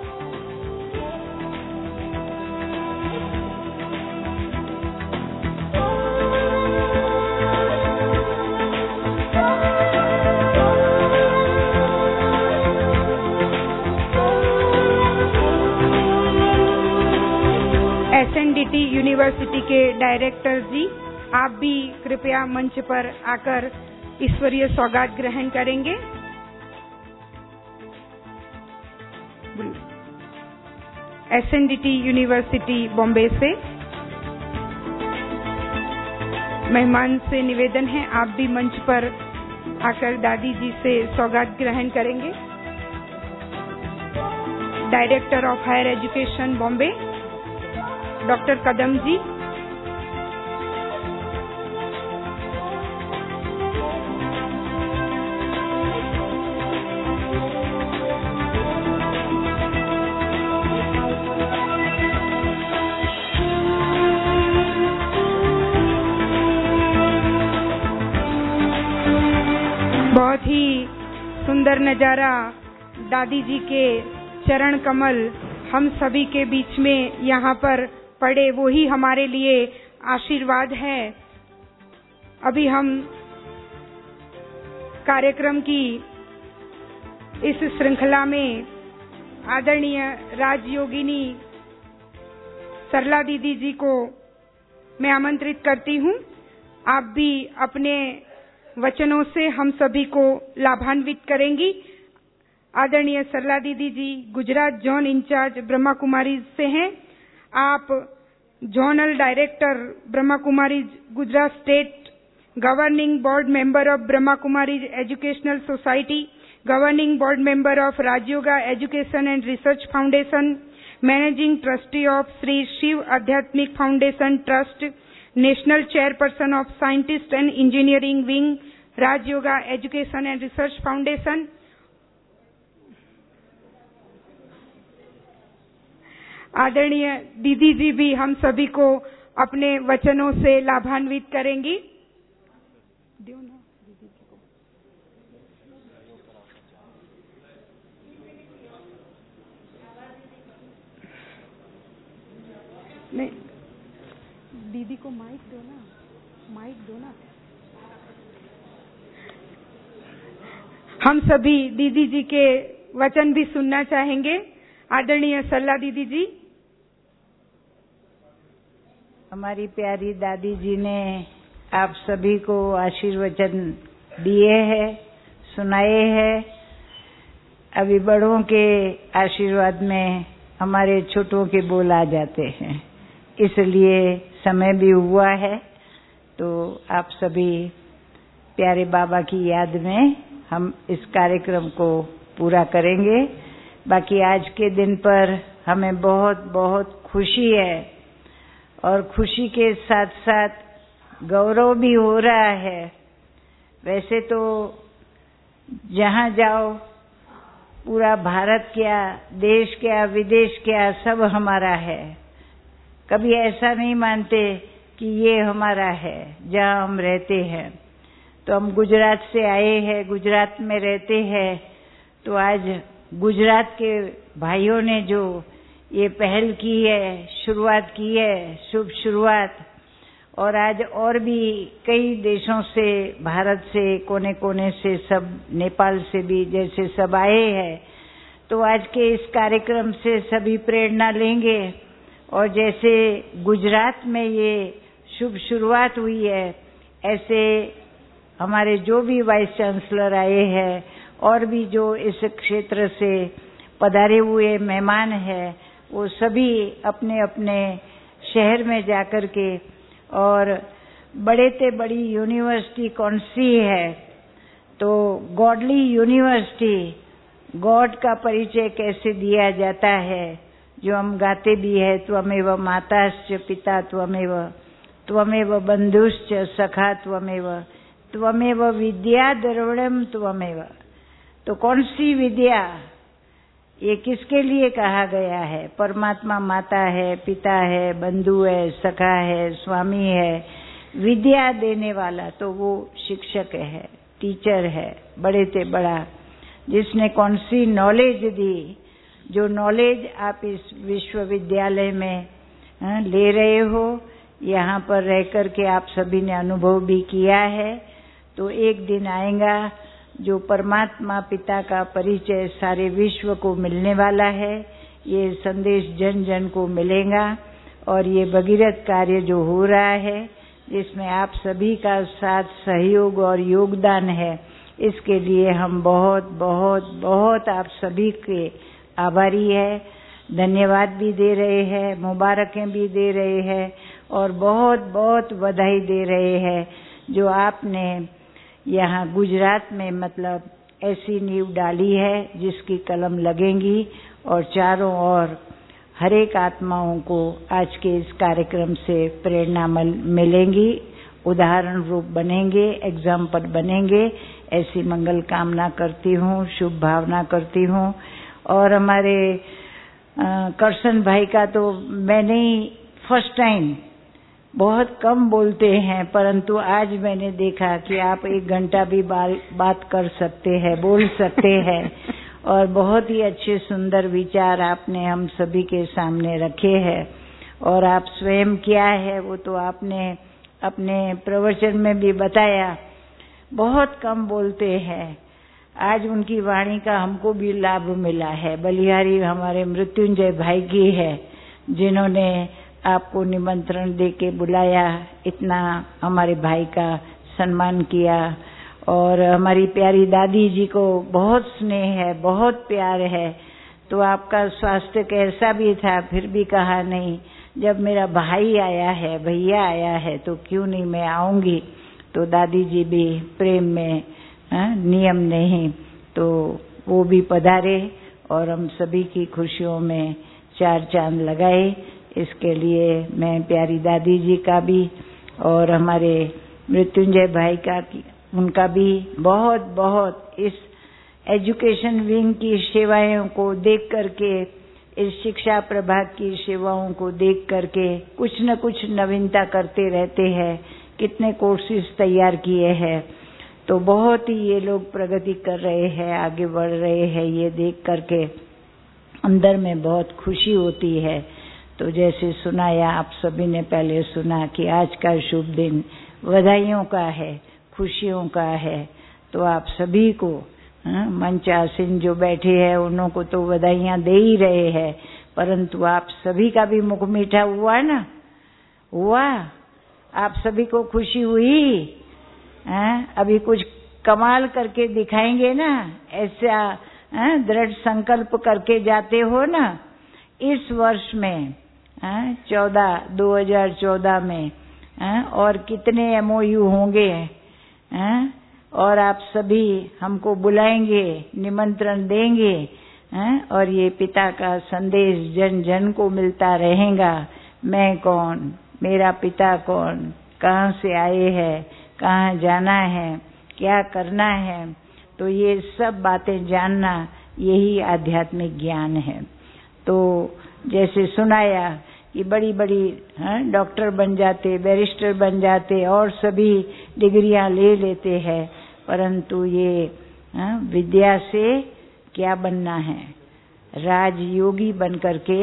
A: SNDT university के डायरेक्टर जी, आप भी कृपया मंच पर आकर ईश्वरीय सौगात ग्रहण करेंगे। SNDT यूनिवर्सिटी बॉम्बे से मेहमान से निवेदन है, आप भी मंच पर आकर दादी जी से सौगात ग्रहण करेंगे। Director of higher education Bombay doctor Kadam ji, बहुत ही सुंदर नजारा, दादी जी के चरण कमल हम सभी के बीच में यहाँ पर पड़े, वो ही हमारे लिए आशीर्वाद है। अभी हम कार्यक्रम की इस श्रृंखला में आदरणीय राजयोगिनी सरला दीदी जी को मैं आमंत्रित करती हूँ। आप भी अपने वचनों से हम सभी को लाभान्वित करेंगी। आदरणीय सरला दीदी जी गुजरात जोन इंचार्ज ब्रह्मा कुमारी से हैं। आप zonal director Brahma Kumari Gujarat state, governing board member of Brahma Kumari educational society, governing board member of Rajyoga education and research foundation, managing trustee of Shri Shiv Adhyatmik foundation trust, national chairperson of scientist and engineering wing, Rajyoga education and research foundation, आदरणीय दीदी जी भी हम सभी को अपने वचनों से लाभान्वित करेंगी। नहीं, दीदी को माइक दो ना, माइक दो ना। हम सभी दीदी जी के वचन भी सुनना चाहेंगे। आदरणीय सल्ला दीदी जी।
K: हमारी प्यारी दादी जी ने आप सभी को आशीर्वचन दिए हैं, सुनाए हैं। अभी बड़ों के आशीर्वाद में हमारे छोटों के बोल आ जाते हैं, इसलिए समय भी हुआ है। तो आप सभी प्यारे बाबा की याद में हम इस कार्यक्रम को पूरा करेंगे। बाकी आज के दिन पर हमें बहुत बहुत खुशी है और खुशी के साथ साथ गौरव भी हो रहा है। वैसे तो जहाँ जाओ पूरा भारत क्या, देश क्या, विदेश क्या, सब हमारा है। कभी ऐसा नहीं मानते कि ये हमारा है जहाँ हम रहते हैं। तो हम गुजरात से आए हैं, गुजरात में रहते हैं। तो आज गुजरात के भाइयों ने जो ये पहल की है, शुरुआत की है, शुभ शुरुआत। और आज और भी कई देशों से, भारत से, कोने कोने से, सब नेपाल से भी जैसे सब आए हैं। तो आज के इस कार्यक्रम से सभी प्रेरणा लेंगे और जैसे गुजरात में ये शुभ शुरुआत हुई है, ऐसे हमारे जो भी वाइस चांसलर आए हैं और भी जो इस क्षेत्र से पधारे हुए मेहमान हैं, वो सभी अपने अपने शहर में जाकर के, और बड़े से बड़ी यूनिवर्सिटी कौन सी है, तो गॉडली यूनिवर्सिटी, गॉड का परिचय कैसे दिया जाता है, जो हम गाते भी है, त्वमेव माताश्च पिता त्वमेव, त्वमेव बंधुश्च सखा त्वमेव, त्वमेव विद्या द्रविणम त्वमेव। तो कौन सी विद्या, ये किसके लिए कहा गया है? परमात्मा माता है, पिता है, बंधु है, सखा है, स्वामी है। विद्या देने वाला तो वो शिक्षक है, टीचर है, बड़े से बड़ा, जिसने कौन सी नॉलेज दी, जो नॉलेज आप इस विश्वविद्यालय में ले रहे हो, यहाँ पर रह कर के आप सभी ने अनुभव भी किया है। तो एक दिन आएगा जो परमात्मा पिता का परिचय सारे विश्व को मिलने वाला है। ये संदेश जन जन को मिलेगा और ये भगीरथ कार्य जो हो रहा है, जिसमें आप सभी का साथ, सहयोग और योगदान है, इसके लिए हम बहुत बहुत बहुत आप सभी के आभारी है। धन्यवाद भी दे रहे हैं, मुबारकें भी दे रहे हैं और बहुत बहुत बधाई दे रहे हैं जो आपने यहाँ गुजरात में मतलब ऐसी नींव डाली है जिसकी कलम लगेंगी और चारों ओर हर एक आत्माओं को आज के इस कार्यक्रम से प्रेरणा मिलेंगी, उदाहरण रूप बनेंगे, एग्जाम्पल बनेंगे। ऐसी मंगल कामना करती हूँ, शुभ भावना करती हूँ। और हमारे करसन भाई का तो मैंने ही फर्स्ट टाइम, बहुत कम बोलते हैं, परंतु आज मैंने देखा कि आप 1 घंटा भी बात कर सकते हैं, बोल सकते हैं और बहुत ही अच्छे सुंदर विचार आपने हम सभी के सामने रखे हैं। और आप स्वयं क्या है वो तो आपने अपने प्रवचन में भी बताया, बहुत कम बोलते हैं। आज उनकी वाणी का हमको भी लाभ मिला है। बलिहारी हमारे मृत्युंजय भाई की है, जिन्होंने आपको निमंत्रण देके बुलाया, इतना हमारे भाई का सम्मान किया। और हमारी प्यारी दादी जी को बहुत स्नेह है, बहुत प्यार है। तो आपका स्वास्थ्य कैसा भी था, फिर भी कहा नहीं, जब मेरा भाई आया है, भैया आया है, तो क्यों नहीं मैं आऊंगी। तो दादी जी भी प्रेम में नियम नहीं, तो वो भी पधारे और हम सभी की खुशियों में 4 चांद लगाए। इसके लिए मैं प्यारी दादी जी का भी और हमारे मृत्युंजय भाई का, उनका भी बहुत बहुत इस एजुकेशन विंग की सेवाओं को देख करके इस शिक्षा प्रभाग की सेवाओं को देख करके कुछ न कुछ नवीनता करते रहते हैं। कितने कोर्सेज तैयार किए हैं, तो बहुत ही ये लोग प्रगति कर रहे हैं, आगे बढ़ रहे हैं। ये देख करके अंदर में बहुत खुशी होती है। तो जैसे सुनाया, आप सभी ने पहले सुना कि आज का शुभ दिन बधाइयों का है, खुशियों का है। तो आप सभी को मंच आसीन जो बैठे हैं उन्हों को तो बधाइयां दे ही रहे हैं, परंतु आप सभी का भी मुख मीठा हुआ ना? हुआ? आप सभी को खुशी हुई? अभी कुछ कमाल करके दिखाएंगे ना, ऐसा दृढ़ संकल्प करके जाते हो ना। इस वर्ष में 2014 में और कितने MOU होंगे, और आप सभी हमको बुलाएंगे, निमंत्रण देंगे, और ये पिता का संदेश जन जन को मिलता रहेगा। मैं कौन, मेरा पिता कौन, कहाँ से आए हैं, कहाँ जाना है, क्या करना है, तो ये सब बातें जानना यही आध्यात्मिक ज्ञान है। तो जैसे सुनाया कि बड़ी बड़ी डॉक्टर बन जाते, बैरिस्टर बन जाते और सभी डिग्रियां ले लेते हैं, परंतु ये विद्या से क्या बनना है? राजयोगी बन करके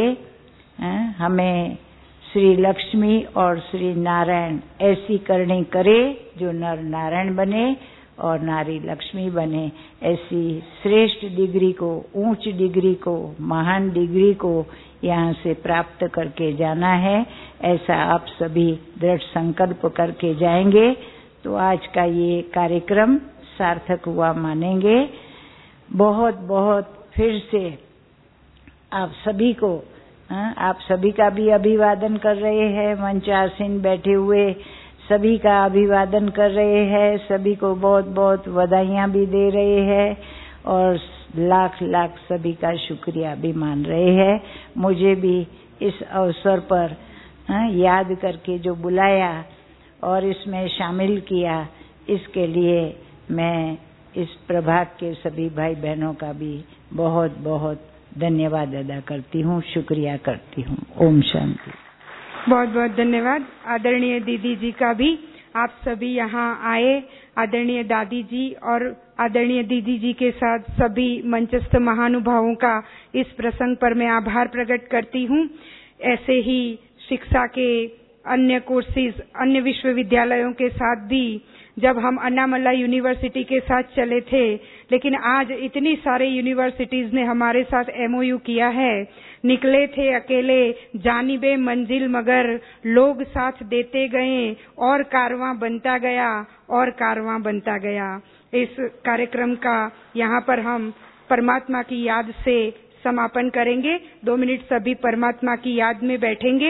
K: हमें श्री लक्ष्मी और श्री नारायण ऐसी करनी करे जो नर नारायण बने और नारी लक्ष्मी बने। ऐसी श्रेष्ठ डिग्री को, ऊंच डिग्री को, महान डिग्री को यहाँ से प्राप्त करके जाना है। ऐसा आप सभी दृढ़ संकल्प करके जाएंगे तो आज का ये कार्यक्रम सार्थक हुआ मानेंगे। बहुत बहुत फिर से आप सभी को, आप सभी का भी अभिवादन कर रहे हैं। मंच आसीन बैठे हुए सभी का अभिवादन कर रहे हैं, सभी को बहुत बहुत बधाइयां भी दे रहे हैं और लाख लाख सभी का शुक्रिया भी मान रहे हैं। मुझे भी इस अवसर पर याद करके जो बुलाया और इसमें शामिल किया, इसके लिए मैं इस प्रभाग के सभी भाई बहनों का भी बहुत बहुत धन्यवाद अदा करती हूँ, शुक्रिया करती हूँ। ओम शांति।
A: बहुत बहुत धन्यवाद आदरणीय दीदी जी का भी। आप सभी यहाँ आए, आदरणीय दादी जी और आदरणीय दीदी जी के साथ सभी मंचस्थ महानुभावों का इस प्रसंग पर मैं आभार प्रकट करती हूँ। ऐसे ही शिक्षा के अन्य कोर्सेज अन्य विश्वविद्यालयों के साथ भी जब हम अन्नामला यूनिवर्सिटी के साथ चले थे, लेकिन आज इतनी सारे यूनिवर्सिटीज ने हमारे साथ MOU किया है। निकले थे अकेले जानिबे मंजिल मगर लोग साथ देते गए और कारवां बनता गया और कारवां बनता गया। इस कार्यक्रम का यहाँ पर हम परमात्मा की याद से समापन करेंगे। 2 मिनट सभी परमात्मा की याद में बैठेंगे।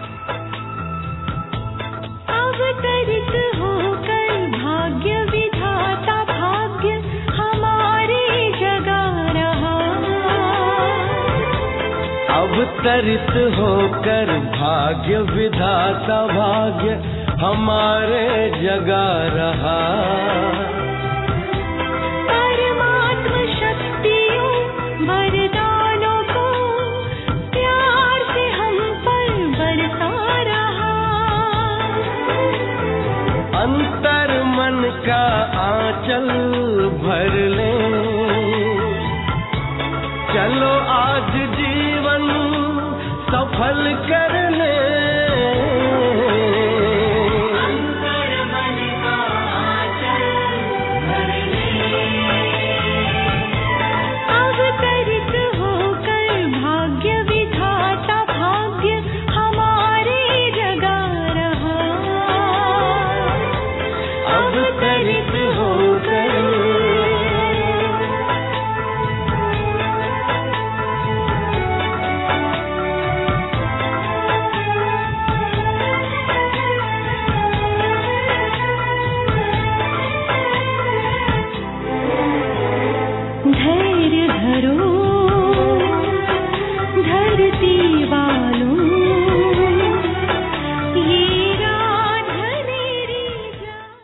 L: अवतरित होकर भाग्य विधाता भाग्य हमारी जगा रहा।
B: अवतरित होकर भाग्य विधाता भाग्य हमारे जगा रहा।
L: परमात्मा शक्तियों वरदानों को प्यार से हम पर बरसा रहा।
B: अंतर मन का आंचल भर ले, चलो आज जीवन सफल कर ले।
L: अंतर मन का आंचल भर ले। अवतरित होकर भाग्य विधाता भाग्य हमारे जगा रहा।
B: अवतरित होकर
L: धैर्य धरो